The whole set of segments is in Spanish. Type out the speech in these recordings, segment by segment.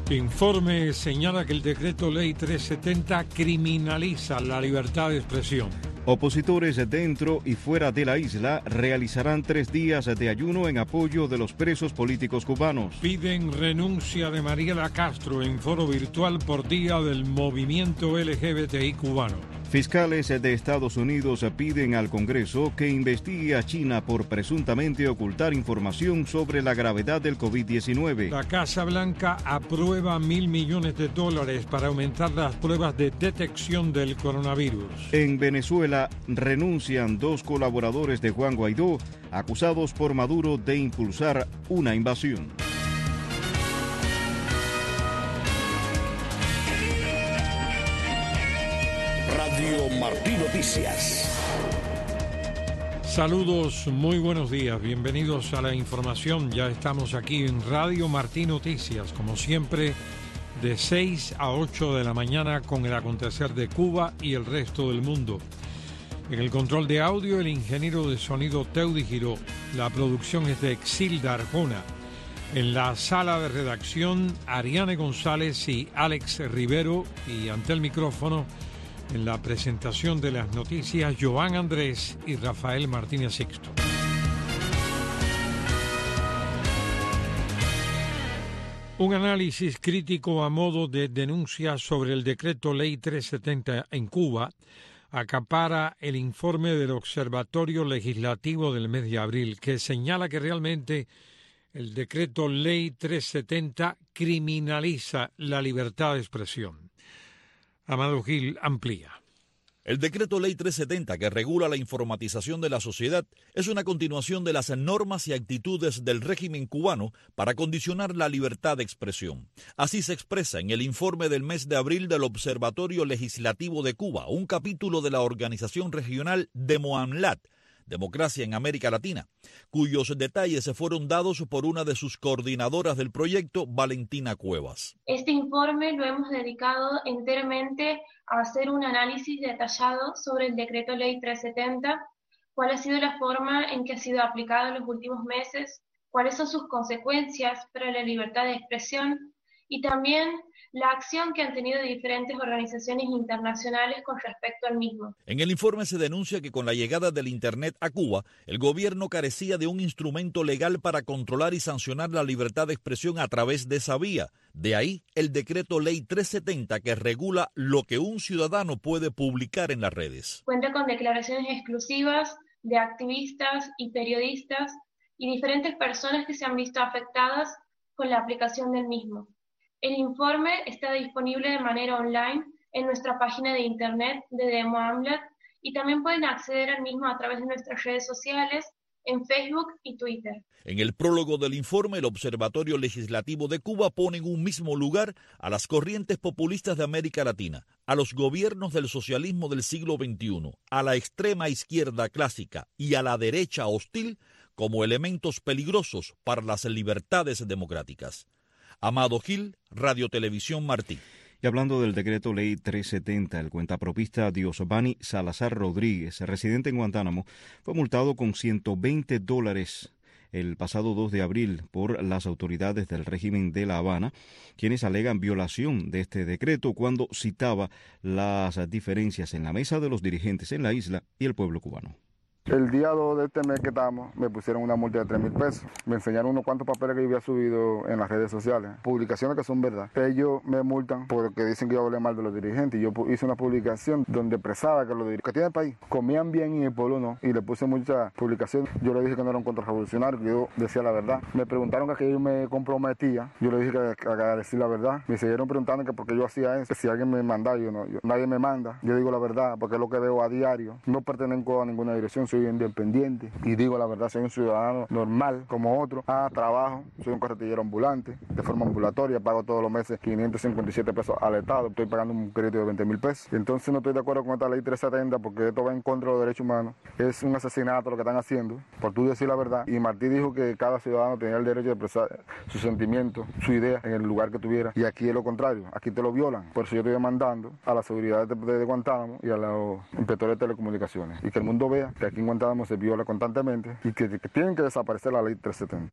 Informe señala que el decreto ley 370 criminaliza la libertad de expresión. Opositores dentro y fuera de la isla realizarán 3 días de ayuno en apoyo de los presos políticos cubanos. Piden renuncia de Mariela Castro en foro virtual por día del movimiento LGBTI cubano. Fiscales de Estados Unidos piden al Congreso que investigue a China por presuntamente ocultar información sobre la gravedad del COVID-19. La Casa Blanca aprueba $1.000 millones para aumentar las pruebas de detección del coronavirus. En Venezuela renuncian 2 colaboradores de Juan Guaidó, acusados por Maduro de impulsar una invasión. Radio Martí Noticias. Saludos, muy buenos días, bienvenidos a la información. Ya estamos aquí en Radio Martí Noticias, como siempre, de 6 a 8 de la mañana con el acontecer de Cuba y el resto del mundo. En el control de audio, el ingeniero de sonido Teudi Giró. La producción es de Exilda Arjona. En la sala de redacción, Ariane González y Alex Rivero. Y ante el micrófono, en la presentación de las noticias, Joan Andrés y Rafael Martínez Sixto. Un análisis crítico a modo de denuncia sobre el decreto ley 370 en Cuba acapara el informe del Observatorio Legislativo del mes de abril, que señala que realmente el decreto ley 370 criminaliza la libertad de expresión. Amado Gil amplía. El decreto ley 370, que regula la informatización de la sociedad, es una continuación de las normas y actitudes del régimen cubano para condicionar la libertad de expresión. Así se expresa en el informe del mes de abril del Observatorio Legislativo de Cuba, un capítulo de la organización regional Demoamlat, Democracia en América Latina, cuyos detalles fueron dados por una de sus coordinadoras del proyecto, Valentina Cuevas. Este informe lo hemos dedicado enteramente a hacer un análisis detallado sobre el decreto ley 370, cuál ha sido la forma en que ha sido aplicado en los últimos meses, cuáles son sus consecuencias para la libertad de expresión y también la acción que han tenido diferentes organizaciones internacionales con respecto al mismo. En el informe se denuncia que con la llegada del Internet a Cuba, el gobierno carecía de un instrumento legal para controlar y sancionar la libertad de expresión a través de esa vía. De ahí el decreto ley 370 que regula lo que un ciudadano puede publicar en las redes. Cuenta con declaraciones exclusivas de activistas y periodistas y diferentes personas que se han visto afectadas con la aplicación del mismo. El informe está disponible de manera online en nuestra página de internet de Demoamlat y también pueden acceder al mismo a través de nuestras redes sociales en Facebook y Twitter. En el prólogo del informe, el Observatorio Legislativo de Cuba pone en un mismo lugar a las corrientes populistas de América Latina, a los gobiernos del socialismo del siglo XXI, a la extrema izquierda clásica y a la derecha hostil como elementos peligrosos para las libertades democráticas. Amado Gil, Radio Televisión Martí. Y hablando del decreto ley 370, el cuentapropista Diosbani Salazar Rodríguez, residente en Guantánamo, fue multado con $120 el pasado 2 de abril por las autoridades del régimen de La Habana, quienes alegan violación de este decreto cuando citaba las diferencias en la mesa de los dirigentes en la isla y el pueblo cubano. El día 2 de este mes que estamos, me pusieron una multa de $3,000. Me enseñaron unos cuantos papeles que yo había subido en las redes sociales, publicaciones que son verdad. Ellos me multan porque dicen que yo hablé mal de los dirigentes. Yo hice una publicación donde expresaba que los dirigentes que tiene el país comían bien y el pueblo no. Y le puse muchas publicaciones. Yo le dije que no era un contrarrevolucionario, que yo decía la verdad. Me preguntaron que yo me comprometía. Yo le dije que a decir la verdad. Me siguieron preguntando que por qué yo hacía eso. Que si alguien me mandaba, nadie me manda. Yo digo la verdad porque es lo que veo a diario. No pertenezco a ninguna dirección. Soy independiente y digo la verdad, soy un ciudadano normal como otro. Trabajo, soy un carretillero ambulante de forma ambulatoria, pago todos los meses $557 al Estado, estoy pagando un crédito de $20,000. Entonces no estoy de acuerdo con esta ley 370 porque esto va en contra de los derechos humanos. Es un asesinato lo que están haciendo, por tú decir la verdad. Y Martí dijo que cada ciudadano tenía el derecho de expresar sus sentimientos, su idea en el lugar que tuviera. Y aquí es lo contrario, aquí te lo violan. Por eso yo estoy demandando a la seguridad de Guantánamo y a los inspectores de telecomunicaciones. Y que el mundo vea que aquí en Guantánamo se viola constantemente y que tienen que desaparecer la ley 370.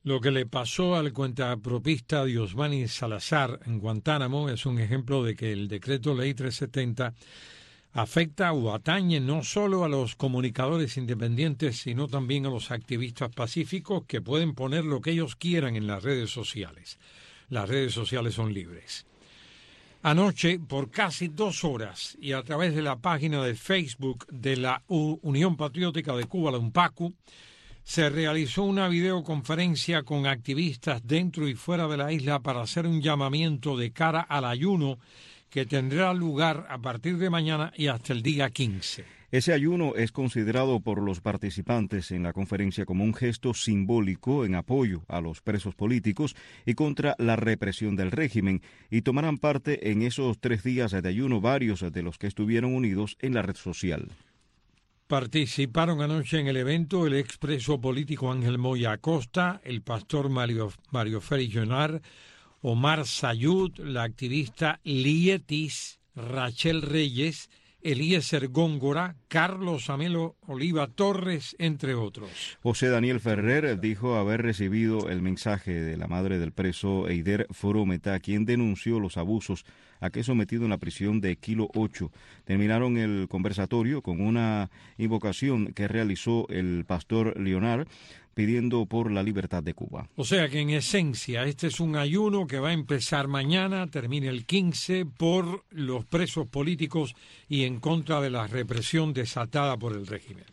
Lo que le pasó al cuentapropista Diosbani Salazar en Guantánamo es un ejemplo de que el decreto ley 370 afecta o atañe no solo a los comunicadores independientes, sino también a los activistas pacíficos que pueden poner lo que ellos quieran en las redes sociales. Las redes sociales son libres. Anoche, por casi 2 horas, y a través de la página de Facebook de la Unión Patriótica de Cuba, la UNPACU, se realizó una videoconferencia con activistas dentro y fuera de la isla para hacer un llamamiento de cara al ayuno que tendrá lugar a partir de mañana y hasta el día 15. Ese ayuno es considerado por los participantes en la conferencia como un gesto simbólico en apoyo a los presos políticos y contra la represión del régimen, y tomarán parte en esos 3 días de ayuno varios de los que estuvieron unidos en la red social. Participaron anoche en el evento el expreso político Ángel Moya Acosta, el pastor Mario Félix Llonar, Omar Sayud, la activista Lietis, Rachel Reyes, Eliezer Góngora, Carlos Amelo Oliva Torres, entre otros. José Daniel Ferrer dijo haber recibido el mensaje de la madre del preso Eider Forometa, quien denunció los abusos a que es sometido en la prisión de Kilo 8. Terminaron el conversatorio con una invocación que realizó el pastor Leonard, pidiendo por la libertad de Cuba. O sea que en esencia este es un ayuno que va a empezar mañana, termina el 15, por los presos políticos y en contra de la represión desatada por el régimen.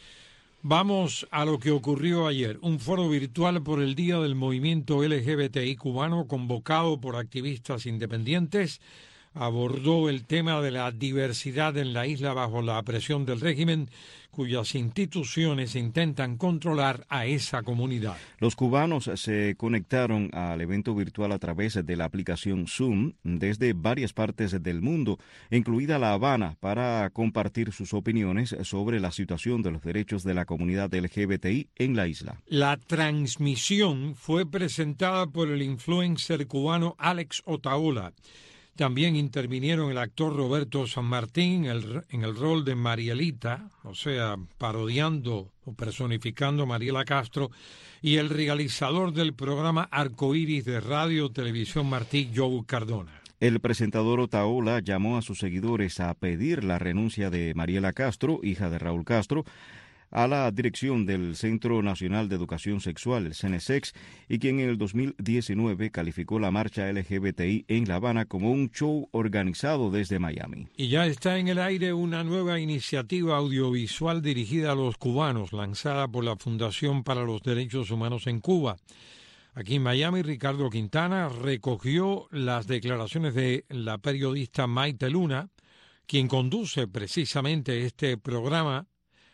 Vamos a lo que ocurrió ayer. Un foro virtual por el Día del Movimiento LGBTI cubano convocado por activistas independientes abordó el tema de la diversidad en la isla bajo la presión del régimen, cuyas instituciones intentan controlar a esa comunidad. Los cubanos se conectaron al evento virtual a través de la aplicación Zoom desde varias partes del mundo, incluida La Habana, para compartir sus opiniones sobre la situación de los derechos de la comunidad LGBTI en la isla. La transmisión fue presentada por el influencer cubano Alex Otaola. También intervinieron el actor Roberto San Martín en el rol de Marielita, o sea, parodiando o personificando a Mariela Castro, y el realizador del programa Arcoíris de Radio Televisión Martí, Joe Cardona. El presentador Otaola llamó a sus seguidores a pedir la renuncia de Mariela Castro, hija de Raúl Castro, a la dirección del Centro Nacional de Educación Sexual, el CENESEX, y quien en el 2019 calificó la marcha LGBTI en La Habana como un show organizado desde Miami. Y ya está en el aire una nueva iniciativa audiovisual dirigida a los cubanos, lanzada por la Fundación para los Derechos Humanos en Cuba. Aquí en Miami, Ricardo Quintana recogió las declaraciones de la periodista Maite Luna, quien conduce precisamente este programa,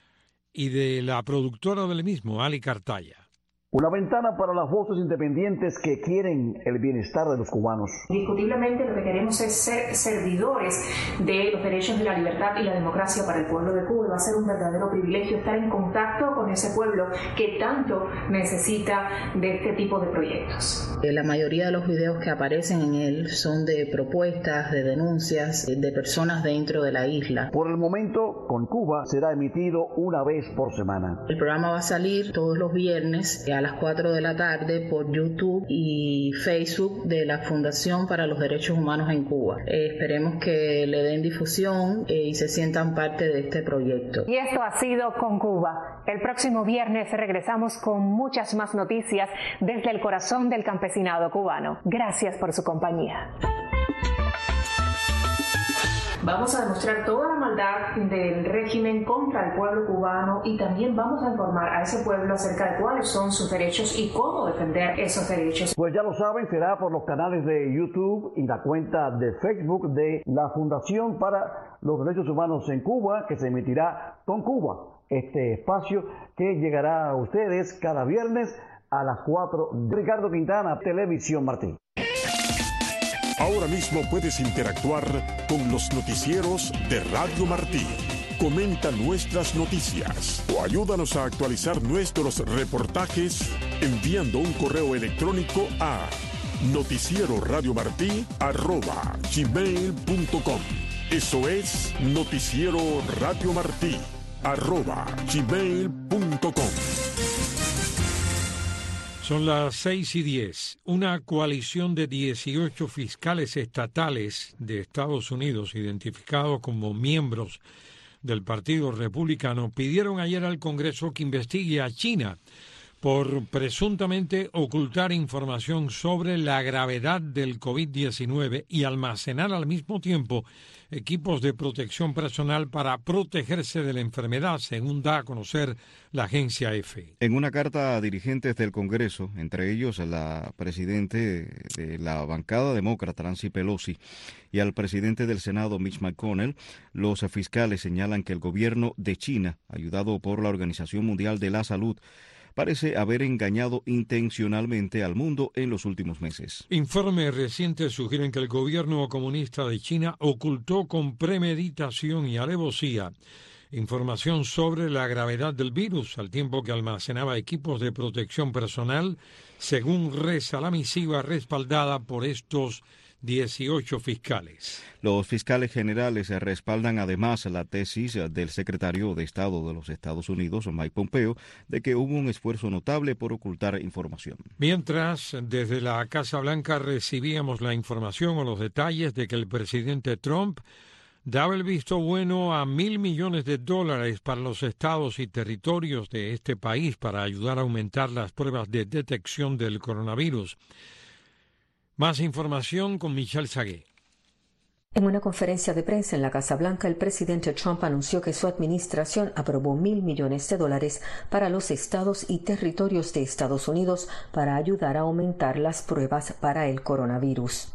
y de la productora del mismo, Ali Cartaya. Una ventana para las voces independientes que quieren el bienestar de los cubanos. Indiscutiblemente lo que queremos es ser servidores de los derechos de la libertad y la democracia para el pueblo de Cuba. Va a ser un verdadero privilegio estar en contacto con ese pueblo que tanto necesita de este tipo de proyectos. La mayoría de los videos que aparecen en él son de propuestas, de denuncias de personas dentro de la isla. Por el momento, con Cuba será emitido una vez por semana. El programa va a salir todos los viernes a las 4 de la tarde por YouTube y Facebook de la Fundación para los Derechos Humanos en Cuba. Esperemos que le den difusión y se sientan parte de este proyecto. Y esto ha sido Con Cuba. El próximo viernes regresamos con muchas más noticias desde el corazón del campesinado cubano. Gracias por su compañía. Vamos a demostrar toda la maldad del régimen contra el pueblo cubano y también vamos a informar a ese pueblo acerca de cuáles son sus derechos y cómo defender esos derechos. Pues ya lo saben, será por los canales de YouTube y la cuenta de Facebook de la Fundación para los Derechos Humanos en Cuba, que se emitirá Con Cuba, este espacio que llegará a ustedes cada viernes a las 4. Ricardo Quintana, Televisión Martí. Ahora mismo puedes interactuar con los noticieros de Radio Martí. Comenta nuestras noticias o ayúdanos a actualizar nuestros reportajes enviando un correo electrónico a noticieroradiomartí@gmail.com. Eso es noticieroradiomartí@gmail.com. Son las 6:10. Una coalición de 18 fiscales estatales de Estados Unidos, identificados como miembros del Partido Republicano, pidieron ayer al Congreso que investigue a China por presuntamente ocultar información sobre la gravedad del COVID-19 y almacenar al mismo tiempo equipos de protección personal para protegerse de la enfermedad, según da a conocer la agencia EFE. En una carta a dirigentes del Congreso, entre ellos la presidente de la bancada demócrata, Nancy Pelosi, y al presidente del Senado, Mitch McConnell, los fiscales señalan que el gobierno de China, ayudado por la Organización Mundial de la Salud, parece haber engañado intencionalmente al mundo en los últimos meses. Informes recientes sugieren que el gobierno comunista de China ocultó con premeditación y alevosía información sobre la gravedad del virus, al tiempo que almacenaba equipos de protección personal, según reza la misiva respaldada por estos 18 fiscales. Los fiscales generales respaldan además la tesis del secretario de Estado de los Estados Unidos, Mike Pompeo, de que hubo un esfuerzo notable por ocultar información. Mientras, desde la Casa Blanca recibíamos la información o los detalles de que el presidente Trump daba el visto bueno a $1,000 millones para los estados y territorios de este país para ayudar a aumentar las pruebas de detección del coronavirus. Más información con Michelle Sagué. En una conferencia de prensa en la Casa Blanca, el presidente Trump anunció que su administración aprobó $1,000 millones para los estados y territorios de Estados Unidos para ayudar a aumentar las pruebas para el coronavirus.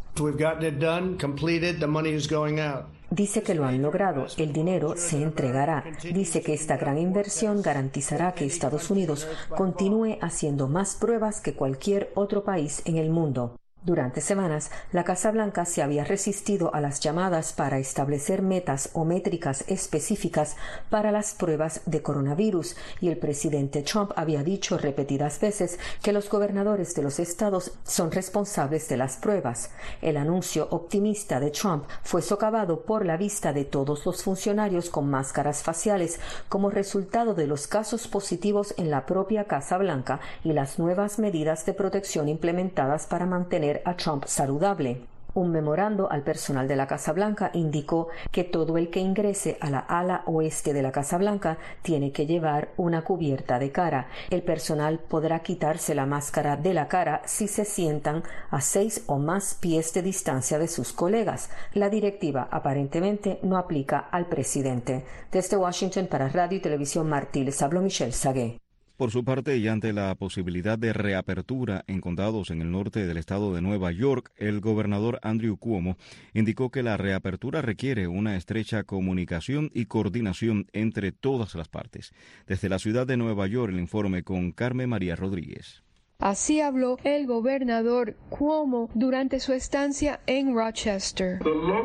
Dice que lo han logrado, el dinero se entregará. Dice que esta gran inversión garantizará que Estados Unidos continúe haciendo más pruebas que cualquier otro país en el mundo. Durante semanas, la Casa Blanca se había resistido a las llamadas para establecer metas o métricas específicas para las pruebas de coronavirus, y el presidente Trump había dicho repetidas veces que los gobernadores de los estados son responsables de las pruebas. El anuncio optimista de Trump fue socavado por la vista de todos los funcionarios con máscaras faciales como resultado de los casos positivos en la propia Casa Blanca y las nuevas medidas de protección implementadas para mantener a Trump saludable. Un memorando al personal de la Casa Blanca indicó que todo el que ingrese a la ala oeste de la Casa Blanca tiene que llevar una cubierta de cara. El personal podrá quitarse la máscara de la cara si se sientan a 6 o más pies de distancia de sus colegas. La directiva aparentemente no aplica al presidente. Desde Washington para Radio y Televisión Martí les habló Michelle Sagué. Por su parte, y ante la posibilidad de reapertura en condados en el norte del estado de Nueva York, el gobernador Andrew Cuomo indicó que la reapertura requiere una estrecha comunicación y coordinación entre todas las partes. Desde la ciudad de Nueva York, el informe con Carmen María Rodríguez. Así habló el gobernador Cuomo durante su estancia en Rochester.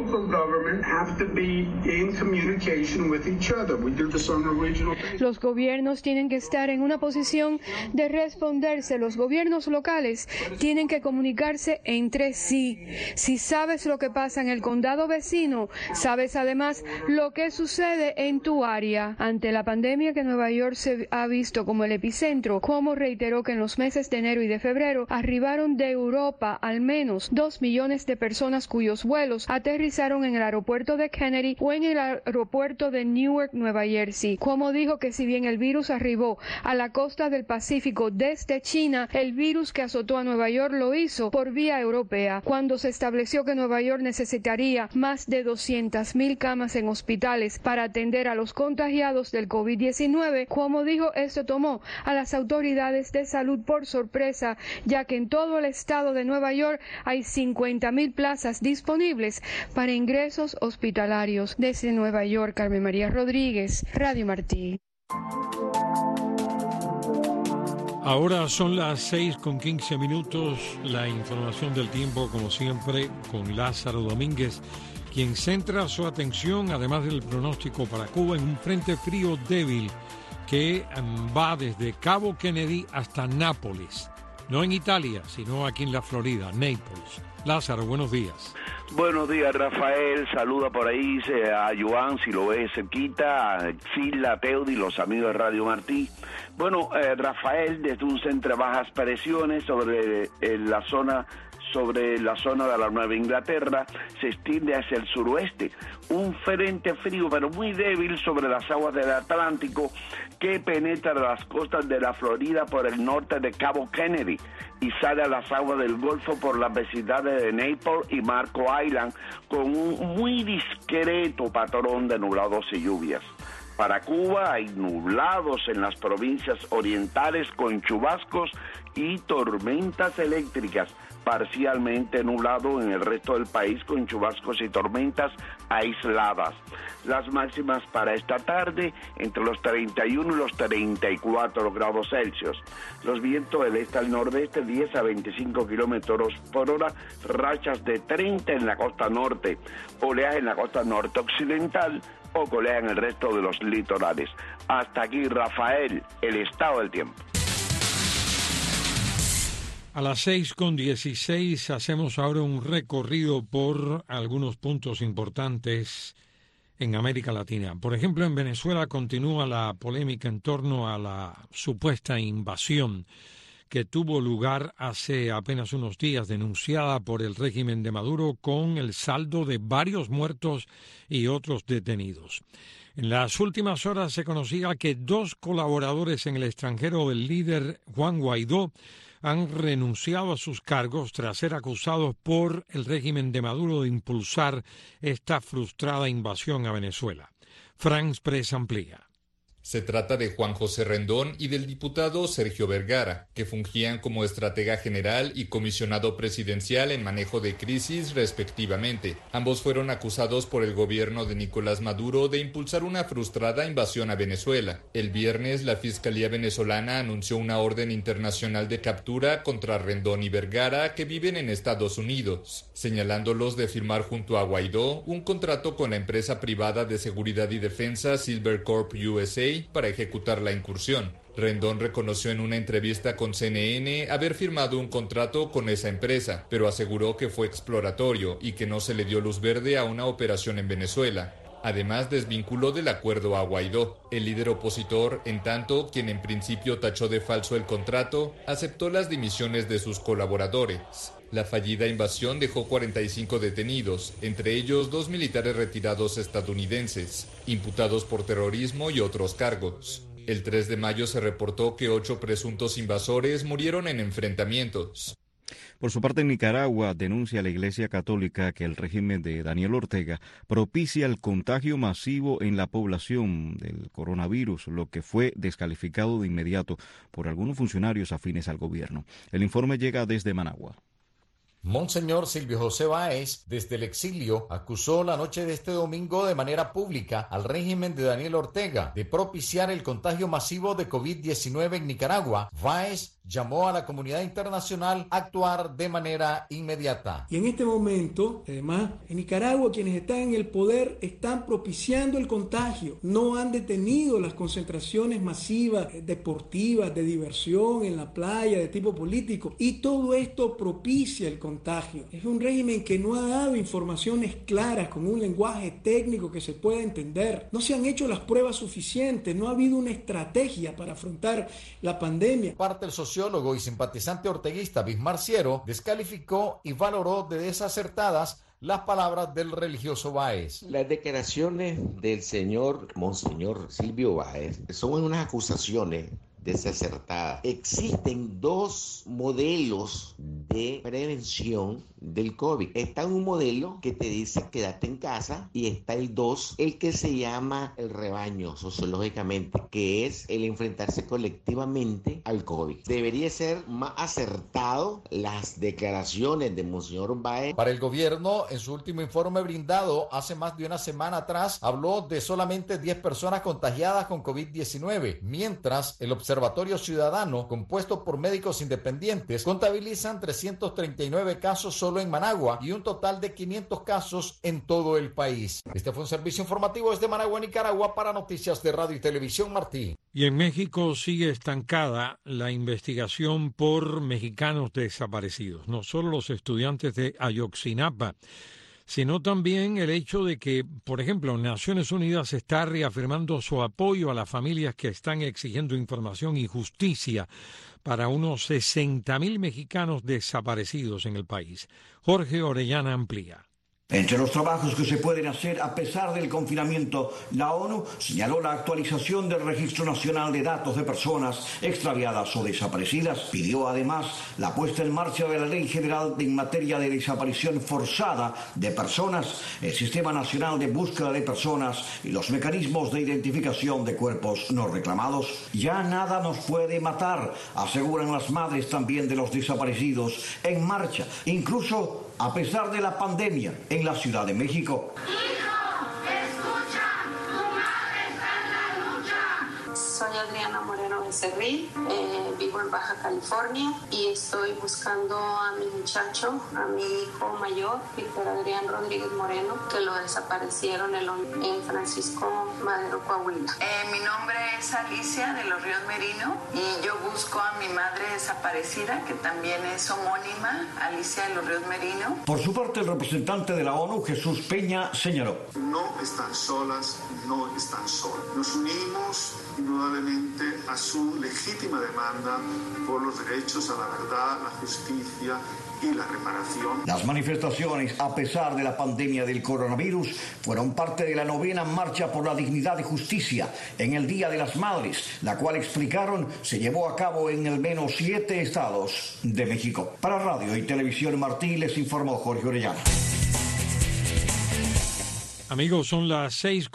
Los gobiernos tienen que estar en una posición de responderse. Los gobiernos locales tienen que comunicarse entre sí. Si sabes lo que pasa en el condado vecino, sabes además lo que sucede en tu área. Ante la pandemia que Nueva York se ha visto como el epicentro, Cuomo reiteró que en los meses de enero y de febrero arribaron de Europa al menos 2 millones de personas cuyos vuelos aterrizaron en el aeropuerto de Kennedy o en el aeropuerto de Newark, Nueva Jersey. Cuomo dijo que si bien el virus arribó a la costa del Pacífico desde China, el virus que azotó a Nueva York lo hizo por vía europea. Cuando se estableció que Nueva York necesitaría más de 200,000 camas en hospitales para atender a los contagiados del COVID-19, Cuomo dijo esto tomó a las autoridades de salud por sorpresa, ya que en todo el estado de Nueva York hay 50,000 plazas disponibles para ingresos hospitalarios. Desde Nueva York, Carmen María Rodríguez, Radio Martí. Ahora son las 6:15. La información del tiempo, como siempre, con Lázaro Domínguez, quien centra su atención, además del pronóstico para Cuba, en un frente frío débil que va desde Cabo Kennedy hasta Nápoles. no en Italia, sino aquí en la Florida, Naples. Lázaro, buenos días. Buenos días, Rafael. Saluda por ahí a Joan, si lo ves cerquita, a Sila, Teudi, los amigos de Radio Martí. Bueno, Rafael, desde un centro de bajas presiones sobre la zona de la Nueva Inglaterra, se extiende hacia el suroeste. Un frente frío, pero muy débil, sobre las aguas del Atlántico, que penetra las costas de la Florida por el norte de Cabo Kennedy y sale a las aguas del Golfo por las vecindades de Naples y Marco Island, con un muy discreto patrón de nublados y lluvias. Para Cuba hay nublados en las provincias orientales con chubascos y tormentas eléctricas, parcialmente nublado en el resto del país con chubascos y tormentas aisladas. Las máximas para esta tarde entre los 31 y los 34 grados Celsius. Los vientos del este al nordeste 10 a 25 kilómetros por hora, rachas de 30 en la costa norte, oleaje en la costa norte occidental o oleaje en el resto de los litorales. Hasta aquí, Rafael, el estado del tiempo. A las 6:16 hacemos ahora un recorrido por algunos puntos importantes en América Latina. Por ejemplo, en Venezuela continúa la polémica en torno a la supuesta invasión que tuvo lugar hace apenas unos días, denunciada por el régimen de Maduro, con el saldo de varios muertos y otros detenidos. En las últimas horas se conocía que 2 colaboradores en el extranjero del líder Juan Guaidó han renunciado a sus cargos tras ser acusados por el régimen de Maduro de impulsar esta frustrada invasión a Venezuela. France Press amplía. Se trata de Juan José Rendón y del diputado Sergio Vergara, que fungían como estratega general y comisionado presidencial en manejo de crisis, respectivamente. Ambos fueron acusados por el gobierno de Nicolás Maduro de impulsar una frustrada invasión a Venezuela. El viernes, la Fiscalía venezolana anunció una orden internacional de captura contra Rendón y Vergara, que viven en Estados Unidos, señalándolos de firmar junto a Guaidó un contrato con la empresa privada de seguridad y defensa Silvercorp USA para ejecutar la incursión. Rendón reconoció en una entrevista con CNN haber firmado un contrato con esa empresa, pero aseguró que fue exploratorio y que no se le dio luz verde a una operación en Venezuela. Además, desvinculó del acuerdo a Guaidó. El líder opositor, en tanto, quien en principio tachó de falso el contrato, aceptó las dimisiones de sus colaboradores. La fallida invasión dejó 45 detenidos, entre ellos 2 militares retirados estadounidenses, imputados por terrorismo y otros cargos. El 3 de mayo se reportó que 8 presuntos invasores murieron en enfrentamientos. Por su parte, en Nicaragua denuncia la Iglesia Católica que el régimen de Daniel Ortega propicia el contagio masivo en la población del coronavirus, lo que fue descalificado de inmediato por algunos funcionarios afines al gobierno. El informe llega desde Managua. Monseñor Silvio José Báez, desde el exilio, acusó la noche de este domingo de manera pública al régimen de Daniel Ortega de propiciar el contagio masivo de COVID-19 en Nicaragua. Báez llamó a la comunidad internacional a actuar de manera inmediata. Y en este momento, además, en Nicaragua quienes están en el poder están propiciando el contagio. No han detenido las concentraciones masivas deportivas, de diversión en la playa, de tipo político. Y todo esto propicia el contagio. Es un régimen que no ha dado informaciones claras con un lenguaje técnico que se pueda entender. No se han hecho las pruebas suficientes, no ha habido una estrategia para afrontar la pandemia. Parte del sociólogo y simpatizante orteguista Bismar Ciero descalificó y valoró de desacertadas las palabras del religioso Báez. Las declaraciones del señor Monseñor Silvio Báez son unas acusaciones desacertada. Existen 2 modelos de prevención del COVID. Está un modelo que te dice quédate en casa y está el 2, el que se llama el rebaño sociológicamente, que es el enfrentarse colectivamente al COVID. Debería ser más acertado las declaraciones de Monseñor Báez. Para el gobierno, en su último informe brindado hace más de una semana atrás, habló de solamente 10 personas contagiadas con COVID-19, mientras el observador Observatorio Ciudadano, compuesto por médicos independientes, contabilizan 339 casos solo en Managua y un total de 500 casos en todo el país. Este fue un servicio informativo desde Managua, Nicaragua, para Noticias de Radio y Televisión Martí. Y en México sigue estancada la investigación por mexicanos desaparecidos. No solo los estudiantes de Ayotzinapa, sino también el hecho de que, por ejemplo, Naciones Unidas está reafirmando su apoyo a las familias que están exigiendo información y justicia para unos 60,000 mexicanos desaparecidos en el país. Jorge Orellana amplía. Entre los trabajos que se pueden hacer a pesar del confinamiento, la ONU señaló la actualización del Registro Nacional de Datos de Personas Extraviadas o Desaparecidas. Pidió además la puesta en marcha de la Ley General en materia de desaparición forzada de personas, el Sistema Nacional de Búsqueda de Personas y los mecanismos de identificación de cuerpos no reclamados. Ya nada nos puede matar, aseguran las madres también de los desaparecidos en marcha, incluso a pesar de la pandemia en la Ciudad de México. Soy Adriana Moreno Becerril, vivo en Baja California y estoy buscando a mi muchacho, a mi hijo mayor, Víctor Adrián Rodríguez Moreno, que lo desaparecieron en Francisco Madero, Coahuila. Mi nombre es Alicia de los Ríos Merino y yo busco a mi madre desaparecida, que también es homónima, Alicia de los Ríos Merino. Por su parte, el representante de la ONU, Jesús Peña, señaló: no están solas, no están solos. Nos unimos indudablemente a su legítima demanda por los derechos a la verdad, la justicia y la reparación. Las manifestaciones, a pesar de la pandemia del coronavirus, fueron parte de la 9ª Marcha por la Dignidad y Justicia en el Día de las Madres, la cual, explicaron, se llevó a cabo en al menos 7 estados de México. Para Radio y Televisión Martí les informó Jorge Orellana. Amigos, son las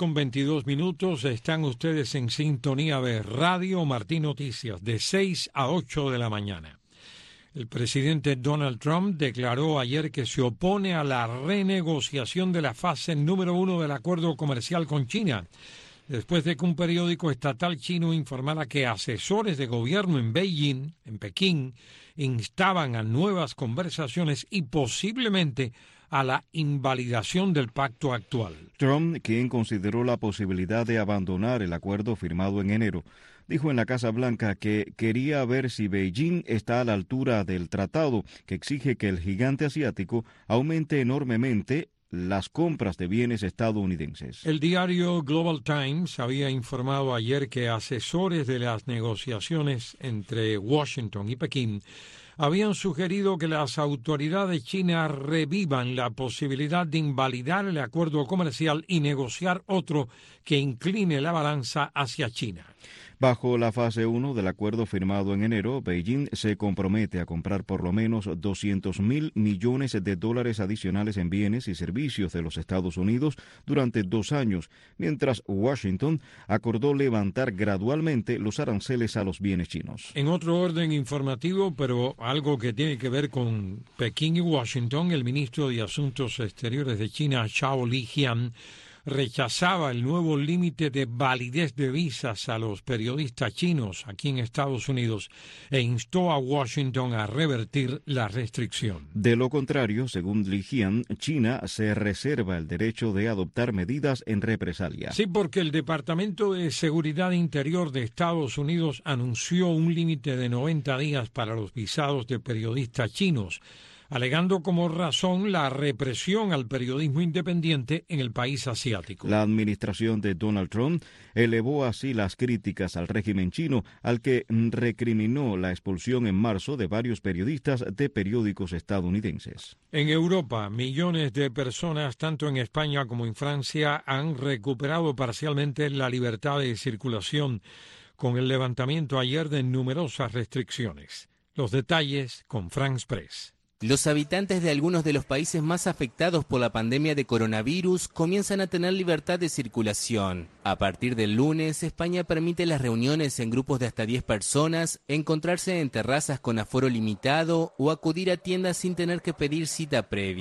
6:22. Están ustedes en sintonía de Radio Martí Noticias, de 6 a 8 de la mañana. El presidente Donald Trump declaró ayer que se opone a la renegociación de la fase número 1 del acuerdo comercial con China, después de que un periódico estatal chino informara que asesores de gobierno en Beijing, en Pekín, instaban a nuevas conversaciones y posiblemente a la invalidación del pacto actual. Trump, quien consideró la posibilidad de abandonar el acuerdo firmado en enero, dijo en la Casa Blanca que quería ver si Beijing está a la altura del tratado que exige que el gigante asiático aumente enormemente las compras de bienes estadounidenses. El diario Global Times había informado ayer que asesores de las negociaciones entre Washington y Pekín habían sugerido que las autoridades chinas revivan la posibilidad de invalidar el acuerdo comercial y negociar otro que incline la balanza hacia China. Bajo la fase 1 del acuerdo firmado en enero, Beijing se compromete a comprar por lo menos $200,000 millones adicionales en bienes y servicios de los Estados Unidos durante 2 años, mientras Washington acordó levantar gradualmente los aranceles a los bienes chinos. En otro orden informativo, pero algo que tiene que ver con Pekín y Washington, el ministro de Asuntos Exteriores de China, Zhao Lijian, rechazaba el nuevo límite de validez de visas a los periodistas chinos aquí en Estados Unidos e instó a Washington a revertir la restricción. De lo contrario, según Lijian, China se reserva el derecho de adoptar medidas en represalia. Sí, porque el Departamento de Seguridad Interior de Estados Unidos anunció un límite de 90 días para los visados de periodistas chinos, alegando como razón la represión al periodismo independiente en el país asiático. La administración de Donald Trump elevó así las críticas al régimen chino, al que recriminó la expulsión en marzo de varios periodistas de periódicos estadounidenses. En Europa, millones de personas, tanto en España como en Francia, han recuperado parcialmente la libertad de circulación con el levantamiento ayer de numerosas restricciones. Los detalles con France Press. Los habitantes de algunos de los países más afectados por la pandemia de coronavirus comienzan a tener libertad de circulación. A partir del lunes, España permite las reuniones en grupos de hasta 10 personas, encontrarse en terrazas con aforo limitado o acudir a tiendas sin tener que pedir cita previa.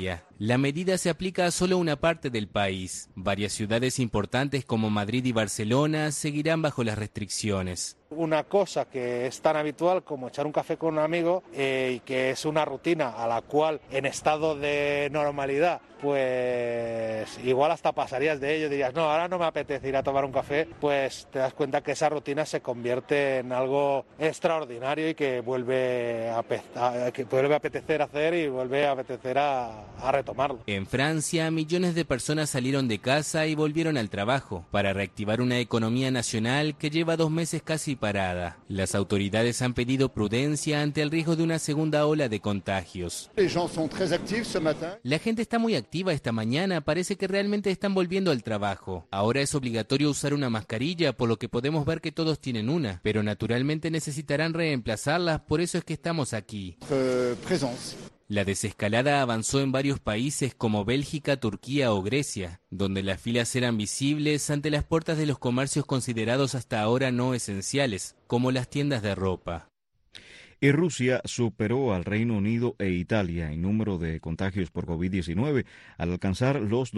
La medida se aplica a solo una parte del país. Varias ciudades importantes como Madrid y Barcelona seguirán bajo las restricciones. Una cosa que es tan habitual como echar un café con un amigo y que es una rutina a la cual en estado de normalidad pues igual hasta pasarías de ello, dirías no, ahora no me apetece ir a tomar un café, pues te das cuenta que esa rutina se convierte en algo extraordinario y que vuelve a apetecer hacer y vuelve a apetecer a retomarlo. En Francia, millones de personas salieron de casa y volvieron al trabajo para reactivar una economía nacional que lleva 2 meses casi parada. Las autoridades han pedido prudencia ante el riesgo de una segunda ola de contagios. La gente está muy activa esta mañana, parece que realmente están volviendo al trabajo. Ahora es obligatorio usar una mascarilla, por lo que podemos ver que todos tienen una, pero naturalmente necesitarán reemplazarlas, por eso es que estamos aquí. La desescalada avanzó en varios países como Bélgica, Turquía o Grecia, donde las filas eran visibles ante las puertas de los comercios considerados hasta ahora no esenciales, como las tiendas de ropa. Y Rusia superó al Reino Unido e Italia en número de contagios por COVID-19 al alcanzar los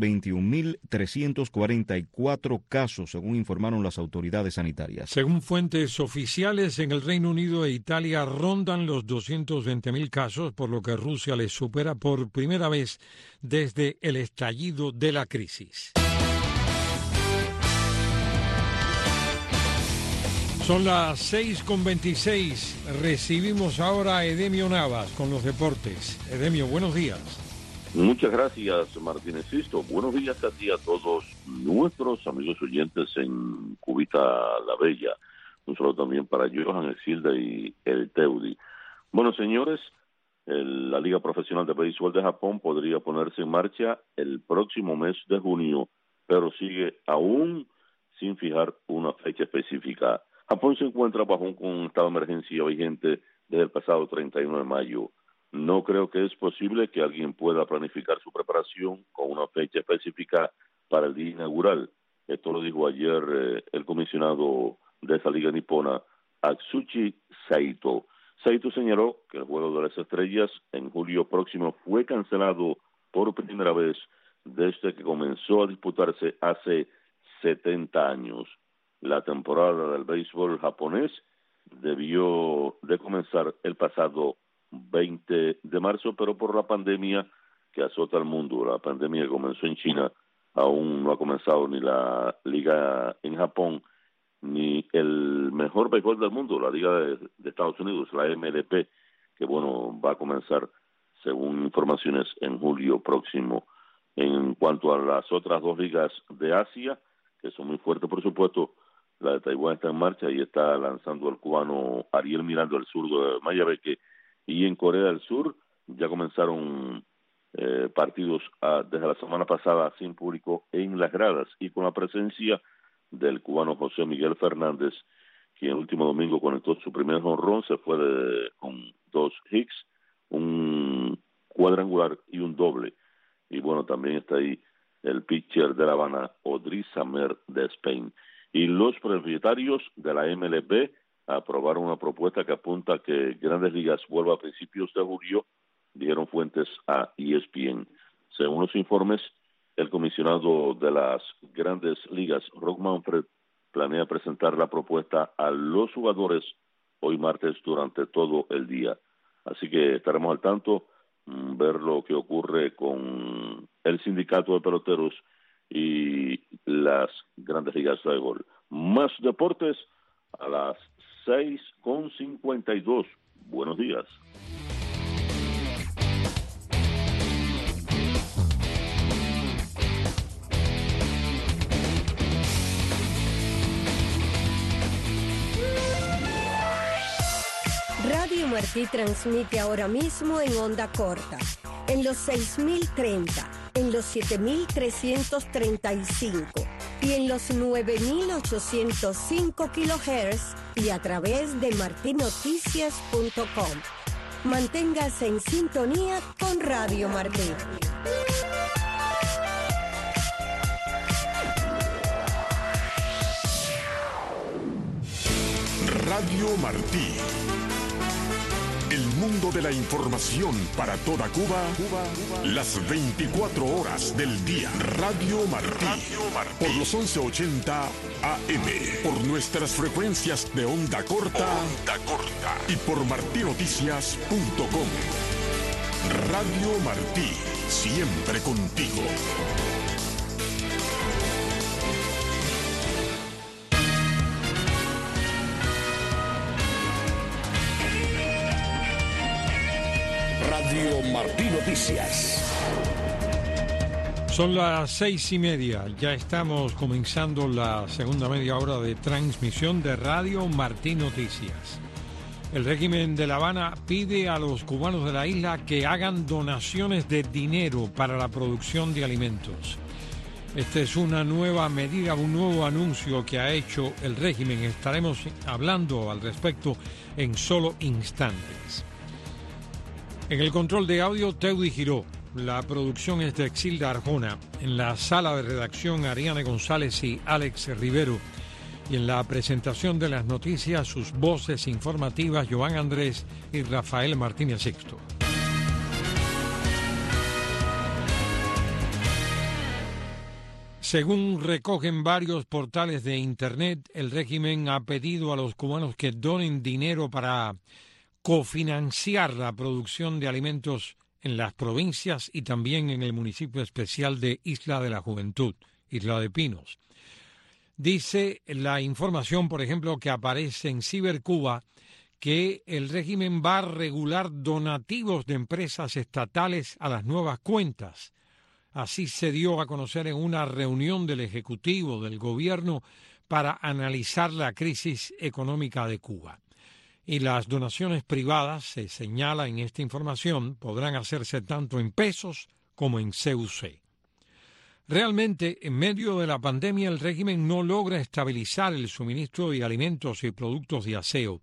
221.344 casos, según informaron las autoridades sanitarias. Según fuentes oficiales, en el Reino Unido e Italia rondan los 220.000 casos, por lo que Rusia les supera por primera vez desde el estallido de la crisis. Son las 6:26. Recibimos ahora a Edemio Navas con los deportes. Edemio, buenos días. Muchas gracias, Martínez Sisto. Buenos días a ti, a todos nuestros amigos oyentes en Cubita la Bella. Un saludo también para Johan, Exilda y el Teudi. Bueno, señores, la Liga Profesional de Béisbol de Japón podría ponerse en marcha el próximo mes de junio, pero sigue aún sin fijar una fecha específica. Japón se encuentra bajo un estado de emergencia vigente desde el pasado 31 de mayo. No creo que es posible que alguien pueda planificar su preparación con una fecha específica para el día inaugural. Esto lo dijo ayer el comisionado de esa liga nipona, Atsushi Saito. Saito señaló que el Juego de las Estrellas en julio próximo fue cancelado por primera vez desde que comenzó a disputarse hace 70 años. La temporada del béisbol japonés debió de comenzar el pasado 20 de marzo, pero por la pandemia que azota al mundo, la pandemia que comenzó en China, aún no ha comenzado ni la liga en Japón, ni el mejor béisbol del mundo, la liga de Estados Unidos, la MLB, que bueno, va a comenzar, según informaciones, en julio próximo. En cuanto a las otras dos ligas de Asia, que son muy fuertes, por supuesto, la de Taiwán está en marcha y está lanzando el cubano Ariel Miranda, el zurdo de Mayabeque, y en Corea del Sur ya comenzaron partidos desde la semana pasada sin público en las gradas y con la presencia del cubano José Miguel Fernández, quien el último domingo conectó su primer jonrón, se fue con 2 hits, un cuadrangular y un doble. Y bueno, también está ahí el pitcher de La Habana, Odriz Samer de Spain. Y los propietarios de la MLB aprobaron una propuesta que apunta a que Grandes Ligas vuelva a principios de julio, dijeron fuentes a ESPN. Según los informes, el comisionado de las Grandes Ligas, Rob Manfred, planea presentar la propuesta a los jugadores hoy martes durante todo el día. Así que estaremos al tanto, ver lo que ocurre con el sindicato de peloteros y las Grandes Ligas de béisbol. Más deportes a las 6:52. Buenos días. Radio Martí transmite ahora mismo en onda corta, en los 6.030, en los 7.335 y en los 9.805 kHz y a través de martinoticias.com. Manténgase en sintonía con Radio Martí. Radio Martí. El mundo de la información para toda Cuba, las 24 horas del día. Radio Martí. Por los 1180 AM. Por nuestras frecuencias de onda corta. Y por martinoticias.com. Radio Martí. Siempre contigo. Radio Martí Noticias. Son las 6:30. Ya estamos comenzando la segunda media hora de transmisión de Radio Martí Noticias. El régimen de La Habana pide a los cubanos de la isla que hagan donaciones de dinero para la producción de alimentos. Esta es una nueva medida, un nuevo anuncio que ha hecho el régimen. Estaremos hablando al respecto en solo instantes. En el control de audio, Teudi Giró. La producción es de Exilda Arjona. En la sala de redacción, Ariane González y Alex Rivero. Y en la presentación de las noticias, sus voces informativas, Joan Andrés y Rafael Martínez Sixto. Según recogen varios portales de Internet, el régimen ha pedido a los cubanos que donen dinero para cofinanciar la producción de alimentos en las provincias y también en el municipio especial de Isla de la Juventud, Isla de Pinos. Dice la información, por ejemplo, que aparece en Cibercuba, que el régimen va a regular donativos de empresas estatales a las nuevas cuentas. Así se dio a conocer en una reunión del Ejecutivo del Gobierno para analizar la crisis económica de Cuba. Y las donaciones privadas, se señala en esta información, podrán hacerse tanto en pesos como en CUC. Realmente, en medio de la pandemia, el régimen no logra estabilizar el suministro de alimentos y productos de aseo.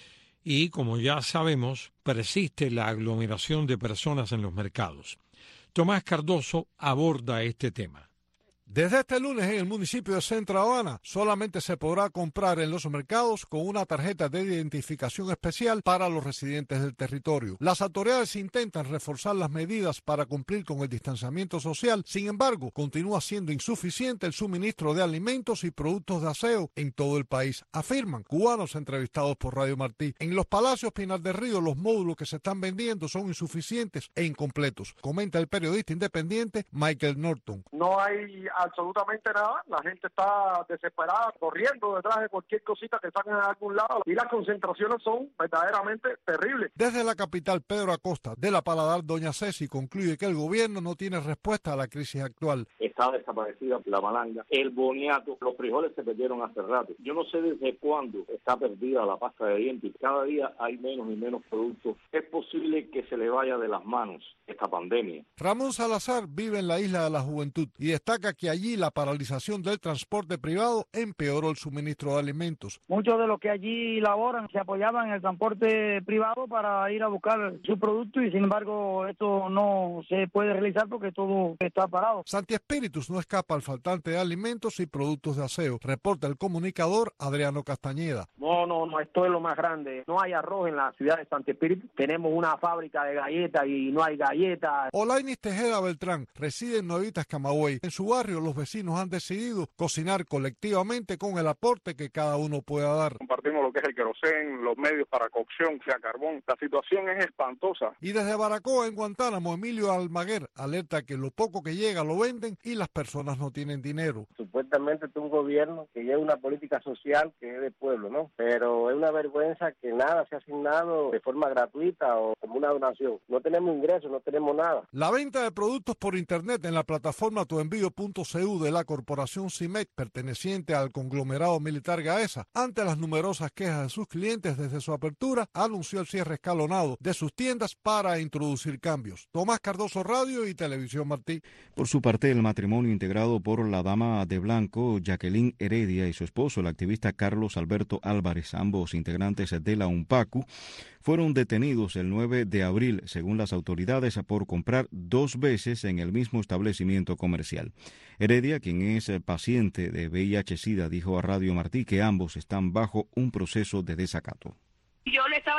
Y, como ya sabemos, persiste la aglomeración de personas en los mercados. Tomás Cardoso aborda este tema. Desde este lunes en el municipio de Centro Habana solamente se podrá comprar en los mercados con una tarjeta de identificación especial para los residentes del territorio. Las autoridades intentan reforzar las medidas para cumplir con el distanciamiento social, sin embargo, continúa siendo insuficiente el suministro de alimentos y productos de aseo en todo el país, afirman cubanos entrevistados por Radio Martí. En los Palacios Pinar del Río los módulos que se están vendiendo son insuficientes e incompletos, comenta el periodista independiente Michael Norton. No hay absolutamente nada, la gente está desesperada, corriendo detrás de cualquier cosita que saquen a algún lado y las concentraciones son verdaderamente terribles. Desde la capital, Pedro Acosta, de La Paladar, doña Ceci, concluye que el gobierno no tiene respuesta a la crisis actual. Está desaparecida la malanga, el boniato, los frijoles se perdieron hace rato. Yo no sé desde cuándo está perdida la pasta de dientes, cada día hay menos y menos productos. Es posible que se le vaya de las manos esta pandemia. Ramón Salazar vive en la Isla de la Juventud y destaca que allí la paralización del transporte privado empeoró el suministro de alimentos. Muchos de los que allí laboran se apoyaban en el transporte privado para ir a buscar su producto y sin embargo esto no se puede realizar porque todo está parado. Santi Espíritus no escapa al faltante de alimentos y productos de aseo, reporta el comunicador Adriano Castañeda. No, esto es lo más grande. No hay arroz en la ciudad de Santi Espíritus. Tenemos una fábrica de galletas y no hay galletas. Olainis Tejeda Beltrán reside en Nuevitas, Camagüey. En su barrio los vecinos han decidido cocinar colectivamente con el aporte que cada uno pueda dar. Compartimos lo que es el querosén, los medios para cocción, sea carbón. La situación es espantosa. Y desde Baracoa, en Guantánamo, Emilio Almaguer alerta que lo poco que llega lo venden y las personas no tienen dinero. Supuestamente es un gobierno que lleva una política social que es de pueblo, ¿no? Pero es una vergüenza que nada se ha asignado de forma gratuita o como una donación. No tenemos ingresos, no tenemos nada. La venta de productos por internet en la plataforma tuenvío.cu de la corporación CIMEC, perteneciente al conglomerado militar Gaesa, ante las numerosas quejas de sus clientes desde su apertura, anunció el cierre escalonado de sus tiendas para introducir cambios. Tomás Cardoso, Radio y Televisión Martí. Por su parte, el matrimonio integrado por la dama de blanco, Jacqueline Heredia, y su esposo, el activista Carlos Alberto Álvarez, ambos integrantes de la UNPACU, fueron detenidos el 9 de abril, según las autoridades, por comprar 2 veces en el mismo establecimiento comercial. Heredia, quien es paciente de VIH-Sida, dijo a Radio Martí que ambos están bajo un proceso de desacato. Yo le estaba explicando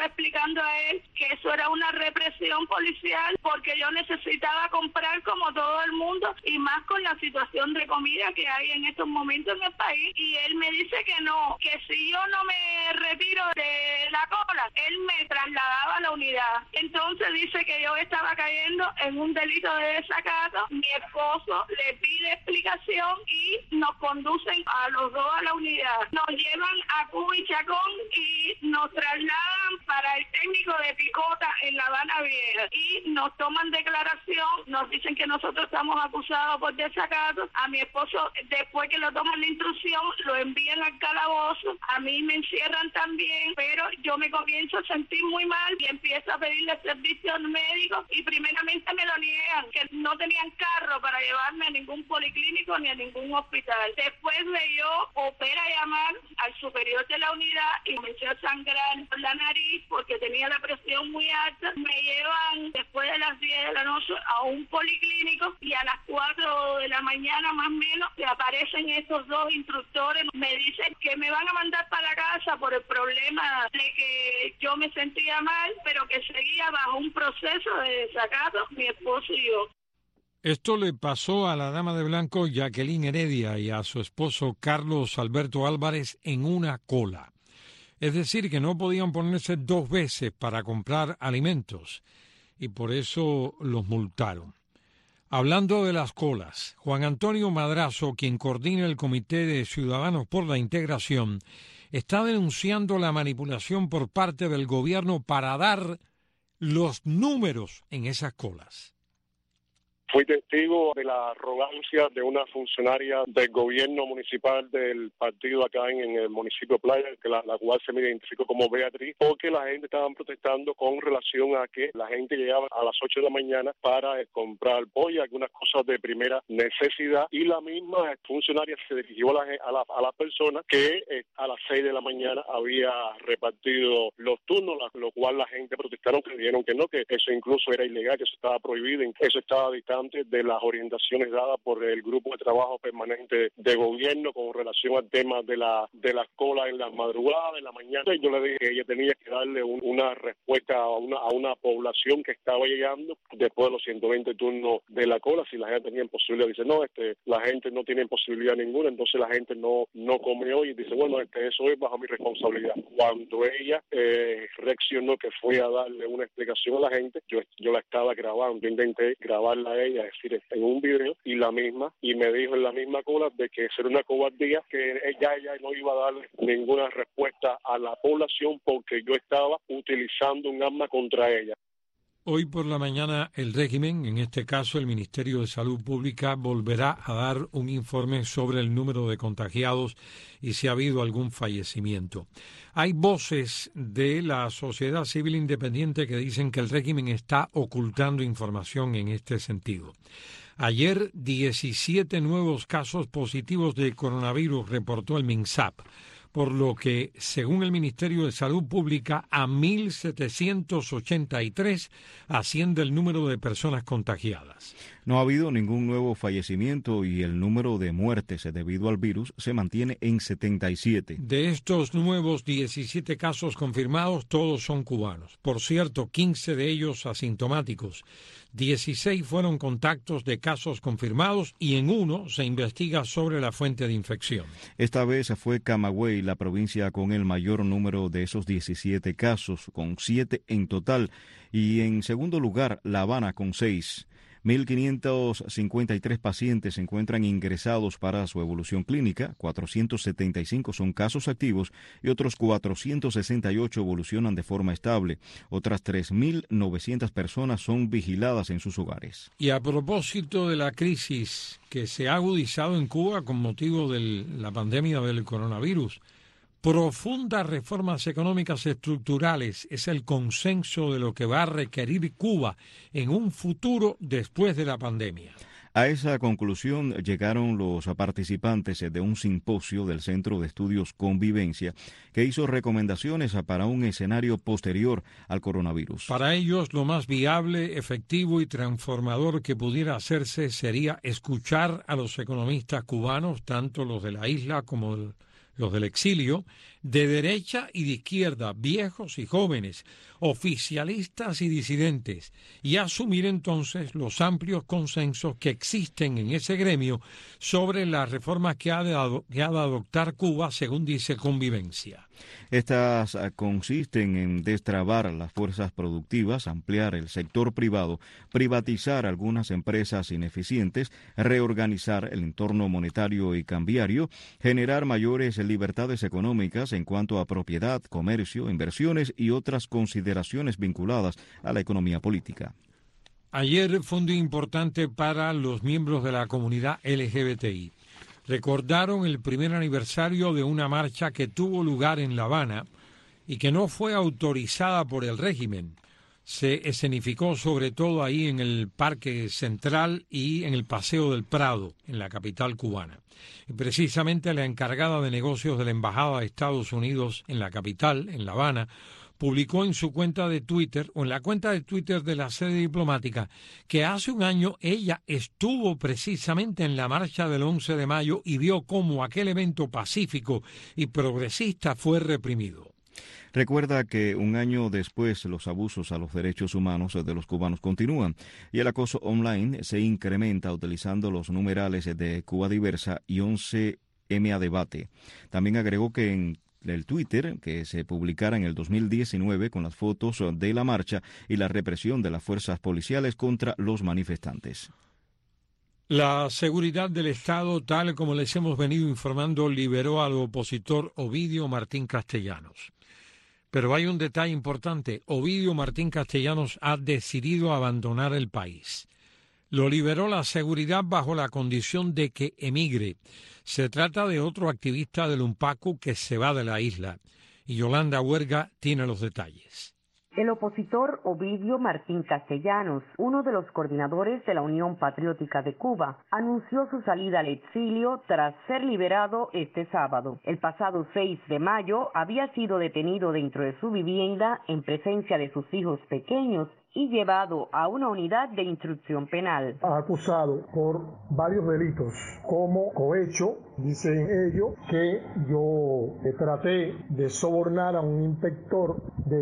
explicando a él que eso era una represión policial porque yo necesitaba comprar como todo el mundo y más con la situación de comida que hay en estos momentos en el país, y él me dice que no, que si yo no me retiro de la cola, él me trasladaba a la unidad. Entonces dice que yo estaba cayendo en un delito de desacato. Mi esposo le pide explicación y nos conducen a los dos a la unidad. Nos llevan a Cuba y Chacón y nos trasladan para el técnico de Picota en La Habana Vieja y nos toman declaración, nos dicen que nosotros estamos acusados por desacato. A mi esposo, después que lo toman la instrucción, lo envían al calabozo. A mí me encierran también, pero yo me comienzo a sentir muy mal y empiezo a pedirle servicios médicos y primeramente me lo niegan, que no tenían carro para llevarme a ningún policlínico ni a ningún hospital. Después de yo opera llamar al superior de la unidad y comencé a sangrar por la nariz porque tenía la presión muy alta. Me llevan después de las 10 de la noche a un policlínico y a las 4 de la mañana más o menos se aparecen estos dos instructores. Me dicen que me van a mandar para la casa por el problema de que yo me sentía mal, pero que seguía bajo un proceso de desacato mi esposo y yo. Esto le pasó a la dama de blanco Jacqueline Heredia y a su esposo Carlos Alberto Álvarez en una cola. Es decir, que no podían ponerse dos veces para comprar alimentos y por eso los multaron. Hablando de las colas, Juan Antonio Madrazo, quien coordina el Comité de Ciudadanos por la Integración, está denunciando la manipulación por parte del gobierno para dar los números en esas colas. Fui testigo de la arrogancia de una funcionaria del gobierno municipal del partido acá en el municipio de Playa, que la cual se me identificó como Beatriz, porque la gente estaba protestando con relación a que la gente llegaba a las 8 de la mañana para comprar pollo, algunas cosas de primera necesidad, y la misma funcionaria se dirigió a la persona que a las 6 de la mañana había repartido los turnos, lo cual la gente protestaron, que dijeron que no, que eso incluso era ilegal, que eso estaba prohibido, que eso estaba dictando de las orientaciones dadas por el grupo de trabajo permanente de gobierno con relación al tema de las colas en la madrugada, en la mañana. Yo le dije que ella tenía que darle una respuesta a una población que estaba llegando después de los 120 turnos de la cola. Si la gente tenía posibilidad, dice no, la gente no tiene posibilidad ninguna, entonces la gente no comió y dice bueno, eso es bajo mi responsabilidad. Cuando ella reaccionó, que fue a darle una explicación a la gente, yo la estaba grabando, yo intenté grabarla a ella, es decir, en un video, y me dijo en la misma cola de que eso era una cobardía, que ella no iba a darle ninguna respuesta a la población porque yo estaba utilizando un arma contra ella. Hoy por la mañana el régimen, en este caso el Ministerio de Salud Pública, volverá a dar un informe sobre el número de contagiados y si ha habido algún fallecimiento. Hay voces de la sociedad civil independiente que dicen que el régimen está ocultando información en este sentido. Ayer 17 nuevos casos positivos de coronavirus reportó el MINSAP, por lo que, según el Ministerio de Salud Pública, a 1.783 asciende el número de personas contagiadas. No ha habido ningún nuevo fallecimiento y el número de muertes debido al virus se mantiene en 77. De estos nuevos 17 casos confirmados, todos son cubanos. Por cierto, 15 de ellos asintomáticos. 16 fueron contactos de casos confirmados y en uno se investiga sobre la fuente de infección. Esta vez fue Camagüey la provincia con el mayor número de esos 17 casos, con 7 en total, y en segundo lugar La Habana con 6. 1.553 pacientes se encuentran ingresados para su evolución clínica, 475 son casos activos y otros 468 evolucionan de forma estable. Otras 3.900 personas son vigiladas en sus hogares. Y a propósito de la crisis que se ha agudizado en Cuba con motivo de la pandemia del coronavirus, profundas reformas económicas estructurales es el consenso de lo que va a requerir Cuba en un futuro después de la pandemia. A esa conclusión llegaron los participantes de un simposio del Centro de Estudios Convivencia que hizo recomendaciones para un escenario posterior al coronavirus. Para ellos, lo más viable, efectivo y transformador que pudiera hacerse sería escuchar a los economistas cubanos, tanto los de la isla como los del exilio, de derecha y de izquierda, viejos y jóvenes, oficialistas y disidentes, y asumir entonces los amplios consensos que existen en ese gremio sobre las reformas que ha de adoptar Cuba, según dice Convivencia. Estas consisten en destrabar las fuerzas productivas, ampliar el sector privado, privatizar algunas empresas ineficientes, reorganizar el entorno monetario y cambiario, generar mayores libertades económicas en cuanto a propiedad, comercio, inversiones y otras consideraciones vinculadas a la economía política. Ayer fue un día importante para los miembros de la comunidad LGBTI. Recordaron el primer aniversario de una marcha que tuvo lugar en La Habana y que no fue autorizada por el régimen. Se escenificó sobre todo ahí en el Parque Central y en el Paseo del Prado, en la capital cubana. Y precisamente la encargada de negocios de la Embajada de Estados Unidos en la capital, en La Habana, publicó en su cuenta de Twitter, o en la cuenta de Twitter de la sede diplomática, que hace un año ella estuvo precisamente en la marcha del 11 de mayo y vio cómo aquel evento pacífico y progresista fue reprimido. Recuerda que un año después los abusos a los derechos humanos de los cubanos continúan y el acoso online se incrementa utilizando los numerales de Cuba Diversa y 11M a Debate. También agregó que en el Twitter que se publicara en el 2019 con las fotos de la marcha y la represión de las fuerzas policiales contra los manifestantes. La seguridad del Estado, tal como les hemos venido informando, liberó al opositor Ovidio Martín Castellanos. Pero hay un detalle importante. Ovidio Martín Castellanos ha decidido abandonar el país. Lo liberó la seguridad bajo la condición de que emigre. Se trata de otro activista del UNPACU que se va de la isla. Y Yolanda Huerga tiene los detalles. El opositor Ovidio Martín Castellanos, uno de los coordinadores de la Unión Patriótica de Cuba, anunció su salida al exilio tras ser liberado este sábado. El pasado 6 de mayo había sido detenido dentro de su vivienda en presencia de sus hijos pequeños y llevado a una unidad de instrucción penal. Acusado por varios delitos, como cohecho, dicen ellos, que yo traté de sobornar a un inspector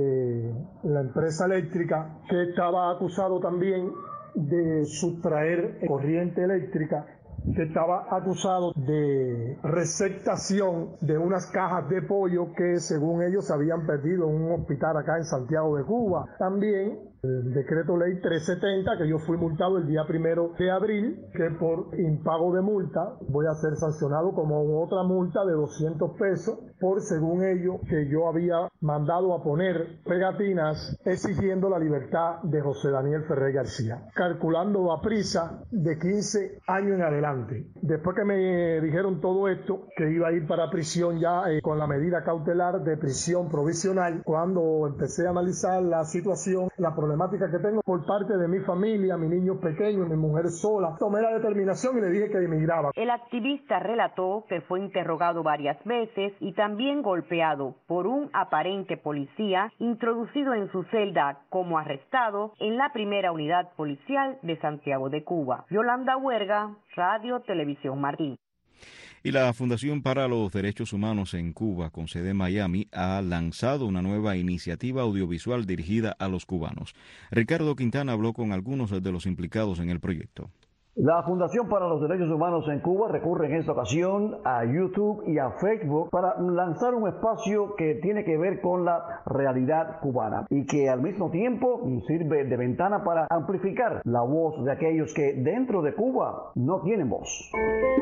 de la empresa eléctrica, que estaba acusado también de sustraer corriente eléctrica, que estaba acusado de receptación de unas cajas de pollo que según ellos se habían perdido en un hospital acá en Santiago de Cuba. También el decreto ley 370, que yo fui multado el día 1 de abril, que por impago de multa voy a ser sancionado como otra multa de 200 pesos por, según ellos, que yo había mandado a poner pegatinas exigiendo la libertad de José Daniel Ferrer García, calculando a prisa de 15 años en adelante. Después que me dijeron todo esto, que iba a ir para prisión ya con la medida cautelar de prisión provisional, cuando empecé a analizar la situación, la problemática que tengo por parte de mi familia, mis niños pequeños, mi mujer sola, tomé la determinación y le dije que emigraba. El activista relató que fue interrogado varias veces y también golpeado por un aparente policía introducido en su celda como arrestado en la primera unidad policial de Santiago de Cuba. Yolanda Huerga, Radio Televisión Martín. Y la Fundación para los Derechos Humanos en Cuba, con sede en Miami, ha lanzado una nueva iniciativa audiovisual dirigida a los cubanos. Ricardo Quintana habló con algunos de los implicados en el proyecto. La Fundación para los Derechos Humanos en Cuba recurre en esta ocasión a YouTube y a Facebook para lanzar un espacio que tiene que ver con la realidad cubana y que al mismo tiempo sirve de ventana para amplificar la voz de aquellos que dentro de Cuba no tienen voz.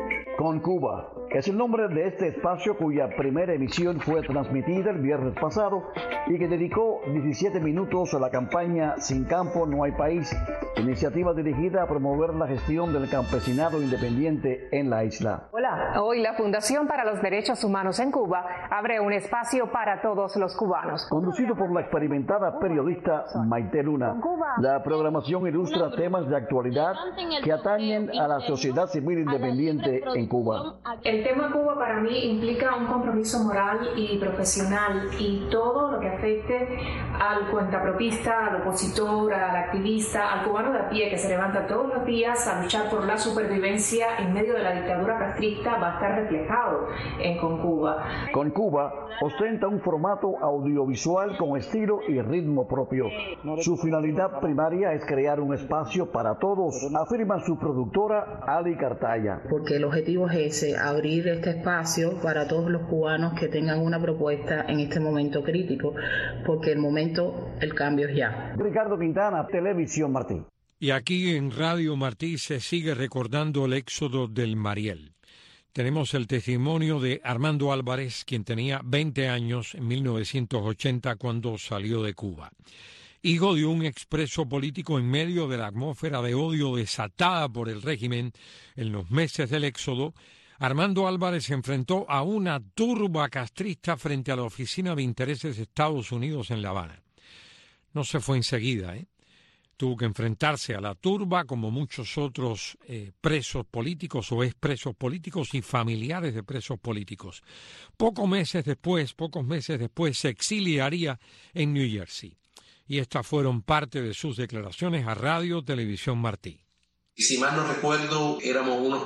Con Cuba es el nombre de este espacio cuya primera emisión fue transmitida el viernes pasado y que dedicó 17 minutos a la campaña Sin Campo No Hay País, iniciativa dirigida a promover la gestión del campesinado independiente en la isla. Hola, hoy la Fundación para los Derechos Humanos en Cuba abre un espacio para todos los cubanos. Conducido por la experimentada periodista Maite Luna, la programación ilustra temas de actualidad que atañen a la sociedad civil independiente en Cuba. El tema Cuba para mí implica un compromiso moral y profesional y todo lo que afecte al cuentapropista, al opositor, al activista, al cubano de a pie que se levanta todos los días a luchar por la supervivencia en medio de la dictadura castrista va a estar reflejado en Concuba. Concuba ostenta un formato audiovisual con estilo y ritmo propio. Su finalidad primaria es crear un espacio para todos, afirma su productora Ali Cartaya. Porque el objetivo es ese, abrir este espacio para todos los cubanos que tengan una propuesta en este momento crítico, porque el cambio es ya. Ricardo Quintana, Televisión Martí. Y aquí en Radio Martí se sigue recordando el éxodo del Mariel. Tenemos el testimonio de Armando Álvarez, quien tenía 20 años en 1980 cuando salió de Cuba. Hijo de un expreso político en medio de la atmósfera de odio desatada por el régimen en los meses del éxodo, Armando Álvarez se enfrentó a una turba castrista frente a la Oficina de Intereses de Estados Unidos en La Habana. No se fue enseguida, Tuvo que enfrentarse a la turba como muchos otros presos políticos o expresos políticos y familiares de presos políticos. Pocos meses después se exiliaría en New Jersey. Y estas fueron parte de sus declaraciones a Radio Televisión Martí. Si mal no recuerdo, éramos unos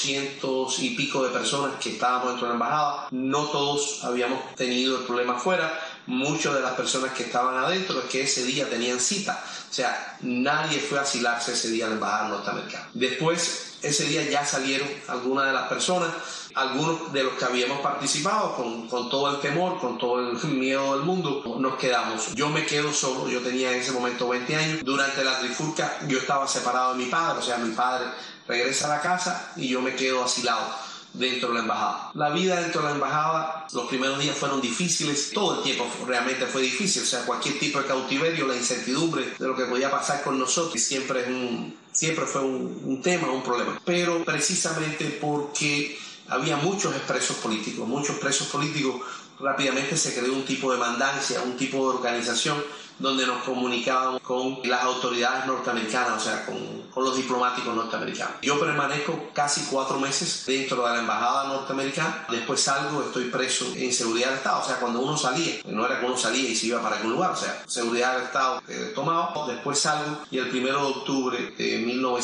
400 y pico de personas que estábamos dentro de la embajada. No todos habíamos tenido el problema afuera. Muchas de las personas que estaban adentro es que ese día tenían cita. O sea, nadie fue a asilarse ese día a la embajada norteamericana. Después, ese día ya salieron algunas de las personas. Algunos de los que habíamos participado con todo el temor, con todo el miedo del mundo, nos quedamos. Yo me quedo solo, yo tenía en ese momento 20 años. Durante la trifulca yo estaba separado de mi padre, o sea, mi padre regresa a la casa y yo me quedo asilado dentro de la embajada. La vida dentro de la embajada, los primeros días fueron difíciles, todo el tiempo realmente fue difícil, o sea, cualquier tipo de cautiverio, la incertidumbre de lo que podía pasar con nosotros, siempre fue un tema, un problema. Pero precisamente porque había muchos presos políticos, rápidamente se creó un tipo de mandancia, un tipo de organización donde nos comunicábamos con las autoridades norteamericanas, o sea, con los diplomáticos norteamericanos. Yo permanezco casi 4 meses dentro de la embajada norteamericana, después salgo, estoy preso en seguridad del Estado, o sea, cuando uno salía, no era que uno salía y se iba para algún lugar, o sea, seguridad del Estado tomado, después salgo y el 1 de octubre de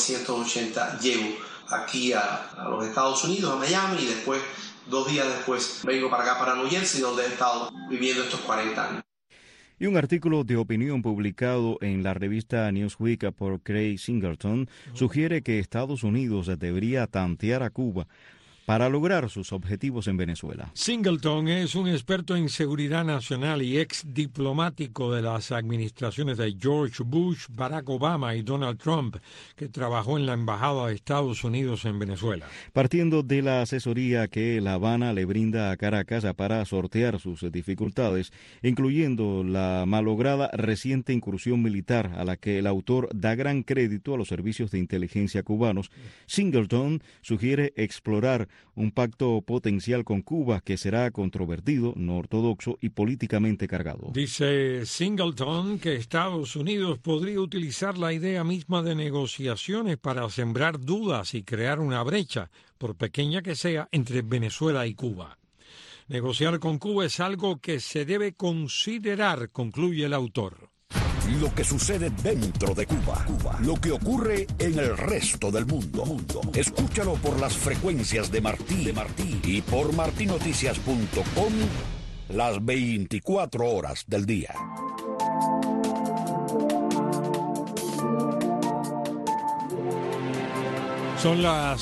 1980 llego aquí a los Estados Unidos, a Miami, y después, 2 días después, vengo para acá, para New Jersey, donde he estado viviendo estos 40 años. Y un artículo de opinión publicado en la revista Newsweek por Craig Singleton sugiere que Estados Unidos debería tantear a Cuba para lograr sus objetivos en Venezuela. Singleton es un experto en seguridad nacional y ex diplomático de las administraciones de George Bush, Barack Obama y Donald Trump, que trabajó en la Embajada de Estados Unidos en Venezuela. Partiendo de la asesoría que La Habana le brinda a Caracas para sortear sus dificultades, incluyendo la malograda reciente incursión militar a la que el autor da gran crédito a los servicios de inteligencia cubanos, Singleton sugiere explorar un pacto potencial con Cuba que será controvertido, no ortodoxo y políticamente cargado. Dice Singleton que Estados Unidos podría utilizar la idea misma de negociaciones para sembrar dudas y crear una brecha, por pequeña que sea, entre Venezuela y Cuba. Negociar con Cuba es algo que se debe considerar, concluye el autor. Lo que sucede dentro de Cuba, lo que ocurre en el resto del mundo. Escúchalo por las frecuencias de Martí y por martinoticias.com las 24 horas del día. Son las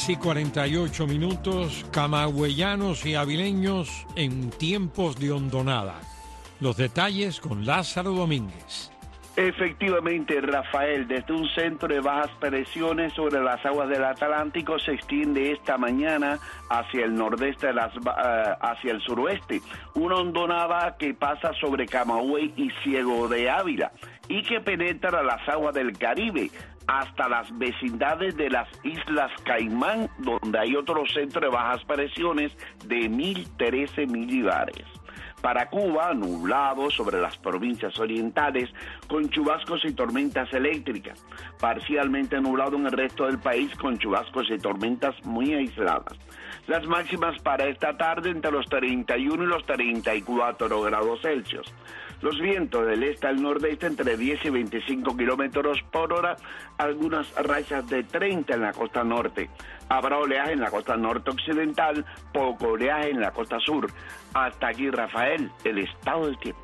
6:48, camagüeyanos y avileños en tiempos de hondonada. Los detalles con Lázaro Domínguez. Efectivamente, Rafael, desde un centro de bajas presiones sobre las aguas del Atlántico se extiende esta mañana hacia el nordeste, hacia el suroeste, una hondonada que pasa sobre Camagüey y Ciego de Ávila y que penetra las aguas del Caribe hasta las vecindades de las Islas Caimán, donde hay otro centro de bajas presiones de 1.013 milibares. Para Cuba, nublado sobre las provincias orientales, con chubascos y tormentas eléctricas. Parcialmente nublado en el resto del país, con chubascos y tormentas muy aisladas. Las máximas para esta tarde entre los 31 y los 34 grados Celsius. Los vientos del este al nordeste entre 10 y 25 kilómetros por hora, algunas rachas de 30 en la costa norte. Habrá oleaje en la costa norte occidental, poco oleaje en la costa sur. Hasta aquí, Rafael, el estado del tiempo.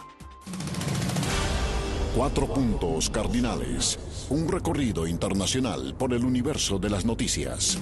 4 puntos cardinales. Un recorrido internacional por el universo de las noticias.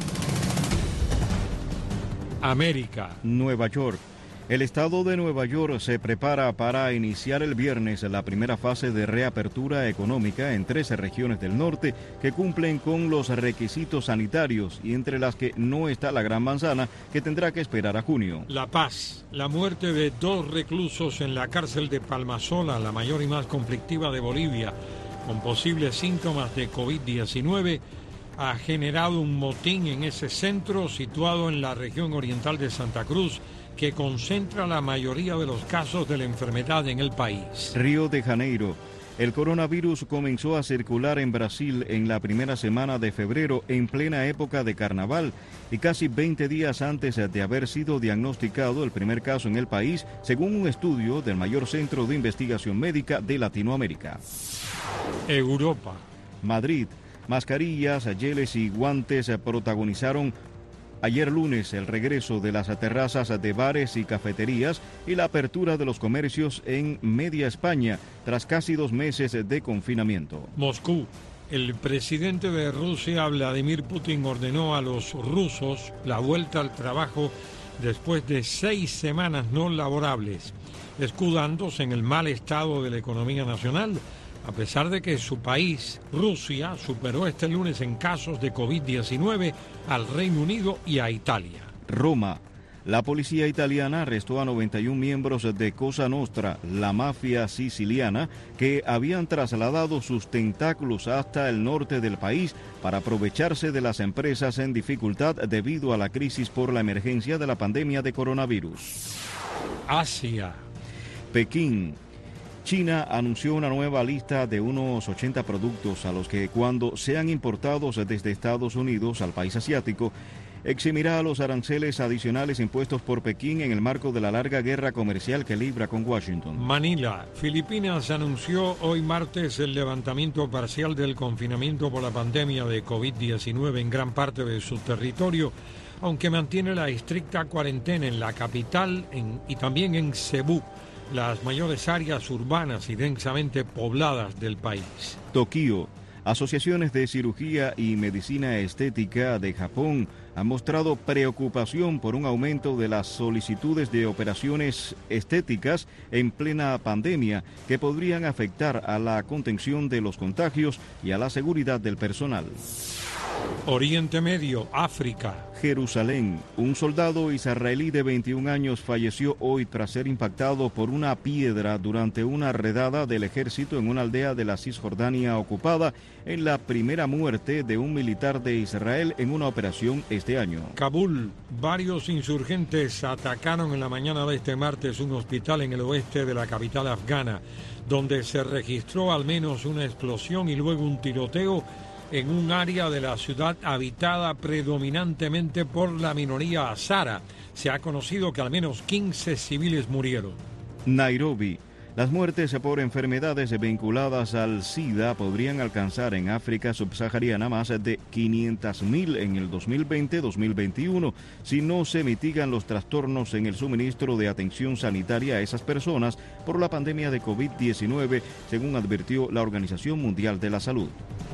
América. Nueva York. El estado de Nueva York se prepara para iniciar el viernes la primera fase de reapertura económica en 13 regiones del norte que cumplen con los requisitos sanitarios y entre las que no está la Gran Manzana, que tendrá que esperar a junio. La Paz. La muerte de 2 reclusos en la cárcel de Palmasola, la mayor y más conflictiva de Bolivia, con posibles síntomas de COVID-19, ha generado un motín en ese centro situado en la región oriental de Santa Cruz, que concentra la mayoría de los casos de la enfermedad en el país. Río de Janeiro. El coronavirus comenzó a circular en Brasil en la primera semana de febrero, en plena época de carnaval, y casi 20 días antes de haber sido diagnosticado el primer caso en el país, según un estudio del mayor centro de investigación médica de Latinoamérica. Europa. Madrid. Mascarillas, geles y guantes protagonizaron ayer lunes el regreso de las terrazas de bares y cafeterías y la apertura de los comercios en media España tras casi 2 meses de confinamiento. Moscú. El presidente de Rusia, Vladimir Putin, ordenó a los rusos la vuelta al trabajo después de 6 semanas no laborables, escudándose en el mal estado de la economía nacional, a pesar de que su país, Rusia, superó este lunes en casos de COVID-19 al Reino Unido y a Italia. Roma. La policía italiana arrestó a 91 miembros de Cosa Nostra, la mafia siciliana, que habían trasladado sus tentáculos hasta el norte del país para aprovecharse de las empresas en dificultad debido a la crisis por la emergencia de la pandemia de coronavirus. Asia. Pekín. China anunció una nueva lista de unos 80 productos a los que, cuando sean importados desde Estados Unidos al país asiático, eximirá los aranceles adicionales impuestos por Pekín en el marco de la larga guerra comercial que libra con Washington. Manila. Filipinas anunció hoy martes el levantamiento parcial del confinamiento por la pandemia de COVID-19 en gran parte de su territorio, aunque mantiene la estricta cuarentena en la capital y también en Cebú, las mayores áreas urbanas y densamente pobladas del país. Tokio. Asociaciones de cirugía y medicina estética de Japón han mostrado preocupación por un aumento de las solicitudes de operaciones estéticas en plena pandemia que podrían afectar a la contención de los contagios y a la seguridad del personal. Oriente Medio, África. Jerusalén. Un soldado israelí de 21 años falleció hoy tras ser impactado por una piedra durante una redada del ejército en una aldea de la Cisjordania ocupada, en la primera muerte de un militar de Israel en una operación este año. Kabul. Varios insurgentes atacaron en la mañana de este martes un hospital en el oeste de la capital afgana, donde se registró al menos una explosión y luego un tiroteo en un área de la ciudad habitada predominantemente por la minoría hazara. Se ha conocido que al menos 15 civiles murieron. Nairobi. Las muertes por enfermedades vinculadas al SIDA podrían alcanzar en África subsahariana más de 500.000 en el 2020-2021 si no se mitigan los trastornos en el suministro de atención sanitaria a esas personas por la pandemia de COVID-19, según advirtió la Organización Mundial de la Salud.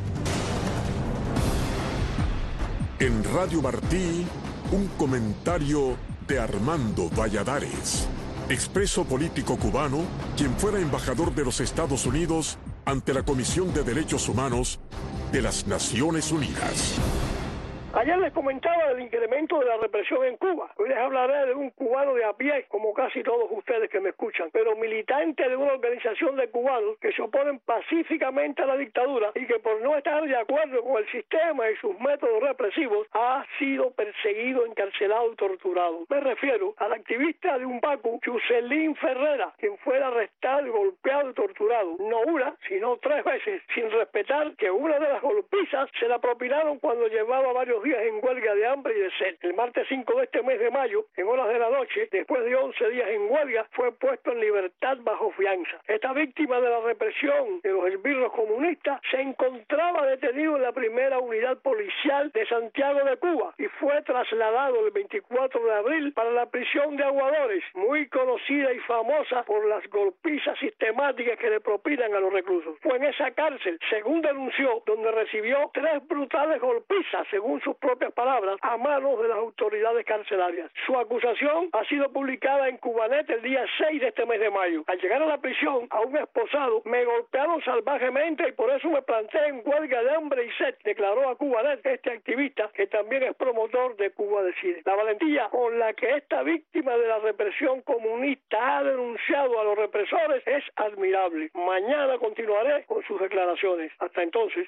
En Radio Martí, un comentario de Armando Valladares, expreso político cubano, quien fuera embajador de los Estados Unidos ante la Comisión de Derechos Humanos de las Naciones Unidas. Ayer les comentaba del incremento de la represión en Cuba. Hoy les hablaré de un cubano de a pie, como casi todos ustedes que me escuchan, pero militante de una organización de cubanos que se oponen pacíficamente a la dictadura y que por no estar de acuerdo con el sistema y sus métodos represivos ha sido perseguido, encarcelado y torturado. Me refiero al activista de Umbacu, Yuselín Ferrera, quien fue arrestado y golpeado y torturado, no una, sino 3 veces, sin respetar que una de las golpizas se la propinaron cuando llevaba varios 2 días en huelga de hambre y de sed. El martes 5 de este mes de mayo, en horas de la noche, después de 11 días en huelga, fue puesto en libertad bajo fianza. Esta víctima de la represión de los esbirros comunistas se encontraba detenido en la primera unidad policial de Santiago de Cuba y fue trasladado el 24 de abril para la prisión de Aguadores, muy conocida y famosa por las golpizas sistemáticas que le propinan a los reclusos. Fue en esa cárcel, según denunció, donde recibió 3 brutales golpizas, según sus propias palabras, a manos de las autoridades carcelarias. Su acusación ha sido publicada en Cubanet el día 6 de este mes de mayo. Al llegar a la prisión, a un esposado, me golpearon salvajemente y por eso me planté en huelga de hambre y sed, declaró a Cubanet este activista que también es promotor de Cuba Decide. La valentía con la que esta víctima de la represión comunista ha denunciado a los represores es admirable. Mañana continuaré con sus declaraciones. Hasta entonces.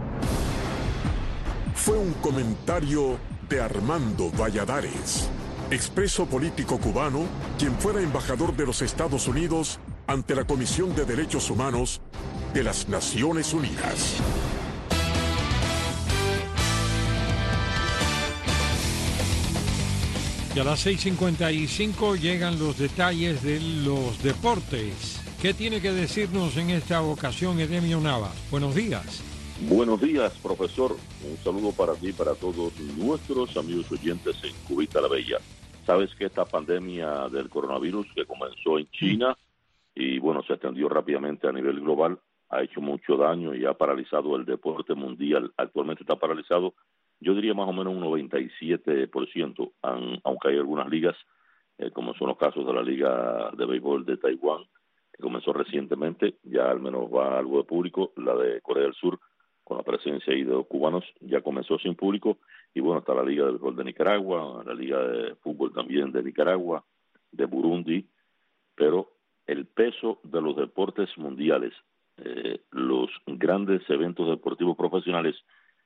Fue un comentario de Armando Valladares, expreso político cubano, quien fuera embajador de los Estados Unidos ante la Comisión de Derechos Humanos de las Naciones Unidas. Y a las 6:55 llegan los detalles de los deportes. ¿Qué tiene que decirnos en esta ocasión Edemio Navas? Buenos días. Buenos días, profesor. Un saludo para ti y para todos nuestros amigos oyentes en Cubita la Bella. Sabes que esta pandemia del coronavirus que comenzó en China y bueno, se extendió rápidamente a nivel global, ha hecho mucho daño y ha paralizado el deporte mundial. Actualmente está paralizado, yo diría más o menos un 97%, aunque hay algunas ligas, como son los casos de la Liga de Béisbol de Taiwán, que comenzó recientemente, ya al menos va algo de público. La de Corea del Sur, con la presencia ahí de los cubanos, ya comenzó sin público. Y bueno, está la Liga de Béisbol de Nicaragua, la Liga de Fútbol también de Nicaragua, de Burundi. Pero el peso de los deportes mundiales, los grandes eventos deportivos profesionales,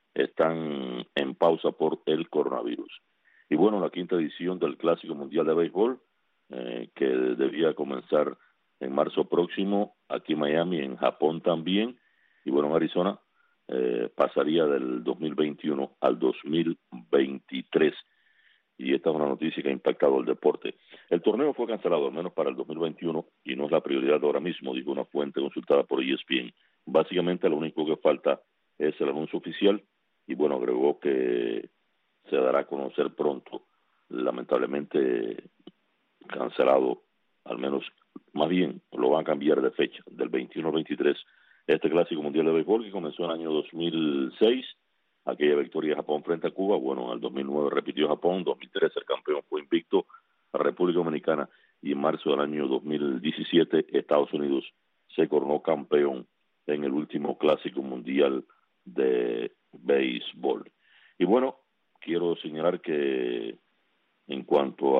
están en pausa por el coronavirus. Y bueno, la 5ª edición del Clásico Mundial de Béisbol, que debía comenzar en marzo próximo, aquí en Miami, en Japón también, y bueno, en Arizona, pasaría del 2021 al 2023. Y esta es una noticia que ha impactado el deporte. El torneo fue cancelado, al menos para el 2021, y no es la prioridad ahora mismo, dijo una fuente consultada por ESPN. Básicamente lo único que falta es el anuncio oficial, y bueno, agregó que se dará a conocer pronto. Lamentablemente cancelado, al menos, más bien, lo van a cambiar de fecha, del 21 al 23, este Clásico Mundial de Béisbol que comenzó en el año 2006, aquella victoria de Japón frente a Cuba. Bueno, en el 2009 repitió Japón, 2013 el campeón fue invicto a República Dominicana, y en marzo del año 2017 Estados Unidos se coronó campeón en el último Clásico Mundial de Béisbol. Y bueno, quiero señalar que en cuanto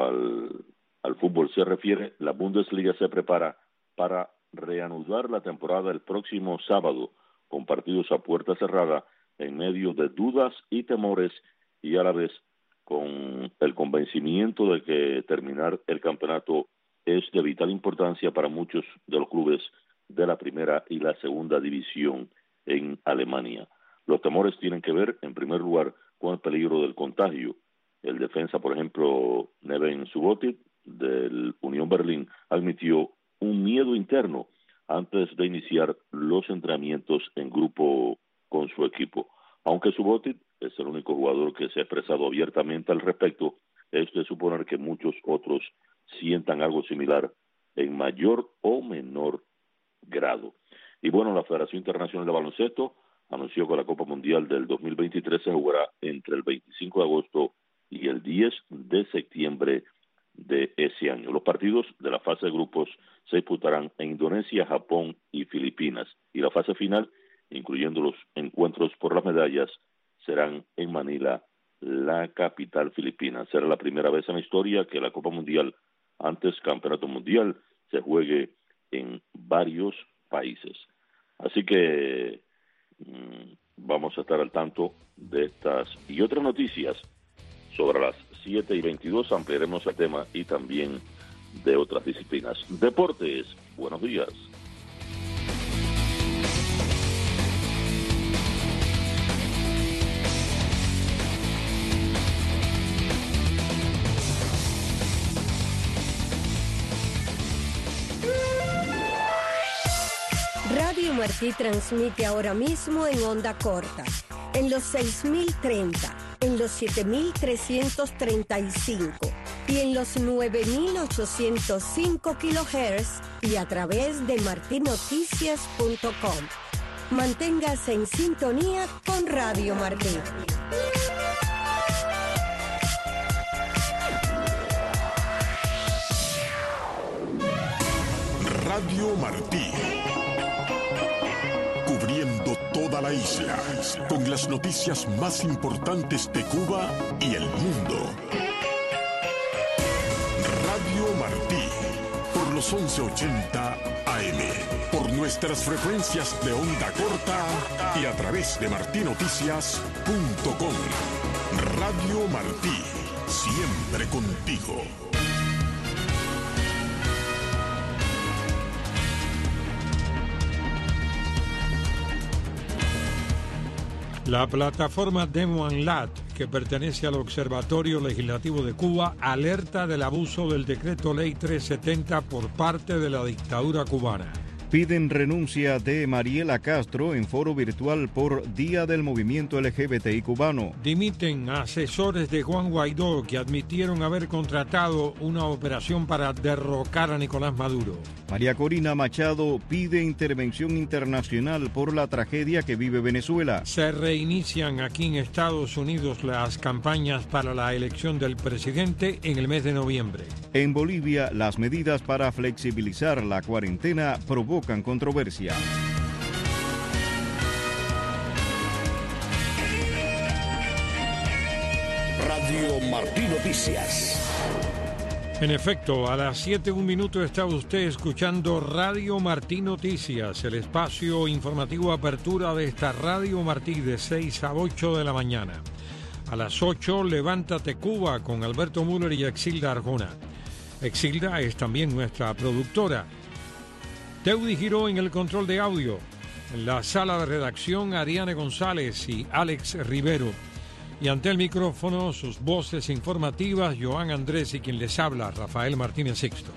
al fútbol se refiere, la Bundesliga se prepara para reanudar la temporada el próximo sábado con partidos a puerta cerrada en medio de dudas y temores, y a la vez con el convencimiento de que terminar el campeonato es de vital importancia para muchos de los clubes de la primera y la segunda división en Alemania. Los temores tienen que ver, en primer lugar, con el peligro del contagio. El defensa, por ejemplo, Neven Subotic, del Unión Berlín, admitió un miedo interno antes de iniciar los entrenamientos en grupo con su equipo. Aunque Subotic es el único jugador que se ha expresado abiertamente al respecto, es de suponer que muchos otros sientan algo similar en mayor o menor grado. Y bueno, la Federación Internacional de Baloncesto anunció que la Copa Mundial del 2023 se jugará entre el 25 de agosto y el 10 de septiembre de ese año. Los partidos de la fase de grupos se disputarán en Indonesia, Japón y Filipinas, y la fase final, incluyendo los encuentros por las medallas, serán en Manila, la capital filipina. Será la primera vez en la historia que la Copa Mundial, antes Campeonato Mundial, se juegue en varios países. Así que vamos a estar al tanto de estas y otras noticias. Sobre las 7:22 ampliaremos el tema y también de otras disciplinas. Deportes, buenos días. Radio Martí transmite ahora mismo en onda corta, en los 6.030, en los 7.335 y en los 9.805 kHz y a través de martinoticias.com. Manténgase en sintonía con Radio Martí. Radio Martí. Cubriendo toda la isla, con las noticias más importantes de Cuba y el mundo. Radio Martí, por los 1180 AM, por nuestras frecuencias de onda corta y a través de martinoticias.com. Radio Martí, siempre contigo. La plataforma Demo Anlat, que pertenece al Observatorio Legislativo de Cuba, alerta del abuso del Decreto Ley 370 por parte de la dictadura cubana. Piden renuncia de Mariela Castro en foro virtual por Día del Movimiento LGBTI cubano. Dimiten asesores de Juan Guaidó que admitieron haber contratado una operación para derrocar a Nicolás Maduro. María Corina Machado pide intervención internacional por la tragedia que vive Venezuela. Se reinician aquí en Estados Unidos las campañas para la elección del presidente en el mes de noviembre. En Bolivia, las medidas para flexibilizar la cuarentena provocan controversia. Radio Martí Noticias. En efecto, a las 7:01 está usted escuchando Radio Martí Noticias, el espacio informativo apertura de esta Radio Martí de 6 a 8 de la mañana. A las 8, Levántate Cuba con Alberto Müller y Exilda Arjona. Exilda es también nuestra productora. Teudi Giró en el control de audio. En la sala de redacción, Ariane González y Alex Rivero. Y ante el micrófono, sus voces informativas, Joan Andrés y quien les habla, Rafael Martínez Sixto.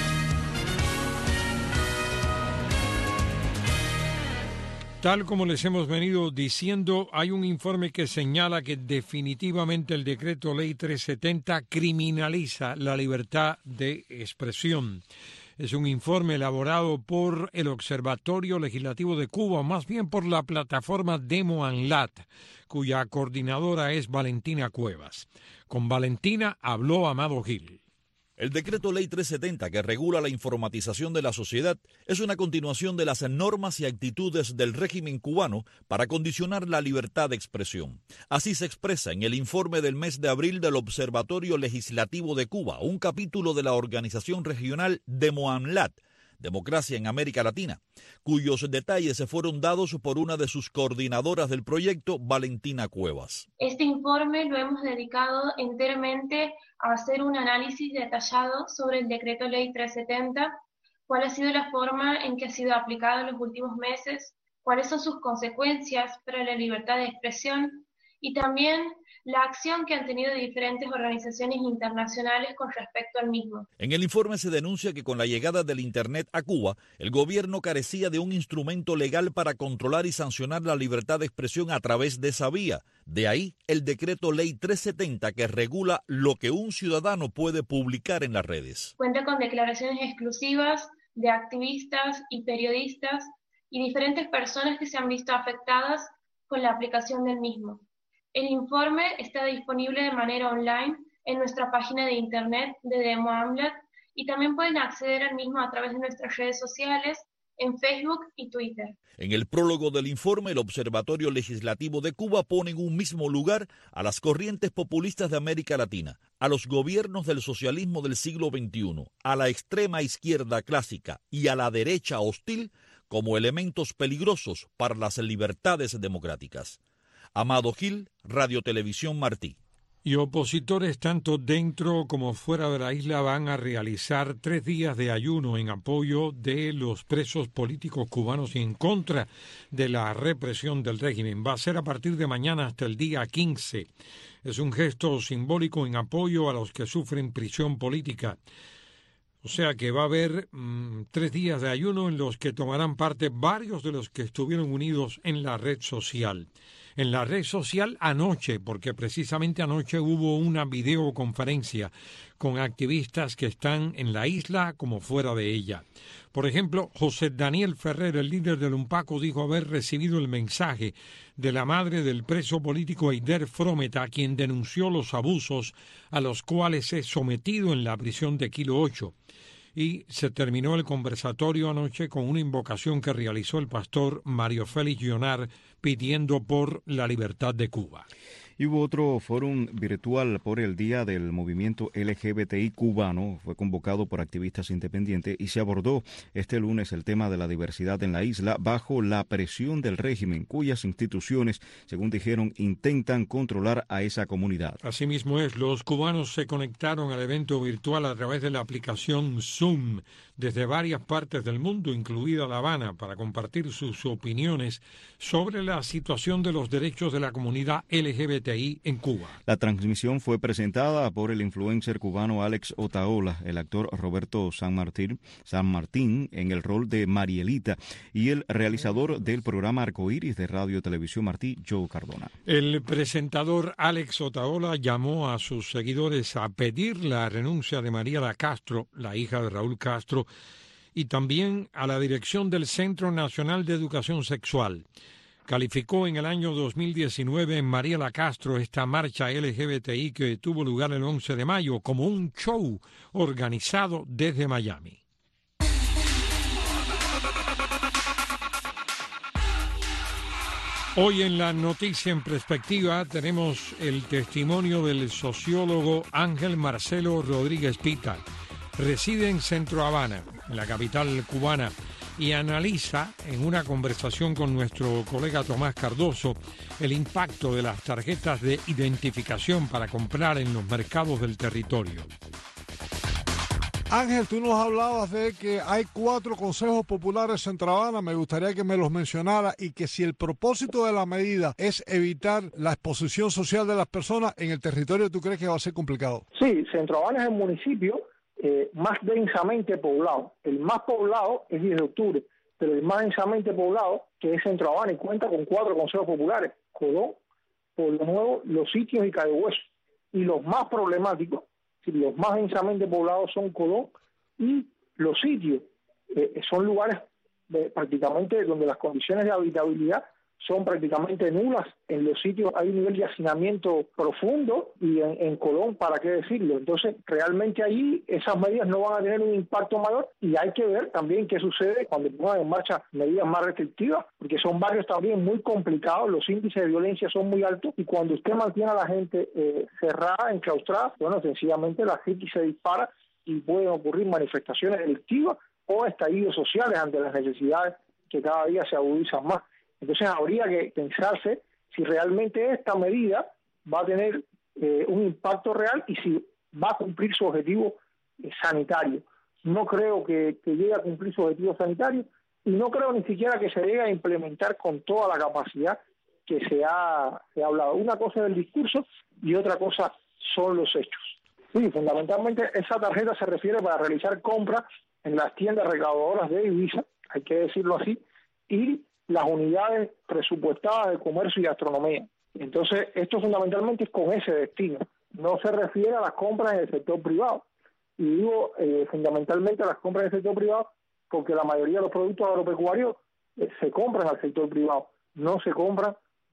Tal como les hemos venido diciendo, hay un informe que señala que definitivamente el decreto Ley 370 criminaliza la libertad de expresión. Es un informe elaborado por el Observatorio Legislativo de Cuba, más bien por la plataforma Demo Anlat, cuya coordinadora es Valentina Cuevas. Con Valentina habló Amado Gil. El decreto Ley 370, que regula la informatización de la sociedad, es una continuación de las normas y actitudes del régimen cubano para condicionar la libertad de expresión. Así se expresa en el informe del mes de abril del Observatorio Legislativo de Cuba, un capítulo de la organización regional Demo Anlat, Democracia en América Latina, cuyos detalles fueron dados por una de sus coordinadoras del proyecto, Valentina Cuevas. Este informe lo hemos dedicado enteramente a hacer un análisis detallado sobre el decreto Ley 370, cuál ha sido la forma en que ha sido aplicado en los últimos meses, cuáles son sus consecuencias para la libertad de expresión y también la acción que han tenido diferentes organizaciones internacionales con respecto al mismo. En el informe se denuncia que con la llegada del Internet a Cuba, el gobierno carecía de un instrumento legal para controlar y sancionar la libertad de expresión a través de esa vía. De ahí el decreto Ley 370 que regula lo que un ciudadano puede publicar en las redes. Cuenta con declaraciones exclusivas de activistas y periodistas y diferentes personas que se han visto afectadas con la aplicación del mismo. El informe está disponible de manera online en nuestra página de internet de Demo Anlat y también pueden acceder al mismo a través de nuestras redes sociales en Facebook y Twitter. En el prólogo del informe, el Observatorio Legislativo de Cuba pone en un mismo lugar a las corrientes populistas de América Latina, a los gobiernos del socialismo del siglo XXI, a la extrema izquierda clásica y a la derecha hostil como elementos peligrosos para las libertades democráticas. Amado Gil, Radio Televisión Martí. Y opositores tanto dentro como fuera de la isla van a realizar 3 días de ayuno en apoyo de los presos políticos cubanos y en contra de la represión del régimen. Va a ser a partir de mañana hasta el día 15. Es un gesto simbólico en apoyo a los que sufren prisión política. O sea que va a haber 3 días de ayuno en los que tomarán parte varios de los que estuvieron unidos en la red social. En la red social anoche, porque precisamente anoche hubo una videoconferencia con activistas que están en la isla como fuera de ella. Por ejemplo, José Daniel Ferrer, el líder del UNPACO, dijo haber recibido el mensaje de la madre del preso político Eider Frometa, quien denunció los abusos a los cuales es sometido en la prisión de Kilo 8. Y se terminó el conversatorio anoche con una invocación que realizó el pastor Mario Félix Llonar pidiendo por la libertad de Cuba. Y hubo otro foro virtual por el Día del Movimiento LGBTI cubano. Fue convocado por activistas independientes y se abordó este lunes el tema de la diversidad en la isla bajo la presión del régimen, cuyas instituciones, según dijeron, intentan controlar a esa comunidad. Asimismo los cubanos se conectaron al evento virtual a través de la aplicación Zoom desde varias partes del mundo, incluida La Habana, para compartir sus opiniones sobre la situación de los derechos de la comunidad LGBTI en Cuba. La transmisión fue presentada por el influencer cubano Alex Otaola, el actor Roberto San Martín en el rol de Marielita y el realizador del programa Arcoíris de Radio Televisión Martí, Joe Cardona. El presentador Alex Otaola llamó a sus seguidores a pedir la renuncia de Mariela Castro, la hija de Raúl Castro, y también a la dirección del Centro Nacional de Educación Sexual. Calificó en el año 2019 en Mariela Castro esta marcha LGBTI que tuvo lugar el 11 de mayo como un show organizado desde Miami. Hoy en la noticia en perspectiva tenemos el testimonio del sociólogo Ángel Marcelo Rodríguez Pita. Reside en Centro Habana, en la capital cubana, y analiza en una conversación con nuestro colega Tomás Cardoso el impacto de las tarjetas de identificación para comprar en los mercados del territorio. Ángel, tú nos hablabas de que hay 4 consejos populares en Centro Habana, me gustaría que me los mencionara, y que si el propósito de la medida es evitar la exposición social de las personas en el territorio, ¿tú crees que va a ser complicado? Sí, Centro Habana es el municipio más densamente poblado. El más poblado es 10 de octubre, pero el más densamente poblado, que es Centro Habana, y cuenta con 4 consejos populares: Colón, Pueblo Nuevo, Los Sitios y Cayo Hueso. Y los más problemáticos, los más densamente poblados, son Colón y Los Sitios. Son lugares prácticamente donde las condiciones de habitabilidad son prácticamente nulas. En Los Sitios hay un nivel de hacinamiento profundo y en Colón, ¿para qué decirlo? Entonces, realmente allí esas medidas no van a tener un impacto mayor, y hay que ver también qué sucede cuando pongan en marcha medidas más restrictivas, porque son barrios también muy complicados, los índices de violencia son muy altos, y cuando usted mantiene a la gente cerrada, enclaustrada, bueno, sencillamente la psiquis se dispara y pueden ocurrir manifestaciones delictivas o estallidos sociales ante las necesidades que cada día se agudizan más. Entonces habría que pensarse si realmente esta medida va a tener un impacto real y si va a cumplir su objetivo sanitario. No creo que llegue a cumplir su objetivo sanitario, y no creo ni siquiera que se llegue a implementar con toda la capacidad que se ha hablado. Una cosa es el discurso y otra cosa son los hechos. Sí, fundamentalmente esa tarjeta se refiere para realizar compras en las tiendas recaudadoras de divisa, hay que decirlo así, y las unidades presupuestadas de comercio y gastronomía. Entonces, esto fundamentalmente es con ese destino. No se refiere a las compras en el sector privado. Y digo fundamentalmente a las compras en el sector privado porque la mayoría de los productos agropecuarios se compran al sector privado, no se compran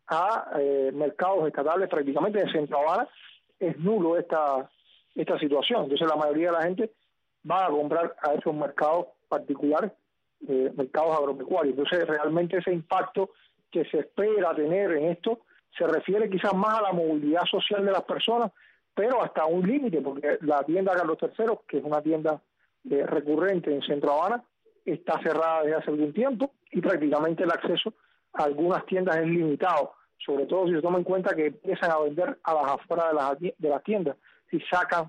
a mercados estatales. Prácticamente en Centro Habana es nulo esta situación. Entonces, la mayoría de la gente va a comprar a esos mercados particulares, mercados agropecuarios. Entonces, realmente ese impacto que se espera tener en esto se refiere quizás más a la movilidad social de las personas, pero hasta un límite, porque la tienda Carlos III, que es una tienda recurrente en Centro Habana, está cerrada desde hace algún tiempo y prácticamente el acceso a algunas tiendas es limitado, sobre todo si se toma en cuenta que empiezan a vender a las afueras de las tiendas. Si sacan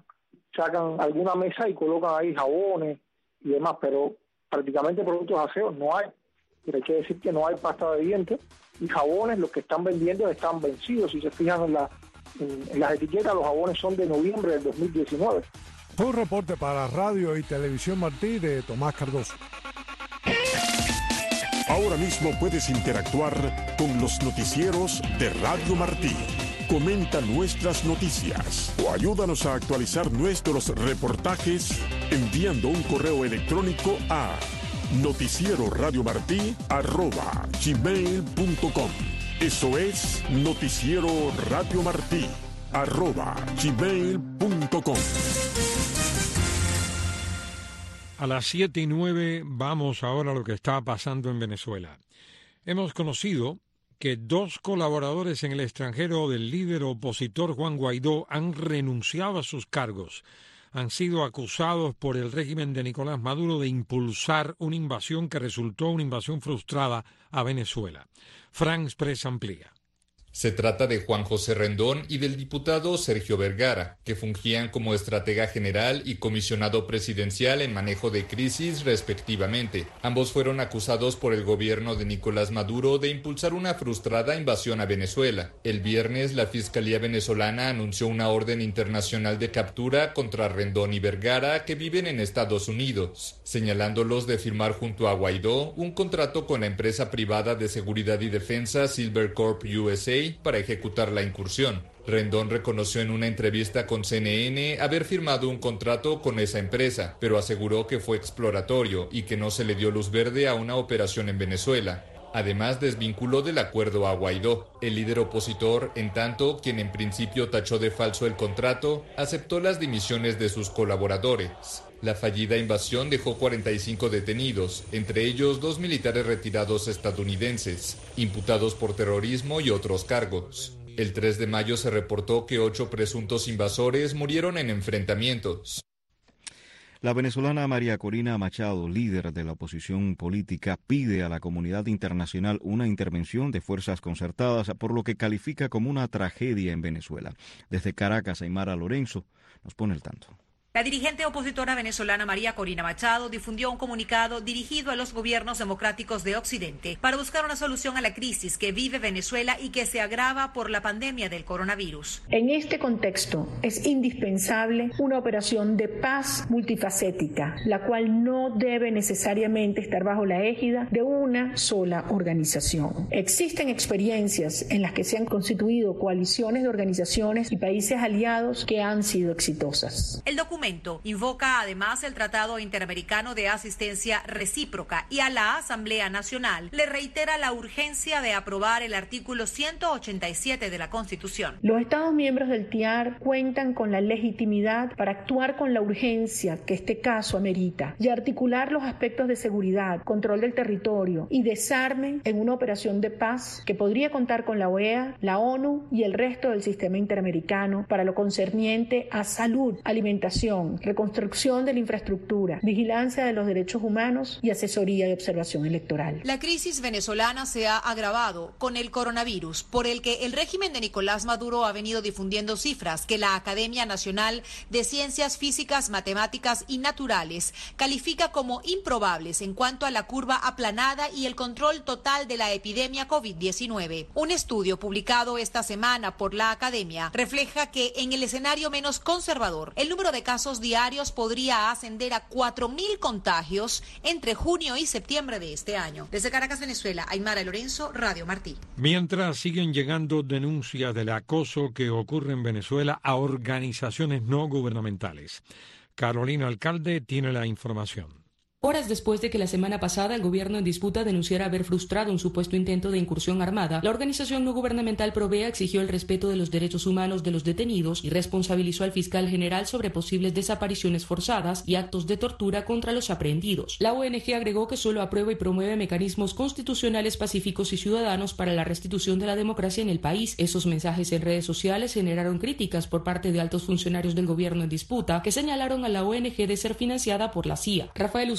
alguna mesa y colocan ahí jabones y demás, pero prácticamente productos de aseo no hay. Pero hay que decir que no hay pasta de dientes y jabones, los que están vendiendo están vencidos. Si se fijan en las etiquetas, los jabones son de noviembre del 2019. Fue un reporte para Radio y Televisión Martí de Tomás Cardoso. Ahora mismo puedes interactuar con los noticieros de Radio Martí. Comenta nuestras noticias o ayúdanos a actualizar nuestros reportajes enviando un correo electrónico a noticieroradiomartí@gmail.com. Eso es noticieroradiomartí@gmail.com. A las 7:09 vamos ahora a lo que está pasando en Venezuela. Hemos conocido que 2 colaboradores en el extranjero del líder opositor Juan Guaidó han renunciado a sus cargos. Han sido acusados por el régimen de Nicolás Maduro de impulsar una invasión que resultó una invasión frustrada a Venezuela. Franz Press amplía. Se trata de Juan José Rendón y del diputado Sergio Vergara, que fungían como estratega general y comisionado presidencial en manejo de crisis respectivamente. Ambos fueron acusados por el gobierno de Nicolás Maduro de impulsar una frustrada invasión a Venezuela. El viernes, la Fiscalía venezolana anunció una orden internacional de captura contra Rendón y Vergara, que viven en Estados Unidos, señalándolos de firmar junto a Guaidó un contrato con la empresa privada de seguridad y defensa Silvercorp USA para ejecutar la incursión. Rendón reconoció en una entrevista con CNN haber firmado un contrato con esa empresa, pero aseguró que fue exploratorio y que no se le dio luz verde a una operación en Venezuela. Además, desvinculó del acuerdo a Guaidó. El líder opositor, en tanto, quien en principio tachó de falso el contrato, aceptó las dimisiones de sus colaboradores. La fallida invasión dejó 45 detenidos, entre ellos 2 militares retirados estadounidenses, imputados por terrorismo y otros cargos. El 3 de mayo se reportó que 8 presuntos invasores murieron en enfrentamientos. La venezolana María Corina Machado, líder de la oposición política, pide a la comunidad internacional una intervención de fuerzas concertadas por lo que califica como una tragedia en Venezuela. Desde Caracas, Aymara Lorenzo nos pone el tanto. La dirigente opositora venezolana María Corina Machado difundió un comunicado dirigido a los gobiernos democráticos de Occidente para buscar una solución a la crisis que vive Venezuela y que se agrava por la pandemia del coronavirus. En este contexto es indispensable una operación de paz multifacética, la cual no debe necesariamente estar bajo la égida de una sola organización. Existen experiencias en las que se han constituido coaliciones de organizaciones y países aliados que han sido exitosas. El documento invoca además el Tratado Interamericano de Asistencia Recíproca y a la Asamblea Nacional le reitera la urgencia de aprobar el artículo 187 de la Constitución. Los Estados miembros del TIAR cuentan con la legitimidad para actuar con la urgencia que este caso amerita y articular los aspectos de seguridad, control del territorio y desarme en una operación de paz que podría contar con la OEA, la ONU y el resto del sistema interamericano para lo concerniente a salud, alimentación, reconstrucción de la infraestructura, vigilancia de los derechos humanos y asesoría de observación electoral. La crisis venezolana se ha agravado con el coronavirus, por el que el régimen de Nicolás Maduro ha venido difundiendo cifras que la Academia Nacional de Ciencias Físicas, Matemáticas y Naturales califica como improbables en cuanto a la curva aplanada y el control total de la epidemia COVID-19. Un estudio publicado esta semana por la Academia refleja que en el escenario menos conservador, el número de casos diarios podría ascender a 4.000 contagios entre junio y septiembre de este año. Desde Caracas, Venezuela, Aymara Lorenzo, Radio Martí. Mientras siguen llegando denuncias del acoso que ocurre en Venezuela a organizaciones no gubernamentales. Carolina Alcalde tiene la información. Horas después de que la semana pasada el gobierno en disputa denunciara haber frustrado un supuesto intento de incursión armada, la organización no gubernamental Provea exigió el respeto de los derechos humanos de los detenidos y responsabilizó al fiscal general sobre posibles desapariciones forzadas y actos de tortura contra los aprehendidos. La ONG agregó que solo aprueba y promueve mecanismos constitucionales pacíficos y ciudadanos para la restitución de la democracia en el país. Esos mensajes en redes sociales generaron críticas por parte de altos funcionarios del gobierno en disputa que señalaron a la ONG de ser financiada por la CIA. Rafael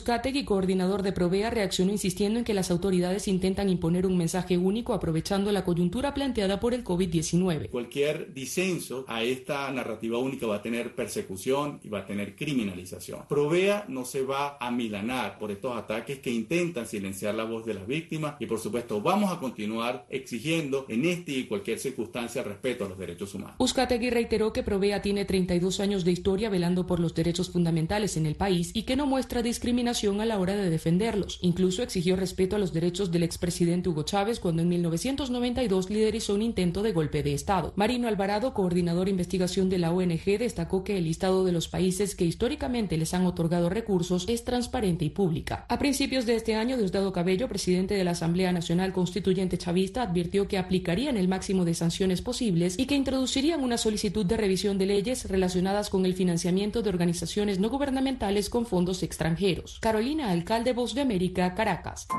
Uzcategui, coordinador de Provea, reaccionó insistiendo en que las autoridades intentan imponer un mensaje único aprovechando la coyuntura planteada por el COVID-19. Cualquier disenso a esta narrativa única va a tener persecución y va a tener criminalización. Provea no se va a amilanar por estos ataques que intentan silenciar la voz de las víctimas y, por supuesto, vamos a continuar exigiendo en este y cualquier circunstancia respeto a los derechos humanos. Uzcategui reiteró que Provea tiene 32 años de historia velando por los derechos fundamentales en el país y que no muestra discriminación a la hora de defenderlos. Incluso exigió respeto a los derechos del expresidente Hugo Chávez cuando en 1992 liderizó un intento de golpe de Estado. Marino Alvarado, coordinador de investigación de la ONG, destacó que el listado de los países que históricamente les han otorgado recursos es transparente y pública. A principios de este año, Diosdado Cabello, presidente de la Asamblea Nacional Constituyente Chavista, advirtió que aplicarían el máximo de sanciones posibles y que introducirían una solicitud de revisión de leyes relacionadas con el financiamiento de organizaciones no gubernamentales con fondos extranjeros. Carolina Alcalde, Voz de América, Caracas.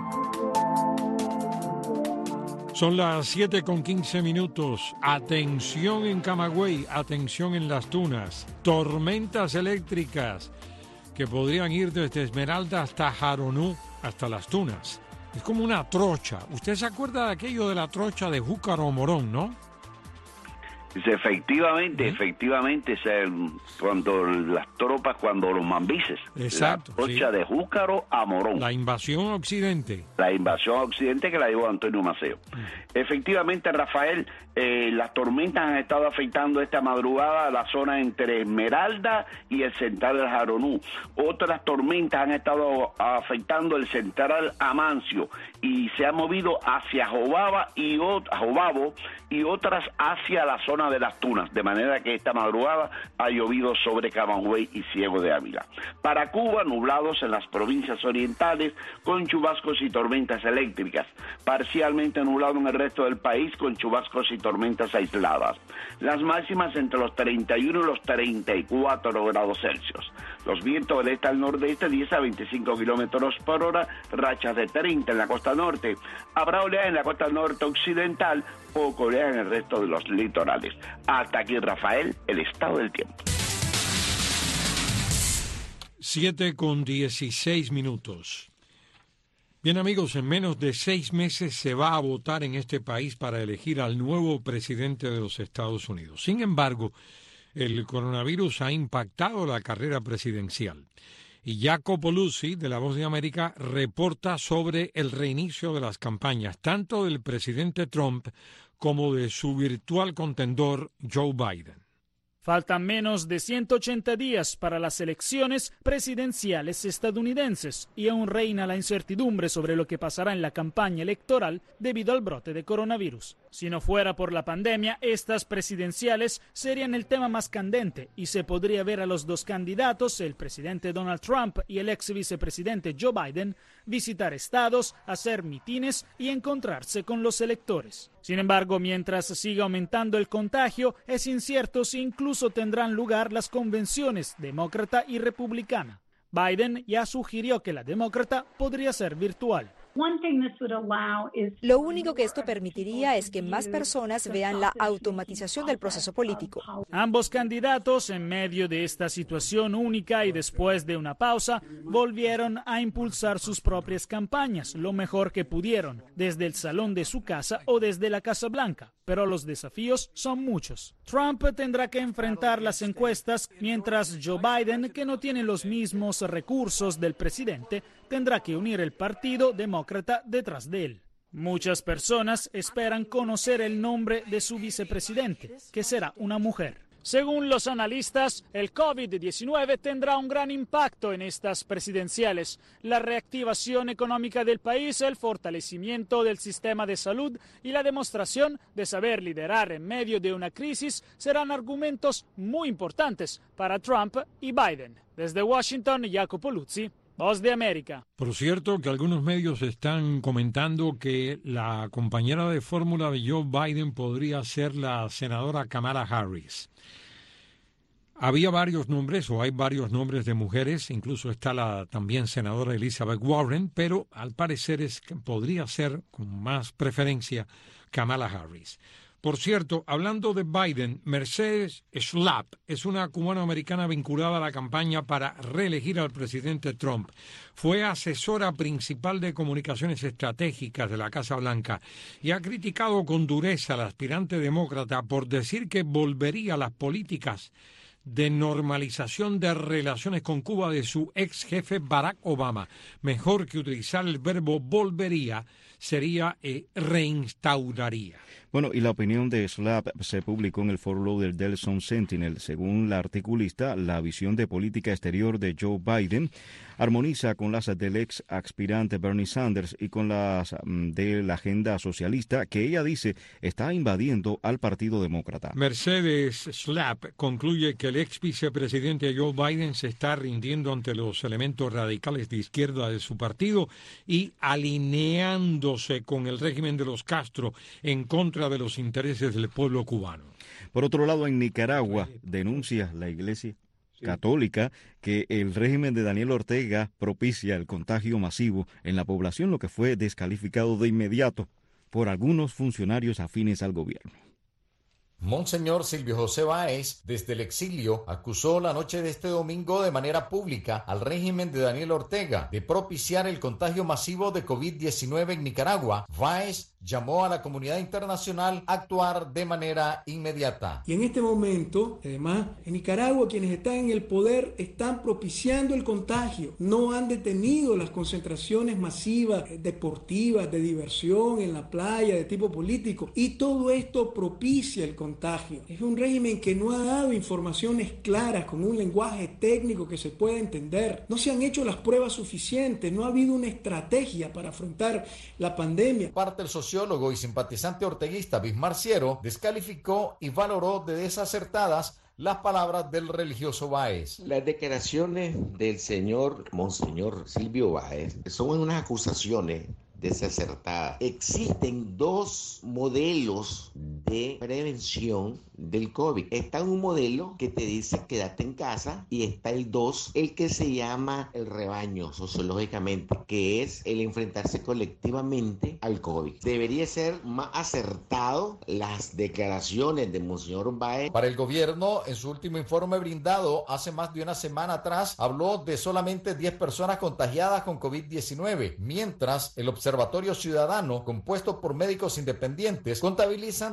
Son las 7:15. Atención en Camagüey, atención en Las Tunas. Tormentas eléctricas que podrían ir desde Esmeralda hasta Jaronú, hasta Las Tunas. Es como una trocha. ¿Usted se acuerda de aquello de la trocha de Júcaro Morón, no? Efectivamente, cuando las tropas, cuando los mambises, exacto, la trocha de Júcaro a Morón. La invasión a Occidente. La invasión a Occidente que la llevó Antonio Maceo. Efectivamente, Rafael, las tormentas han estado afectando esta madrugada la zona entre Esmeralda y el central del Jaronú. Otras tormentas han estado afectando el central Amancio y se han movido hacia Jobabo y otras hacia la zona de Las Tunas, de manera que esta madrugada ha llovido sobre Camagüey y Ciego de Ávila. Para Cuba, nublados en las provincias orientales con chubascos y tormentas eléctricas, parcialmente nublado en el resto del país con chubascos y tormentas aisladas. Las máximas entre los 31 y los 34 grados Celsius. Los vientos del este al nordeste 10 a 25 kilómetros por hora, rachas de 30 en la costa norte. Habrá oleaje en la costa norte occidental, poco oleaje en el resto de los litorales. Hasta aquí, Rafael, el estado del tiempo. 7:16. Bien, amigos, en menos de 6 meses se va a votar en este país para elegir al nuevo presidente de los Estados Unidos. Sin embargo, el coronavirus ha impactado la carrera presidencial. Y Jacopo Luzzi, de La Voz de América, reporta sobre el reinicio de las campañas, tanto del presidente Trump como de su virtual contendor Joe Biden. Faltan menos de 180 días para las elecciones presidenciales estadounidenses y aún reina la incertidumbre sobre lo que pasará en la campaña electoral debido al brote de coronavirus. Si no fuera por la pandemia, estas presidenciales serían el tema más candente y se podría ver a los dos candidatos, el presidente Donald Trump y el ex vicepresidente Joe Biden, visitar estados, hacer mitines y encontrarse con los electores. Sin embargo, mientras siga aumentando el contagio, es incierto si incluso tendrán lugar las convenciones demócrata y republicana. Biden ya sugirió que la demócrata podría ser virtual. Lo único que esto permitiría es que más personas vean la automatización del proceso político. Ambos candidatos, en medio de esta situación única y después de una pausa, volvieron a impulsar sus propias campañas lo mejor que pudieron, desde el salón de su casa o desde la Casa Blanca. Pero los desafíos son muchos. Trump tendrá que enfrentar las encuestas, mientras Joe Biden, que no tiene los mismos recursos del presidente, tendrá que unir el partido demócrata detrás de él. Muchas personas esperan conocer el nombre de su vicepresidente, que será una mujer. Según los analistas, el COVID-19 tendrá un gran impacto en estas presidenciales. La reactivación económica del país, el fortalecimiento del sistema de salud y la demostración de saber liderar en medio de una crisis serán argumentos muy importantes para Trump y Biden. Desde Washington, Jacopo Luzzi, Voz de América. Por cierto, que algunos medios están comentando que la compañera de fórmula de Joe Biden podría ser la senadora Kamala Harris. Había varios nombres, o hay varios nombres de mujeres, incluso está la también senadora Elizabeth Warren, pero al parecer podría ser con más preferencia Kamala Harris. Por cierto, hablando de Biden, Mercedes Schlapp es una cubano-americana vinculada a la campaña para reelegir al presidente Trump. Fue asesora principal de comunicaciones estratégicas de la Casa Blanca y ha criticado con dureza al aspirante demócrata por decir que volvería a las políticas de normalización de relaciones con Cuba de su ex jefe Barack Obama. Mejor que utilizar el verbo volvería, sería reinstauraría. Bueno, y la opinión de Schlapp se publicó en el foro del Sun Sentinel. Según la articulista, la visión de política exterior de Joe Biden armoniza con las del ex aspirante Bernie Sanders y con las de la agenda socialista que ella dice está invadiendo al Partido Demócrata. Mercedes Schlapp concluye que el ex vicepresidente Joe Biden se está rindiendo ante los elementos radicales de izquierda de su partido y alineándose con el régimen de los Castro en contra de los intereses del pueblo cubano. Por otro lado, en Nicaragua denuncia la Iglesia Católica que el régimen de Daniel Ortega propicia el contagio masivo en la población, lo que fue descalificado de inmediato por algunos funcionarios afines al gobierno. Monseñor Silvio José Báez, desde el exilio, acusó la noche de este domingo de manera pública al régimen de Daniel Ortega de propiciar el contagio masivo de COVID-19 en Nicaragua. Báez llamó a la comunidad internacional a actuar de manera inmediata. Y en este momento, además, en Nicaragua quienes están en el poder están propiciando el contagio. No han detenido las concentraciones masivas deportivas, de diversión en la playa, de tipo político. Y todo esto propicia el contagio. Es un régimen que no ha dado informaciones claras con un lenguaje técnico que se pueda entender. No se han hecho las pruebas suficientes, no ha habido una estrategia para afrontar la pandemia. Parte el sociólogo y simpatizante orteguista Bismar Ciero descalificó y valoró de desacertadas las palabras del religioso Báez. Las declaraciones del Monseñor Silvio Báez son unas acusaciones desacertada. Existen dos modelos de prevención del COVID. Está un modelo que te dice quédate en casa y está el dos, el que se llama el rebaño sociológicamente, que es el enfrentarse colectivamente al COVID. Debería ser más acertado las declaraciones de Monseñor Báez. Para el gobierno, en su último informe brindado hace más de una semana atrás, habló de solamente 10 personas contagiadas con COVID-19, mientras el Observatorio Ciudadano, compuesto por médicos independientes, contabilizan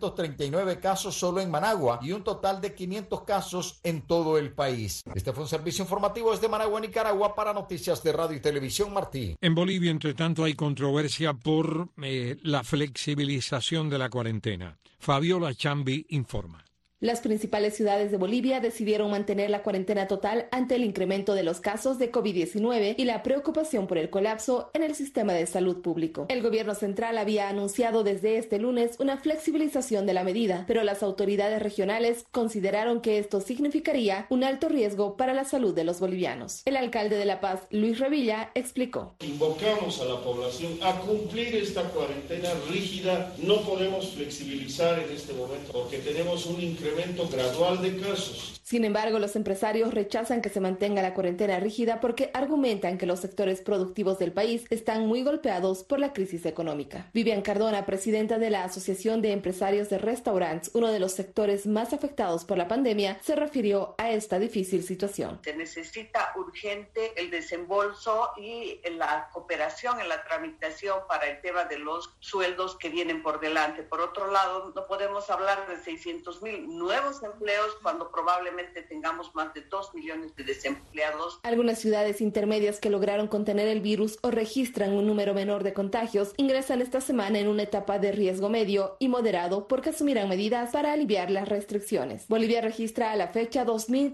339 casos solo en Managua y un total de 500 casos en todo el país. Este fue un servicio informativo desde Managua, Nicaragua, para Noticias de Radio y Televisión Martí. En Bolivia, entre tanto, hay controversia por la flexibilización de la cuarentena. Fabiola Chambi informa. Las principales ciudades de Bolivia decidieron mantener la cuarentena total ante el incremento de los casos de COVID-19 y la preocupación por el colapso en el sistema de salud público. El gobierno central había anunciado desde este lunes una flexibilización de la medida, pero las autoridades regionales consideraron que esto significaría un alto riesgo para la salud de los bolivianos. El alcalde de La Paz, Luis Revilla, explicó. Invocamos a la población a cumplir esta cuarentena rígida. No podemos flexibilizar en este momento porque tenemos un incremento gradual de casos. Sin embargo, los empresarios rechazan que se mantenga la cuarentena rígida porque argumentan que los sectores productivos del país están muy golpeados por la crisis económica. Vivian Cardona, presidenta de la Asociación de Empresarios de Restaurantes, uno de los sectores más afectados por la pandemia, se refirió a esta difícil situación. Se necesita urgente el desembolso y la cooperación en la tramitación para el tema de los sueldos que vienen por delante. Por otro lado, no podemos hablar de 600,000 nuevos empleos cuando probablemente tengamos más de 2 millones de desempleados. Algunas ciudades intermedias que lograron contener el virus o registran un número menor de contagios ingresan esta semana en una etapa de riesgo medio y moderado porque asumirán medidas para aliviar las restricciones. Bolivia registra a la fecha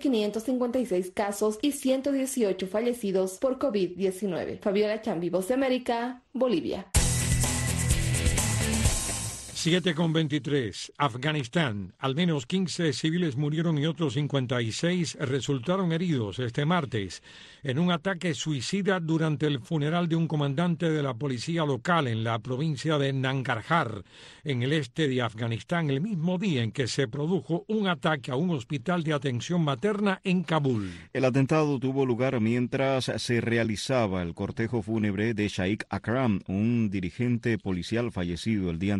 2.556 casos y 118 fallecidos por COVID-19. Fabiola Chambi, Voz de América, Bolivia. 7:23. Afganistán. Al menos 15 civiles murieron y otros 56 resultaron heridos este martes en un ataque suicida durante el funeral de un comandante de la policía local en la provincia de Nangarhar, en el este de Afganistán, el mismo día en que se produjo un ataque a un hospital de atención materna en Kabul. El atentado tuvo lugar mientras se realizaba el cortejo fúnebre de Shaikh Akram, un dirigente policial fallecido el día anterior de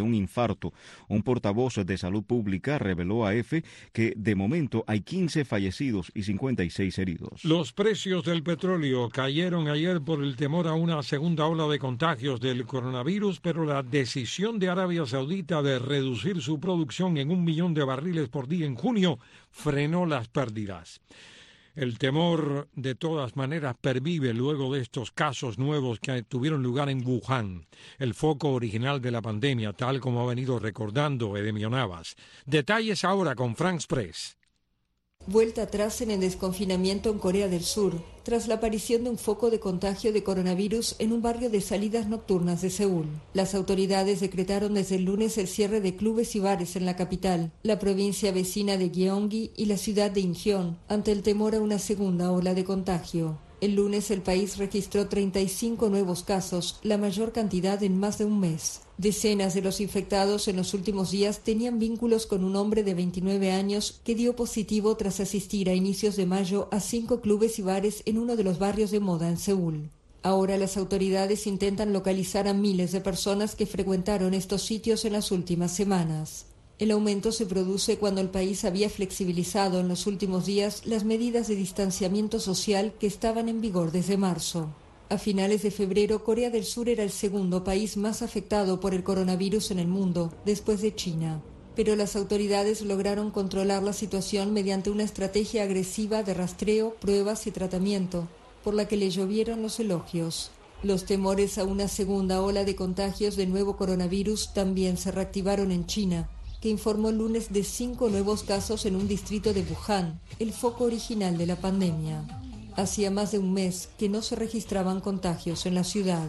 de un infarto. Un portavoz de Salud Pública reveló a EFE que de momento hay 15 fallecidos y 56 heridos. Los precios del petróleo cayeron ayer por el temor a una segunda ola de contagios del coronavirus, pero la decisión de Arabia Saudita de reducir su producción en 1 millón de barriles por día en junio frenó las pérdidas. El temor, de todas maneras, pervive luego de estos casos nuevos que tuvieron lugar en Wuhan, el foco original de la pandemia, tal como ha venido recordando Edemio Navas. Detalles ahora con France Press. Vuelta atrás en el desconfinamiento en Corea del Sur, tras la aparición de un foco de contagio de coronavirus en un barrio de salidas nocturnas de Seúl. Las autoridades decretaron desde el lunes el cierre de clubes y bares en la capital, la provincia vecina de Gyeonggi y la ciudad de Incheon, ante el temor a una segunda ola de contagio. El lunes el país registró 35 nuevos casos, la mayor cantidad en más de un mes. Decenas de los infectados en los últimos días tenían vínculos con un hombre de 29 años que dio positivo tras asistir a inicios de mayo a 5 clubes y bares en uno de los barrios de moda en Seúl. Ahora las autoridades intentan localizar a miles de personas que frecuentaron estos sitios en las últimas semanas. El aumento se produce cuando el país había flexibilizado en los últimos días las medidas de distanciamiento social que estaban en vigor desde marzo. A finales de febrero, Corea del Sur era el segundo país más afectado por el coronavirus en el mundo, después de China. Pero las autoridades lograron controlar la situación mediante una estrategia agresiva de rastreo, pruebas y tratamiento, por la que le llovieron los elogios. Los temores a una segunda ola de contagios del nuevo coronavirus también se reactivaron en China, que informó el lunes de 5 nuevos casos en un distrito de Wuhan, el foco original de la pandemia. Hacía más de un mes que no se registraban contagios en la ciudad.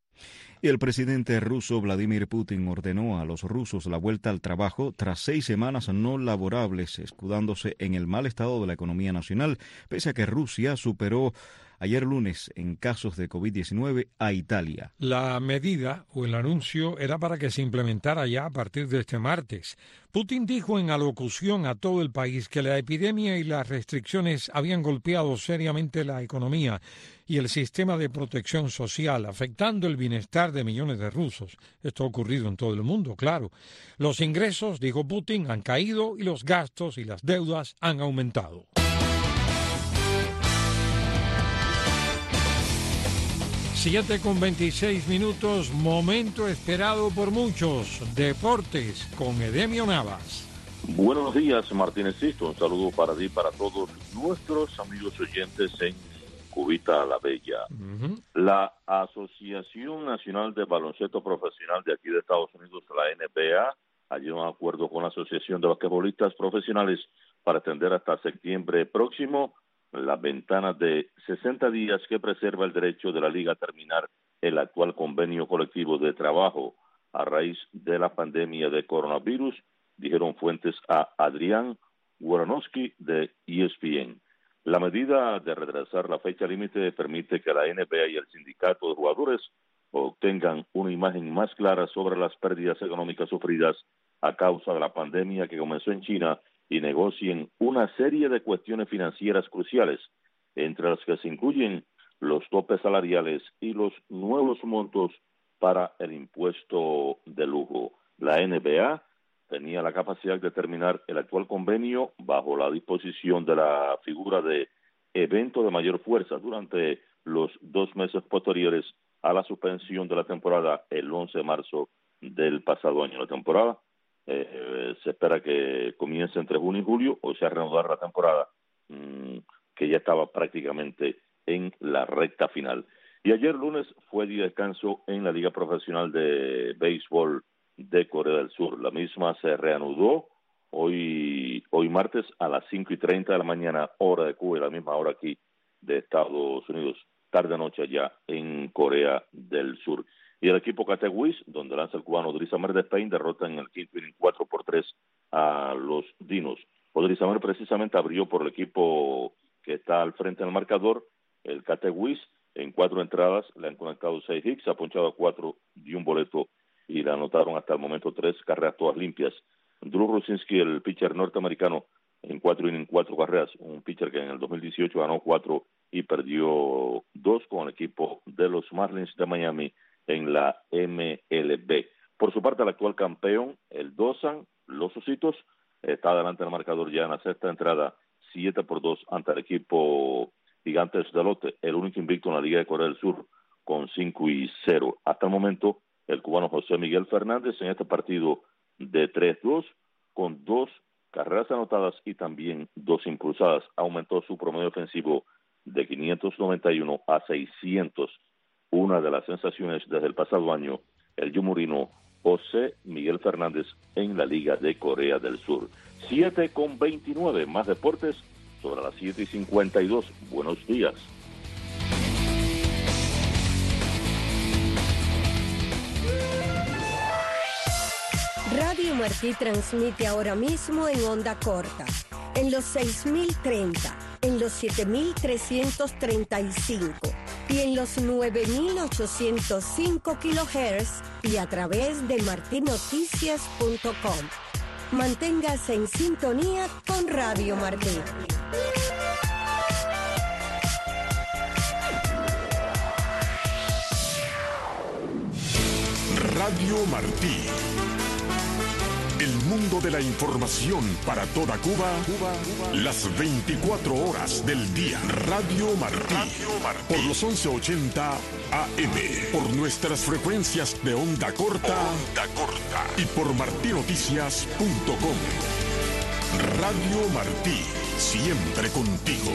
Y el presidente ruso Vladimir Putin ordenó a los rusos la vuelta al trabajo tras 6 semanas no laborables, escudándose en el mal estado de la economía nacional, pese a que Rusia superó ayer lunes en casos de COVID-19 a Italia. La medida o el anuncio era para que se implementara ya a partir de este martes. Putin dijo en alocución a todo el país que la epidemia y las restricciones habían golpeado seriamente la economía y el sistema de protección social, afectando el bienestar de millones de rusos. Esto ha ocurrido en todo el mundo, claro. Los ingresos, dijo Putin, han caído y los gastos y las deudas han aumentado. 7:26, momento esperado por muchos. Deportes con Edemio Navas. Buenos días, Martínez Sisto. Un saludo para ti y para todos nuestros amigos oyentes en Cubita la Bella. La Asociación Nacional de Baloncesto Profesional de aquí de Estados Unidos, la NBA, ha llegado a un acuerdo con la Asociación de Basquetbolistas Profesionales para extender hasta septiembre próximo la ventana de 60 días que preserva el derecho de la liga a terminar el actual convenio colectivo de trabajo a raíz de la pandemia de coronavirus, dijeron fuentes a Adrián Woronowski de ESPN. La medida de retrasar la fecha límite permite que la NBA y el sindicato de jugadores obtengan una imagen más clara sobre las pérdidas económicas sufridas a causa de la pandemia que comenzó en China y negocien una serie de cuestiones financieras cruciales, entre las que se incluyen los topes salariales y los nuevos montos para el impuesto de lujo. La NBA tenía la capacidad de terminar el actual convenio bajo la disposición de la figura de evento de mayor fuerza durante los 2 meses posteriores a la suspensión de la temporada el 11 de marzo del pasado año. La temporada se espera que comience entre junio y julio, o sea, reanudar la temporada que ya estaba prácticamente en la recta final. Y ayer lunes fue día de descanso en la Liga Profesional de Béisbol de Corea del Sur. La misma se reanudó hoy martes a las 5:30 de la mañana, hora de Cuba, y la misma hora aquí de Estados Unidos, tarde-noche allá en Corea del Sur. Y el equipo Categuis, donde lanza el cubano Odrizamer de Spain, derrota en el quinto inning 4-3 a los Dinos. Odrizamer precisamente abrió por el equipo que está al frente del marcador, el Categuis. En 4 entradas le han conectado 6 hits, ha ponchado a 4 y un boleto, y le anotaron hasta el momento 3 carreras todas limpias. Drew Rucinski, el pitcher norteamericano, en 4 innings, 4 carreras, un pitcher que en el 2018 ganó 4 y perdió 2 con el equipo de los Marlins de Miami en la MLB. Por su parte, el actual campeón, el Dosan, los Ositos, está adelante en el marcador ya en la sexta entrada, 7-2 ante el equipo Gigantes de Lotte, el único invicto en la Liga de Corea del Sur, con 5-0. Hasta el momento, el cubano José Miguel Fernández en este partido de 3-2, con 2 carreras anotadas y también 2 impulsadas, aumentó su promedio ofensivo de 591 a 600. Una de las sensaciones desde el pasado año, el yumurino José Miguel Fernández en la Liga de Corea del Sur. 7:29, más deportes sobre las 7:52. Buenos días. Radio Martí transmite ahora mismo en onda corta, en los 6.030, en los 7.335 y en los 9.805 kHz y a través de martinoticias.com. Manténgase en sintonía con Radio Martí. Radio Martí. El mundo de la información para toda Cuba, las 24 horas del día. Radio Martí. Por los 1180 AM. Por nuestras frecuencias de onda corta. Y por martinoticias.com. Radio Martí. Siempre contigo.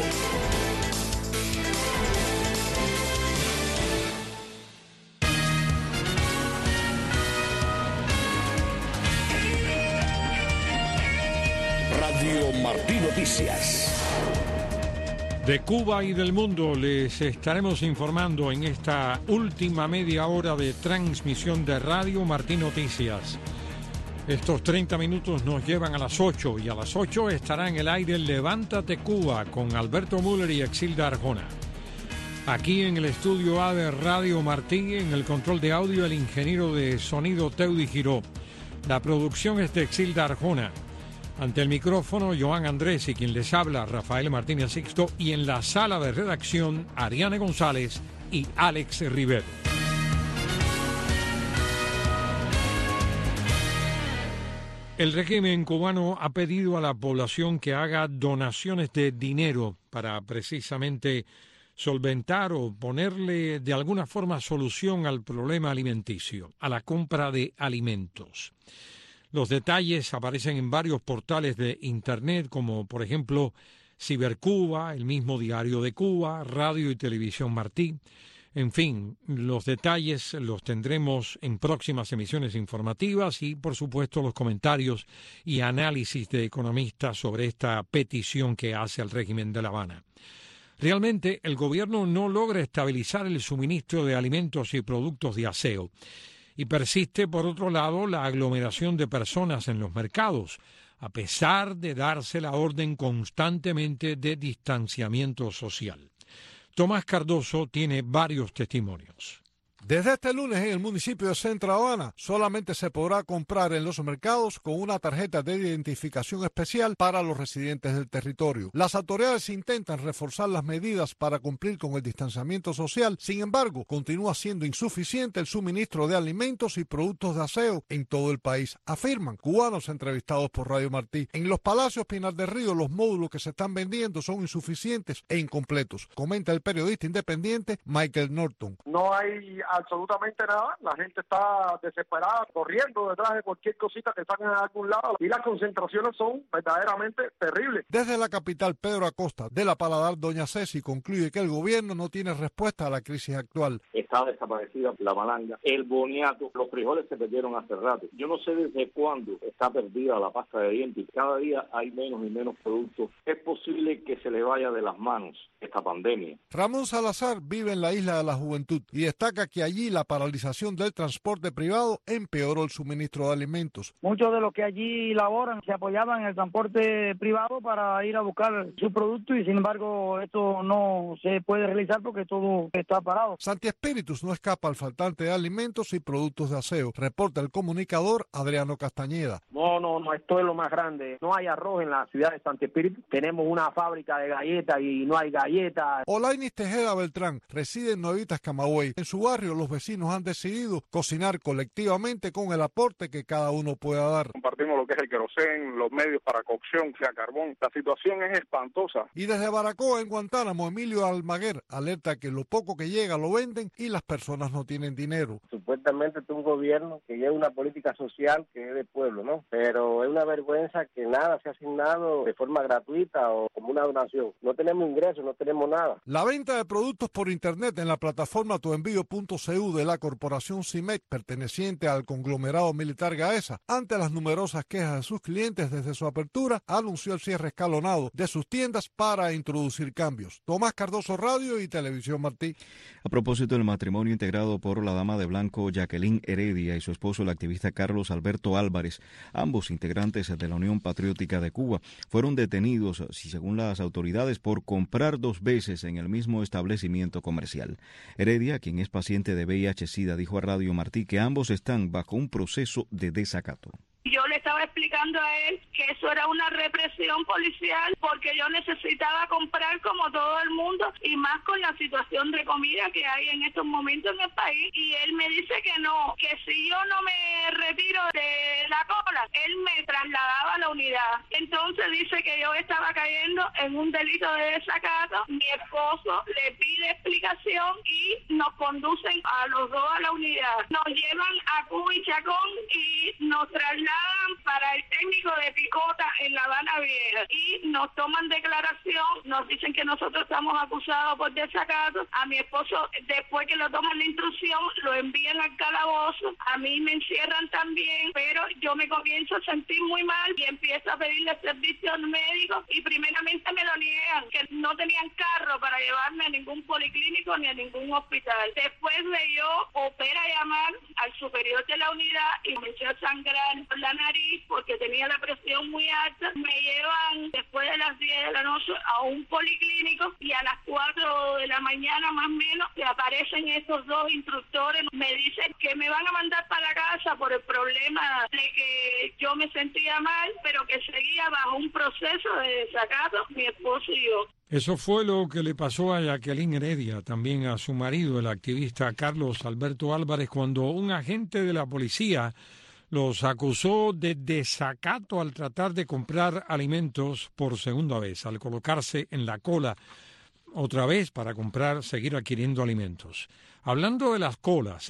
Radio Martí Noticias. De Cuba y del mundo les estaremos informando en esta última media hora de transmisión de Radio Martí Noticias. Estos 30 minutos nos llevan a las 8 y a las 8 estará en el aire Levántate Cuba con Alberto Müller y Exilda Arjona. Aquí en el estudio A de Radio Martí, en el control de audio, el ingeniero de sonido Teudi Giró. La producción es de Exilda Arjona. Ante el micrófono, Joan Andrés y quien les habla, Rafael Martínez Sixto, y en la sala de redacción, Ariane González y Alex Rivero. El régimen cubano ha pedido a la población que haga donaciones de dinero para precisamente solventar o ponerle de alguna forma solución al problema alimenticio, a la compra de alimentos. Los detalles aparecen en varios portales de Internet, como por ejemplo Cibercuba, el mismo Diario de Cuba, Radio y Televisión Martí. En fin, los detalles los tendremos en próximas emisiones informativas y, por supuesto, los comentarios y análisis de economistas sobre esta petición que hace el régimen de La Habana. Realmente, el gobierno no logra estabilizar el suministro de alimentos y productos de aseo. Y persiste, por otro lado, la aglomeración de personas en los mercados, a pesar de darse la orden constantemente de distanciamiento social. Tomás Cardoso tiene varios testimonios. Desde este lunes en el municipio de Centro Habana solamente se podrá comprar en los mercados con una tarjeta de identificación especial para los residentes del territorio. Las autoridades intentan reforzar las medidas para cumplir con el distanciamiento social, sin embargo, continúa siendo insuficiente el suministro de alimentos y productos de aseo en todo el país, afirman cubanos entrevistados por Radio Martí. En los Palacios Pinar del Río los módulos que se están vendiendo son insuficientes e incompletos, comenta el periodista independiente Michael Norton. No hay absolutamente nada, la gente está desesperada, corriendo detrás de cualquier cosita que saquen a algún lado y las concentraciones son verdaderamente terribles. Desde la capital, Pedro Acosta, de La Paladar, Doña Ceci, concluye que el gobierno no tiene respuesta a la crisis actual. Está desaparecida la malanga, el boniato, los frijoles se perdieron hace rato. Yo no sé desde cuándo está perdida la pasta de dientes, cada día hay menos y menos productos. Es posible que se le vaya de las manos esta pandemia. Ramón Salazar vive en la Isla de la Juventud y destaca que allí la paralización del transporte privado empeoró el suministro de alimentos. Muchos de los que allí laboran se apoyaban en el transporte privado para ir a buscar su producto y sin embargo esto no se puede realizar porque todo está parado. Santi Espíritus no escapa al faltante de alimentos y productos de aseo, reporta el comunicador Adriano Castañeda. No, esto es lo más grande. No hay arroz en la ciudad de Santi Espíritus. Tenemos una fábrica de galletas y no hay galletas. Olainis Tejeda Beltrán reside en Nuevitas, Camagüey. En su barrio barrio, los vecinos han decidido cocinar colectivamente con el aporte que cada uno pueda dar. Compartimos lo que es el querosén, los medios para cocción, sea carbón. La situación es espantosa. Y desde Baracoa, en Guantánamo, Emilio Almaguer alerta que lo poco que llega lo venden y las personas no tienen dinero. Supuestamente es un gobierno que lleva una política social que es del pueblo, ¿no? Pero es una vergüenza que nada se ha asignado de forma gratuita o como una donación. No tenemos ingresos, no tenemos nada. La venta de productos por internet en la plataforma tuenvío.cu de la corporación CIMEC, perteneciente al conglomerado militar Gaesa, ante las numerosas quejas de sus clientes desde su apertura, anunció el cierre escalonado de sus tiendas para introducir cambios. Tomás Cardoso, Radio y Televisión Martí. A propósito del matrimonio integrado por la dama de blanco Jacqueline Heredia y su esposo, el activista Carlos Alberto Álvarez, ambos integrantes de la Unión Patriótica de Cuba, fueron detenidos, según las autoridades, por comprar 2 veces en el mismo establecimiento comercial. Heredia, quien es paciente de VIH-Sida, dijo a Radio Martí que ambos están bajo un proceso de desacato. Yo le estaba explicando a él que eso era una represión policial porque yo necesitaba comprar como todo el mundo y más con la situación de comida que hay en estos momentos en el país, y él me dice que no, que si yo no me retiro de la cola, él me trasladaba a la unidad. Entonces dice que yo estaba cayendo en un delito de desacato. Mi esposo le pide explicación y nos conducen a los dos a la unidad. Nos llevan a Cuba y Chacón y nos trasladan para el técnico de Picota en La Habana Vieja y nos toman declaración, nos dicen que nosotros estamos acusados por desacato. A mi esposo, después que lo toman la instrucción, lo envían al calabozo, a mí me encierran también, pero yo me comienzo a sentir muy mal y empiezo a pedirle servicios médicos y primeramente me lo niegan, que no tenían carro para llevarme a ningún policlínico ni a ningún hospital. Después de yo opera llamar al superior de la unidad y comencé a sangrar por la nariz porque tenía la presión muy alta. Me llevan después de las 10 de la noche a un policlínico y a las 4 de la mañana más o menos que aparecen estos dos instructores. Me dicen que me van a mandar para la casa por el problema de que yo me sentía mal, pero que seguía bajo un proceso de desacato mi esposo y yo. Eso fue lo que le pasó a Jacqueline Heredia, también a su marido, el activista Carlos Alberto Álvarez, cuando un agente de la policía los acusó de desacato al tratar de comprar alimentos por segunda vez, al colocarse en la cola otra vez para seguir adquiriendo alimentos. Hablando de las colas,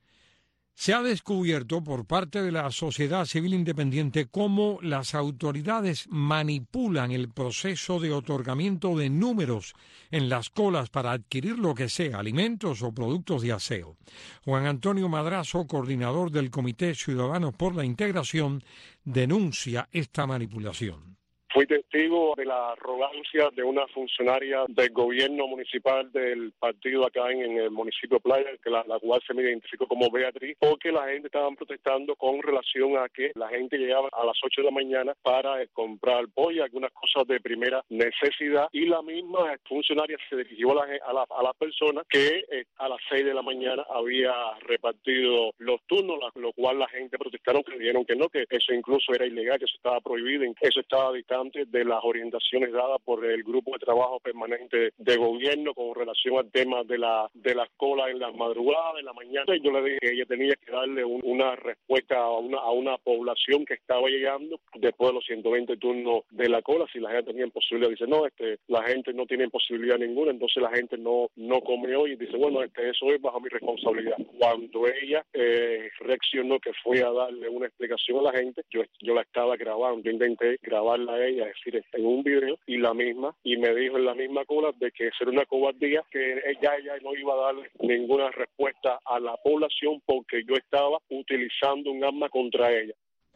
se ha descubierto por parte de la sociedad civil independiente cómo las autoridades manipulan el proceso de otorgamiento de números en las colas para adquirir lo que sea, alimentos o productos de aseo. Juan Antonio Madrazo, coordinador del Comité Ciudadanos por la Integración, denuncia esta manipulación. Fui testigo de la arrogancia de una funcionaria del gobierno municipal del partido acá en el municipio Playa, que la cual se me identificó como Beatriz, porque la gente estaba protestando con relación a que la gente llegaba a las 8 de la mañana para comprar pollo, algunas cosas de primera necesidad, y la misma funcionaria se dirigió a la persona que a las 6 de la mañana había repartido los turnos, lo cual la gente protestaron, creyeron que no, que eso incluso era ilegal, que eso estaba prohibido, eso estaba dictando de las orientaciones dadas por el grupo de trabajo permanente de gobierno con relación al tema de las colas en las madrugadas, en la mañana. Yo le dije que ella tenía que darle una respuesta a una población que estaba llegando después de los 120 turnos de la cola. Si la gente tenía posibilidad, dice no, la gente no tiene posibilidad ninguna, entonces la gente no comió y dice bueno, eso es bajo mi responsabilidad. Cuando ella reaccionó, que fue a darle una explicación a la gente, yo la estaba grabando, yo intenté grabarla a ella, es decir, en un video, y me dijo en la misma cola de que eso era una cobardía, que ella no iba a darle ninguna respuesta a la población porque yo estaba utilizando un arma contra ella.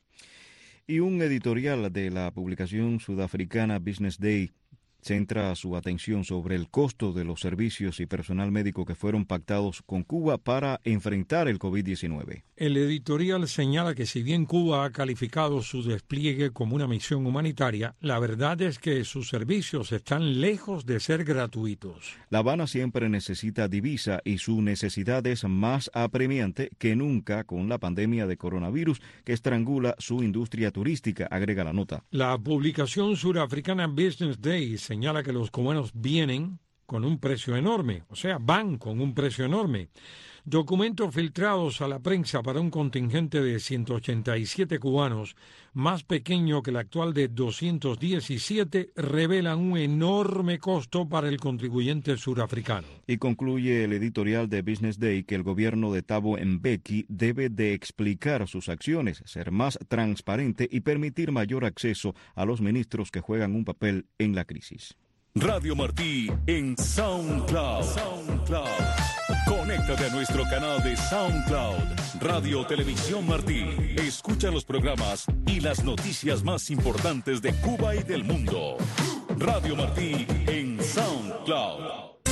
Y un editorial de la publicación sudafricana Business Day centra su atención sobre el costo de los servicios y personal médico que fueron pactados con Cuba para enfrentar el COVID-19. El editorial señala que si bien Cuba ha calificado su despliegue como una misión humanitaria, la verdad es que sus servicios están lejos de ser gratuitos. La Habana siempre necesita divisa y su necesidad es más apremiante que nunca con la pandemia de coronavirus que estrangula su industria turística, agrega la nota. La publicación surafricana Business Day señala que los cubanos vienen, con un precio enorme, o sea, van con un precio enorme. Documentos filtrados a la prensa para un contingente de 187 cubanos, más pequeño que el actual de 217, revelan un enorme costo para el contribuyente surafricano. Y concluye el editorial de Business Day que el gobierno de Thabo Mbeki debe de explicar sus acciones, ser más transparente y permitir mayor acceso a los ministros que juegan un papel en la crisis. Radio Martí en SoundCloud. Conéctate a nuestro canal de SoundCloud, Radio Televisión Martí. Escucha los programas y las noticias más importantes de Cuba y del mundo. Radio Martí en SoundCloud.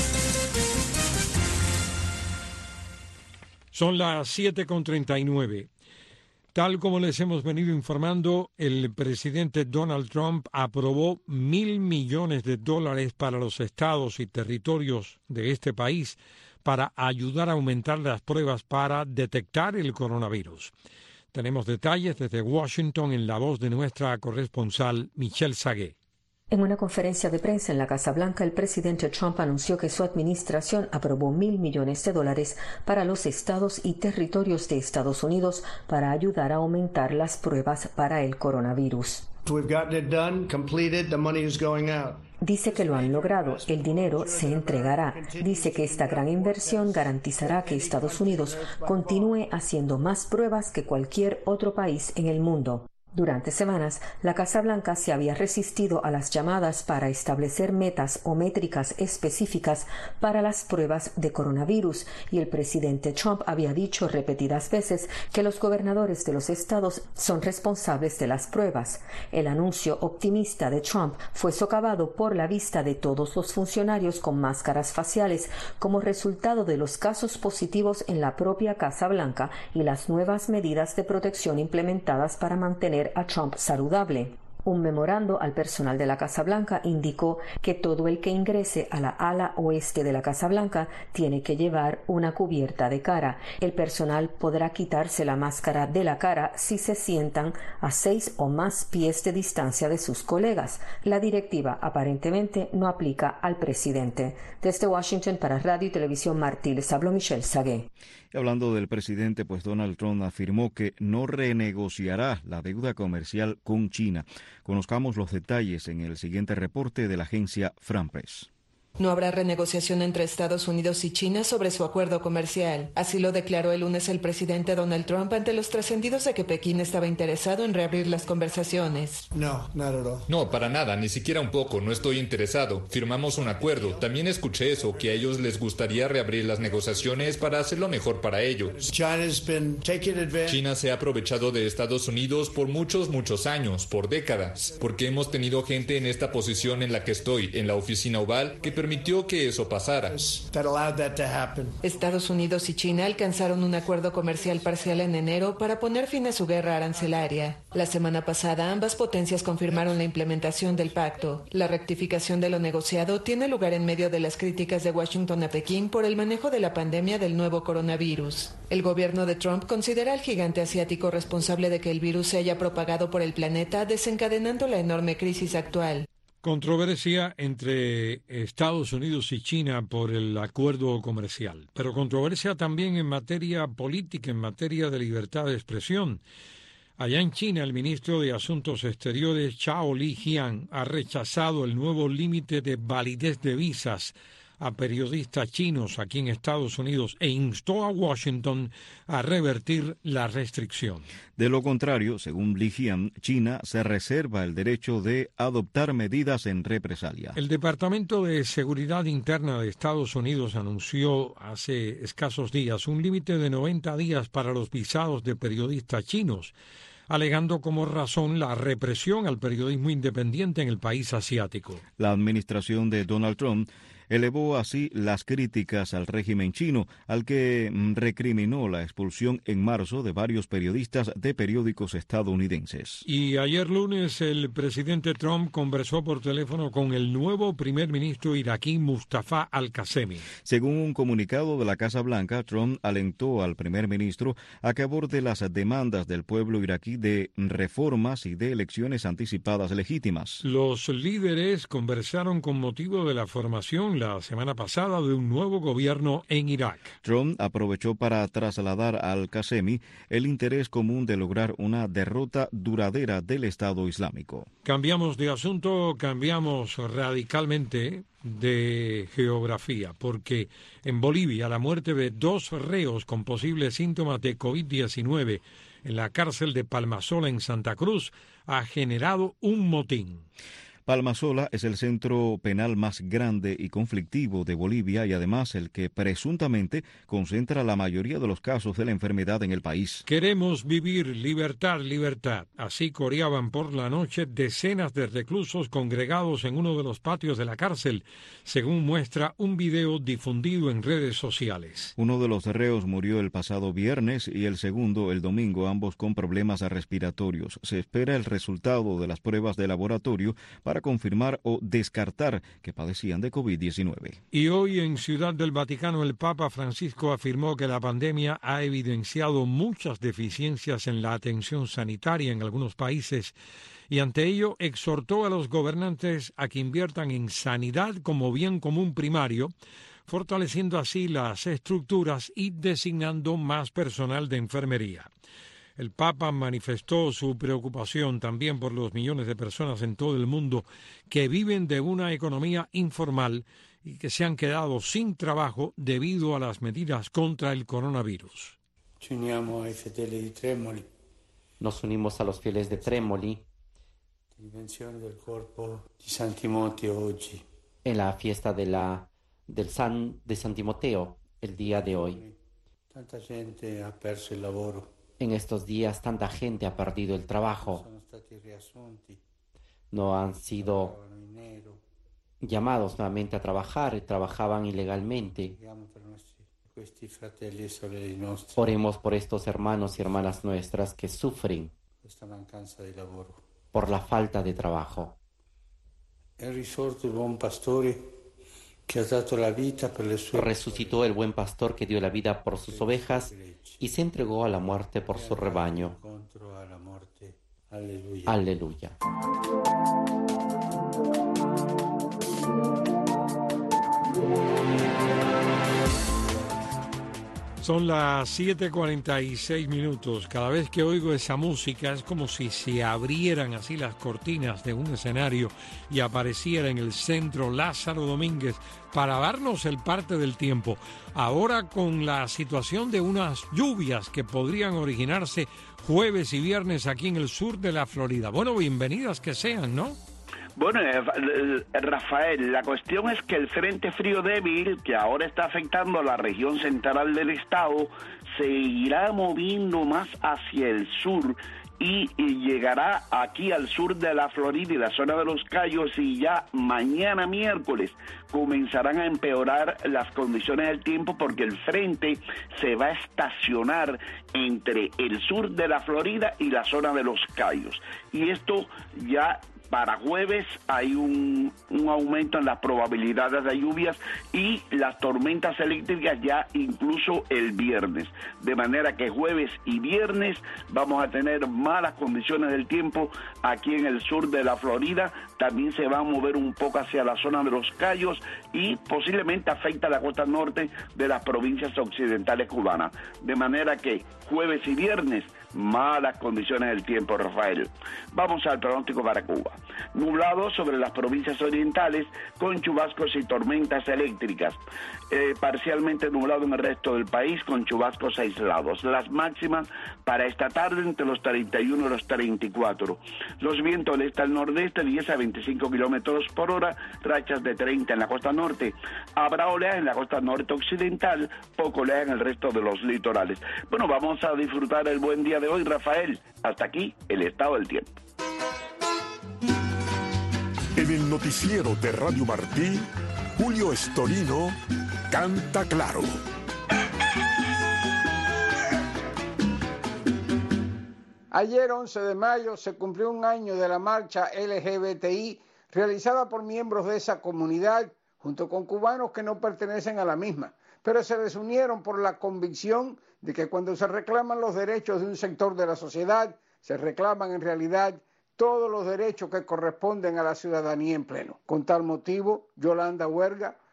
Son las 7:39. Tal como les hemos venido informando, el presidente Donald Trump aprobó $1.000 millones para los estados y territorios de este país para ayudar a aumentar las pruebas para detectar el coronavirus. Tenemos detalles desde Washington en la voz de nuestra corresponsal Michelle Sagué. En una conferencia de prensa en la Casa Blanca, el presidente Trump anunció que su administración aprobó $1.000 millones para los estados y territorios de Estados Unidos para ayudar a aumentar las pruebas para el coronavirus. Dice que lo han logrado, el dinero se entregará. Dice que esta gran inversión garantizará que Estados Unidos continúe haciendo más pruebas que cualquier otro país en el mundo. Durante semanas, la Casa Blanca se había resistido a las llamadas para establecer metas o métricas específicas para las pruebas de coronavirus, y el presidente Trump había dicho repetidas veces que los gobernadores de los estados son responsables de las pruebas. El anuncio optimista de Trump fue socavado por la vista de todos los funcionarios con máscaras faciales como resultado de los casos positivos en la propia Casa Blanca y las nuevas medidas de protección implementadas para mantener a Trump saludable. Un memorando al personal de la Casa Blanca indicó que todo el que ingrese a la ala oeste de la Casa Blanca tiene que llevar una cubierta de cara. El personal podrá quitarse la máscara de la cara si se sientan a 6 o más pies de distancia de sus colegas. La directiva aparentemente no aplica al presidente. Desde Washington para Radio y Televisión Martí les habló Michelle Sagué. Hablando del presidente, pues Donald Trump afirmó que no renegociará la deuda comercial con China. Conozcamos los detalles en el siguiente reporte de la agencia France Press. No habrá renegociación entre Estados Unidos y China sobre su acuerdo comercial. Así lo declaró el lunes el presidente Donald Trump ante los trascendidos de que Pekín estaba interesado en reabrir las conversaciones. No, para nada, ni siquiera un poco, no estoy interesado. Firmamos un acuerdo. También escuché eso, que a ellos les gustaría reabrir las negociaciones para hacerlo mejor para ellos. China se ha aprovechado de Estados Unidos por muchos años, por décadas, porque hemos tenido gente en esta posición en la que estoy, en la oficina oval, que permitió que eso pasara. Estados Unidos y China alcanzaron un acuerdo comercial parcial en enero para poner fin a su guerra arancelaria. La semana pasada, ambas potencias confirmaron la implementación del pacto. La rectificación de lo negociado tiene lugar en medio de las críticas de Washington a Pekín por el manejo de la pandemia del nuevo coronavirus. El gobierno de Trump considera al gigante asiático responsable de que el virus se haya propagado por el planeta, desencadenando la enorme crisis actual. Controversia entre Estados Unidos y China por el acuerdo comercial, pero controversia también en materia política, en materia de libertad de expresión. Allá en China, el ministro de Asuntos Exteriores, Zhao Lijian, ha rechazado el nuevo límite de validez de visas a periodistas chinos aquí en Estados Unidos e instó a Washington a revertir la restricción. De lo contrario, según Lijian, China se reserva el derecho de adoptar medidas en represalia. El Departamento de Seguridad Interna de Estados Unidos anunció hace escasos días un límite de 90 días para los visados de periodistas chinos, alegando como razón la represión al periodismo independiente en el país asiático. La administración de Donald Trump elevó así las críticas al régimen chino, al que recriminó la expulsión en marzo de varios periodistas de periódicos estadounidenses. Y ayer lunes el presidente Trump conversó por teléfono con el nuevo primer ministro iraquí Mustafa al-Qasemi. Según un comunicado de la Casa Blanca, Trump alentó al primer ministro a que aborde las demandas del pueblo iraquí de reformas y de elecciones anticipadas legítimas. Los líderes conversaron con motivo de la formación anunciación la semana pasada de un nuevo gobierno en Irak. Trump aprovechó para trasladar al Qasemi el interés común de lograr una derrota duradera del Estado Islámico. Cambiamos de asunto, cambiamos radicalmente de geografía, porque en Bolivia la muerte de 2 reos con posibles síntomas de COVID-19 en la cárcel de Palmasola en Santa Cruz ha generado un motín. Palmasola es el centro penal más grande y conflictivo de Bolivia y además el que presuntamente concentra la mayoría de los casos de la enfermedad en el país. Queremos vivir libertad, libertad. Así coreaban por la noche decenas de reclusos congregados en uno de los patios de la cárcel, según muestra un video difundido en redes sociales. Uno de los reos murió el pasado viernes y el segundo el domingo, ambos con problemas respiratorios. Se espera el resultado de las pruebas de laboratorio para confirmar o descartar que padecían de COVID-19. Y hoy en Ciudad del Vaticano el Papa Francisco afirmó que la pandemia ha evidenciado muchas deficiencias en la atención sanitaria en algunos países y ante ello exhortó a los gobernantes a que inviertan en sanidad como bien común primario, fortaleciendo así las estructuras y designando más personal de enfermería. El Papa manifestó su preocupación también por los millones de personas en todo el mundo que viven de una economía informal y que se han quedado sin trabajo debido a las medidas contra el coronavirus. Nos unimos a los fieles de Trémoli en la fiesta de San Timoteo el día de hoy. Tanta gente ha perso el lavoro. En estos días tanta gente ha perdido el trabajo. No han sido llamados nuevamente a trabajar y trabajaban ilegalmente. Oremos por estos hermanos y hermanas nuestras que sufren por la falta de trabajo. Resucitó el buen pastor que dio la vida por sus ovejas y se entregó a la muerte por su rebaño. Aleluya. Son las 7:46. Cada vez que oigo esa música es como si se abrieran así las cortinas de un escenario y apareciera en el centro Lázaro Domínguez para darnos el parte del tiempo. Ahora con la situación de unas lluvias que podrían originarse jueves y viernes aquí en el sur de la Florida. Bueno, bienvenidas que sean, ¿no? Bueno, Rafael, la cuestión es que el frente frío débil que ahora está afectando a la región central del estado se irá moviendo más hacia el sur y llegará aquí al sur de la Florida y la zona de los Cayos y ya mañana miércoles comenzarán a empeorar las condiciones del tiempo porque el frente se va a estacionar entre el sur de la Florida y la zona de los Cayos. Y esto ya para jueves hay un aumento en las probabilidades de lluvias y las tormentas eléctricas ya incluso el viernes. De manera que jueves y viernes vamos a tener malas condiciones del tiempo aquí en el sur de la Florida. También se va a mover un poco hacia la zona de los Cayos y posiblemente afecta a la costa norte de las provincias occidentales cubanas. De manera que jueves y viernes malas condiciones del tiempo, Rafael. Vamos al pronóstico para Cuba. Nublado sobre las provincias orientales con chubascos y tormentas eléctricas. Parcialmente nublado en el resto del país con chubascos aislados. Las máximas para esta tarde entre los 31 y los 34. Los vientos del este al nordeste 10 a 25 kilómetros por hora, rachas de 30 en la costa norte. Habrá oleaje en la costa norte occidental, poco oleaje en el resto de los litorales. Bueno, vamos a disfrutar el buen día de hoy, Rafael. Hasta aquí el estado del tiempo. En el noticiero de Radio Martí, Julio Estorino canta claro. Ayer, 11 de mayo, se cumplió un año de la marcha LGBTI realizada por miembros de esa comunidad, junto con cubanos que no pertenecen a la misma, pero se desunieron por la convicción de que cuando se reclaman los derechos de un sector de la sociedad, se reclaman en realidad todos los derechos que corresponden a la ciudadanía en pleno. Con tal motivo, Yolanda Huerga,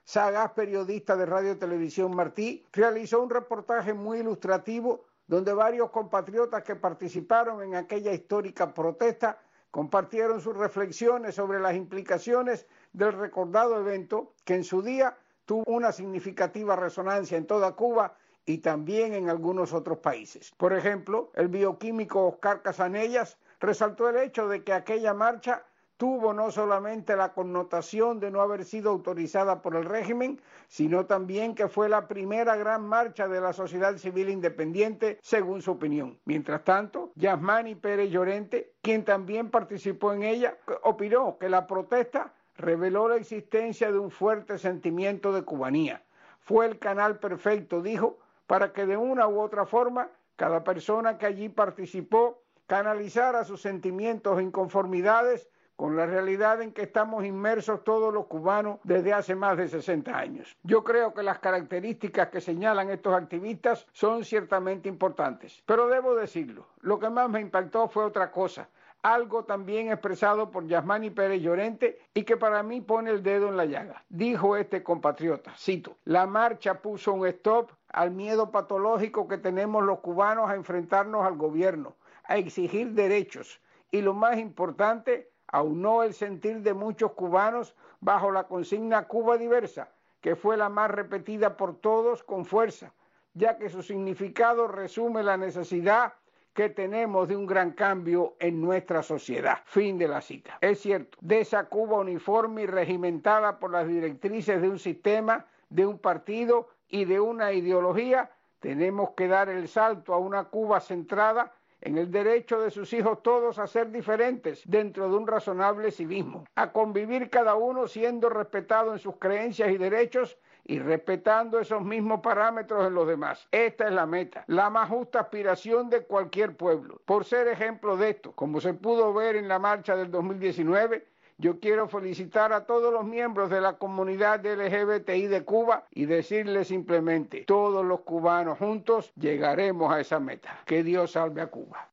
sagaz periodista de Radio Televisión Martí, realizó un reportaje muy ilustrativo donde varios compatriotas que participaron en aquella histórica protesta compartieron sus reflexiones sobre las implicaciones del recordado evento que en su día tuvo una significativa resonancia en toda Cuba y también en algunos otros países. Por ejemplo, el bioquímico Oscar Casanellas resaltó el hecho de que aquella marcha tuvo no solamente la connotación de no haber sido autorizada por el régimen, sino también que fue la primera gran marcha de la sociedad civil independiente, según su opinión. Mientras tanto, Yasmani Pérez Llorente, quien también participó en ella, opinó que la protesta reveló la existencia de un fuerte sentimiento de cubanía. Fue el canal perfecto, dijo, para que de una u otra forma cada persona que allí participó canalizara sus sentimientos e inconformidades con la realidad en que estamos inmersos todos los cubanos desde hace más de 60 años. Yo creo que las características que señalan estos activistas son ciertamente importantes, pero debo decirlo, lo que más me impactó fue otra cosa, algo también expresado por Yasmani Pérez Llorente y que para mí pone el dedo en la llaga. Dijo este compatriota, cito, la marcha puso un stop al miedo patológico que tenemos los cubanos a enfrentarnos al gobierno, a exigir derechos y lo más importante, aunó el sentir de muchos cubanos bajo la consigna Cuba diversa, que fue la más repetida por todos con fuerza, ya que su significado resume la necesidad que tenemos de un gran cambio en nuestra sociedad. Fin de la cita. Es cierto, de esa Cuba uniforme y regimentada por las directrices de un sistema, de un partido y de una ideología, tenemos que dar el salto a una Cuba centrada en el derecho de sus hijos todos a ser diferentes dentro de un razonable civismo, a convivir cada uno siendo respetado en sus creencias y derechos y respetando esos mismos parámetros en los demás. Esta es la meta, la más justa aspiración de cualquier pueblo. Por ser ejemplo de esto, como se pudo ver en la marcha del 2019, yo quiero felicitar a todos los miembros de la comunidad LGBTI de Cuba y decirles simplemente, todos los cubanos juntos llegaremos a esa meta. Que Dios salve a Cuba.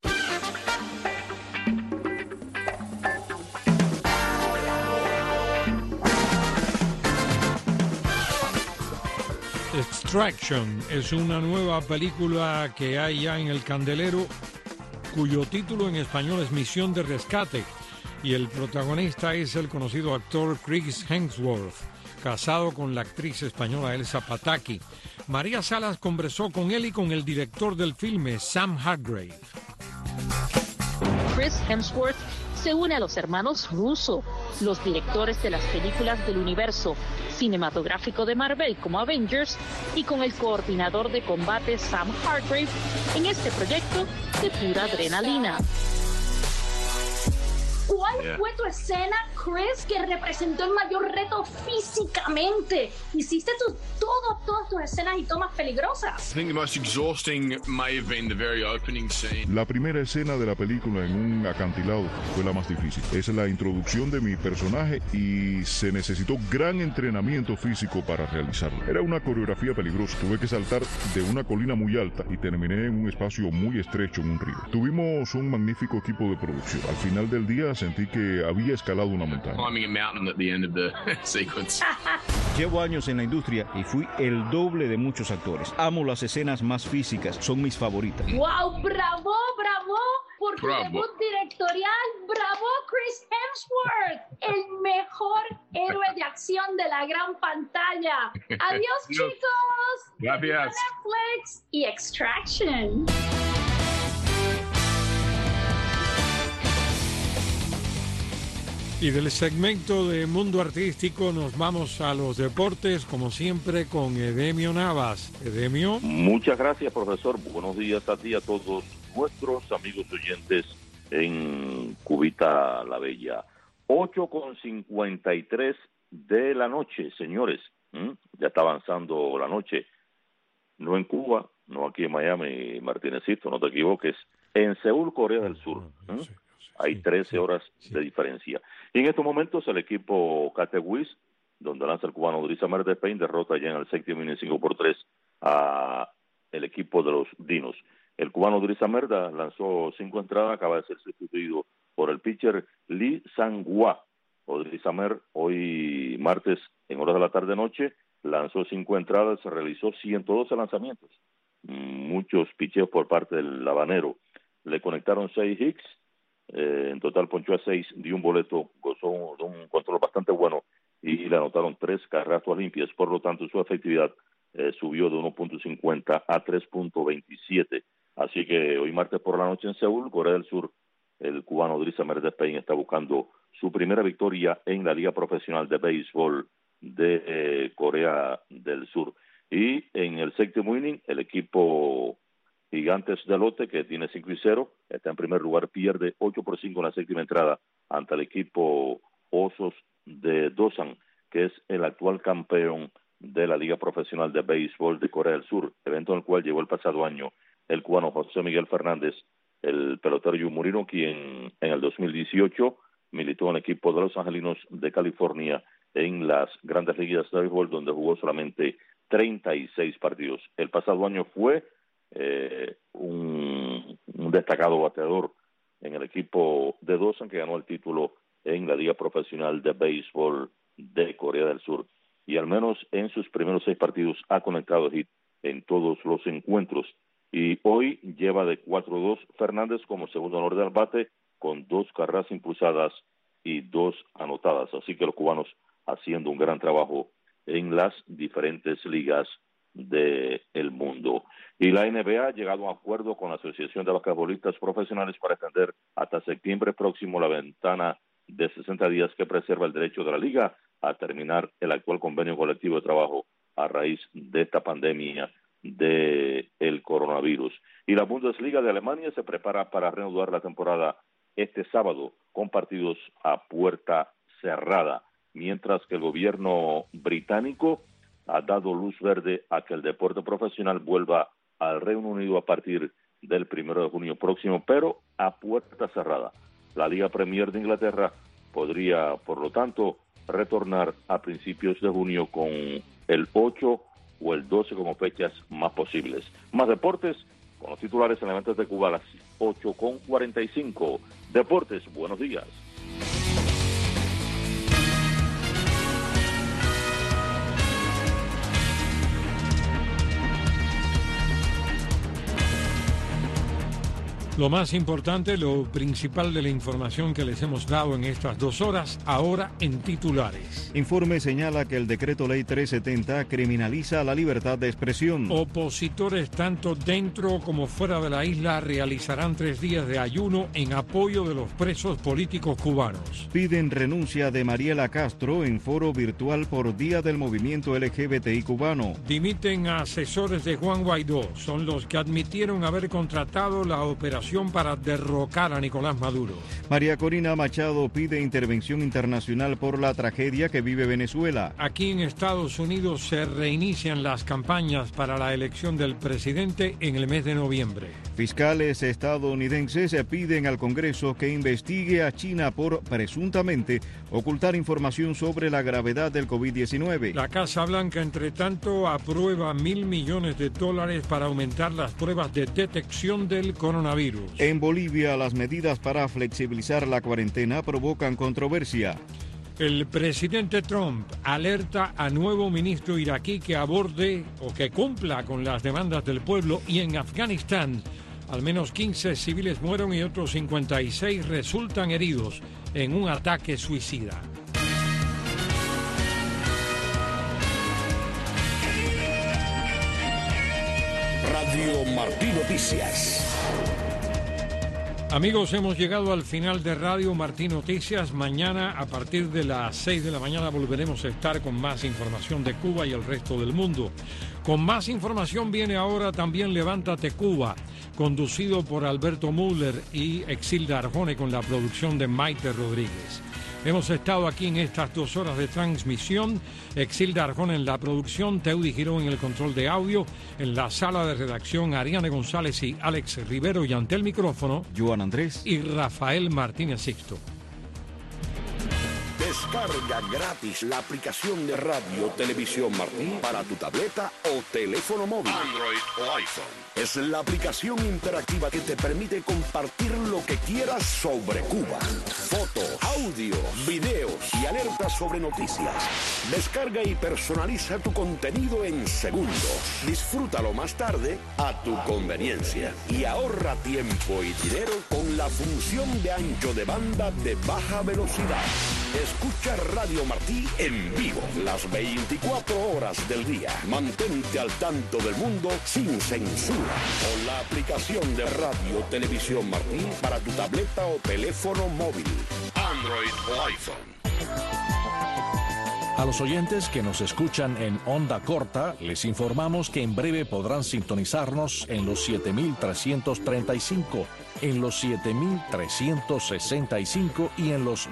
Extraction es una nueva película que hay ya en el candelero, cuyo título en español es Misión de Rescate. Y el protagonista es el conocido actor Chris Hemsworth, casado con la actriz española Elsa Pataky. María Salas conversó con él y con el director del filme, Sam Hargrave. Chris Hemsworth se une a los hermanos Russo, los directores de las películas del universo cinematográfico de Marvel como Avengers, y con el coordinador de combate Sam Hargrave en este proyecto de pura adrenalina. ¿Cuál fue tu escena, Chris, que representó el mayor reto físicamente? Hiciste todas tus escenas y tomas peligrosas. La primera escena de la película en un acantilado fue la más difícil. Es la introducción de mi personaje y se necesitó gran entrenamiento físico para realizarla. Era una coreografía peligrosa. Tuve que saltar de una colina muy alta y terminé en un espacio muy estrecho en un río. Tuvimos un magnífico equipo de producción. Al final del día sentí que había escalado una montaña. Llevo años en la industria y fui el doble de muchos actores. Amo las escenas más físicas, son mis favoritas. ¡Wow! ¡Bravo, bravo! Por tu debut directorial, ¡bravo, Chris Hemsworth! El mejor héroe de acción de la gran pantalla. ¡Adiós, chicos! Gracias. Netflix y Extraction. Y del segmento de Mundo Artístico nos vamos a los deportes, como siempre, con Edemio Navas. Edemio. Muchas gracias, profesor. Buenos días a ti y a todos nuestros amigos oyentes en Cubita la Bella. 8:53 de la noche, señores. Ya está avanzando la noche. No en Cuba, no aquí en Miami, Martínezito, no te equivoques. En Seúl, Corea del Sur. Hay 13 horas de diferencia. Y en estos momentos el equipo Catewis, donde lanza el cubano Drisamer de Spain, derrota ya en el séptimo inning 5-3 a el equipo de los Dinos. El cubano Drisamer lanzó 5 entradas, acaba de ser sustituido por el pitcher Lee Sang-hwa. Drisamer hoy martes en horas de la tarde-noche lanzó 5 entradas, realizó 112 lanzamientos, muchos picheos por parte del habanero. Le conectaron 6 hits, en total ponchó a 6, dio un boleto, gozó de un control bastante bueno y le anotaron 3 carreras limpias. Por lo tanto, su efectividad subió de 1.50 a 3.27. Así que hoy martes por la noche en Seúl, Corea del Sur, el cubano Odriza Mercedes Payne está buscando su primera victoria en la Liga Profesional de Béisbol de Corea del Sur. Y en el séptimo inning, el equipo Gigantes de Lote, que tiene 5-0, está en primer lugar, pierde 8-5 en la séptima entrada ante el equipo Osos de Dosan, que es el actual campeón de la Liga Profesional de Béisbol de Corea del Sur, evento en el cual llegó el pasado año el cubano José Miguel Fernández, el pelotero Yumurino, quien en el 2018 militó en el equipo de los Angelinos de California en las Grandes Ligas de Béisbol, donde jugó solamente 36 partidos. El pasado año fue un destacado bateador en el equipo de Dosan, que ganó el título en la Liga Profesional de Béisbol de Corea del Sur. Y al menos en sus primeros 6 partidos ha conectado hit en todos los encuentros. Y hoy lleva de 4-2 Fernández como segundo honor del bate, con 2 carreras impulsadas y 2 anotadas. Así que los cubanos haciendo un gran trabajo en las diferentes ligas del mundo. Y la NBA ha llegado a un acuerdo con la Asociación de Basquetbolistas Profesionales para extender hasta septiembre próximo la ventana de 60 días que preserva el derecho de la liga a terminar el actual convenio colectivo de trabajo a raíz de esta pandemia del coronavirus. Y la Bundesliga de Alemania se prepara para reanudar la temporada este sábado con partidos a puerta cerrada, mientras que el gobierno británico ha dado luz verde a que el deporte profesional vuelva al Reino Unido a partir del 1 de junio próximo, pero a puerta cerrada. La Liga Premier de Inglaterra podría, por lo tanto, retornar a principios de junio con el 8 o el 12 como fechas más posibles. Más deportes con los titulares en Elementos de Cuba a las 8:45. Deportes, buenos días. Lo más importante, lo principal de la información que les hemos dado en estas 2 horas, ahora en titulares. Informe señala que el decreto ley 370 criminaliza la libertad de expresión. Opositores tanto dentro como fuera de la isla realizarán 3 días de ayuno en apoyo de los presos políticos cubanos. Piden renuncia de Mariela Castro en foro virtual por Día del Movimiento LGBTI cubano. Dimiten a asesores de Juan Guaidó, son los que admitieron haber contratado la operación para derrocar a Nicolás Maduro. María Corina Machado pide intervención internacional por la tragedia que vive Venezuela. Aquí en Estados Unidos se reinician las campañas para la elección del presidente en el mes de noviembre. Fiscales estadounidenses piden al Congreso que investigue a China por presuntamente ocultar información sobre la gravedad del COVID-19. La Casa Blanca, entre tanto, aprueba $1.000 millones para aumentar las pruebas de detección del coronavirus. En Bolivia, las medidas para flexibilizar la cuarentena provocan controversia. El presidente Trump alerta a nuevo ministro iraquí que aborde o que cumpla con las demandas del pueblo. Y en Afganistán, al menos 15 civiles mueren y otros 56 resultan heridos en un ataque suicida. Radio Martí Noticias. Amigos, hemos llegado al final de Radio Martí Noticias. Mañana a partir de las 6 de la mañana volveremos a estar con más información de Cuba y el resto del mundo. Con más información viene ahora también Levántate Cuba, conducido por Alberto Müller y Exilda Arjona, con la producción de Maite Rodríguez. Hemos estado aquí en estas 2 horas de transmisión. Exilda Arjona en la producción, Teudi Girón en el control de audio, en la sala de redacción Ariane González y Alex Rivero, y ante el micrófono Joan Andrés y Rafael Martínez Sixto. Descarga gratis la aplicación de Radio Televisión Martí para tu tableta o teléfono móvil, Android o iPhone. es la aplicación interactiva que te permite compartir lo que quieras sobre Cuba. Fotos, audio, videos y alertas sobre noticias. Descarga y personaliza tu contenido en segundos. Disfrútalo más tarde a tu conveniencia. Y ahorra tiempo y dinero con la función de ancho de banda de baja velocidad. Escucha Radio Martí en vivo las 24 horas del día. Mantente al tanto del mundo sin censura con la aplicación de Radio Televisión Martí para tu tableta o teléfono móvil, Android o iPhone. A los oyentes que nos escuchan en onda corta, les informamos que en breve podrán sintonizarnos en los 7.335, en los 7.365 y en los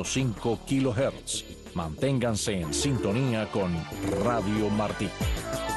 9.805 kHz. Manténganse en sintonía con Radio Martí.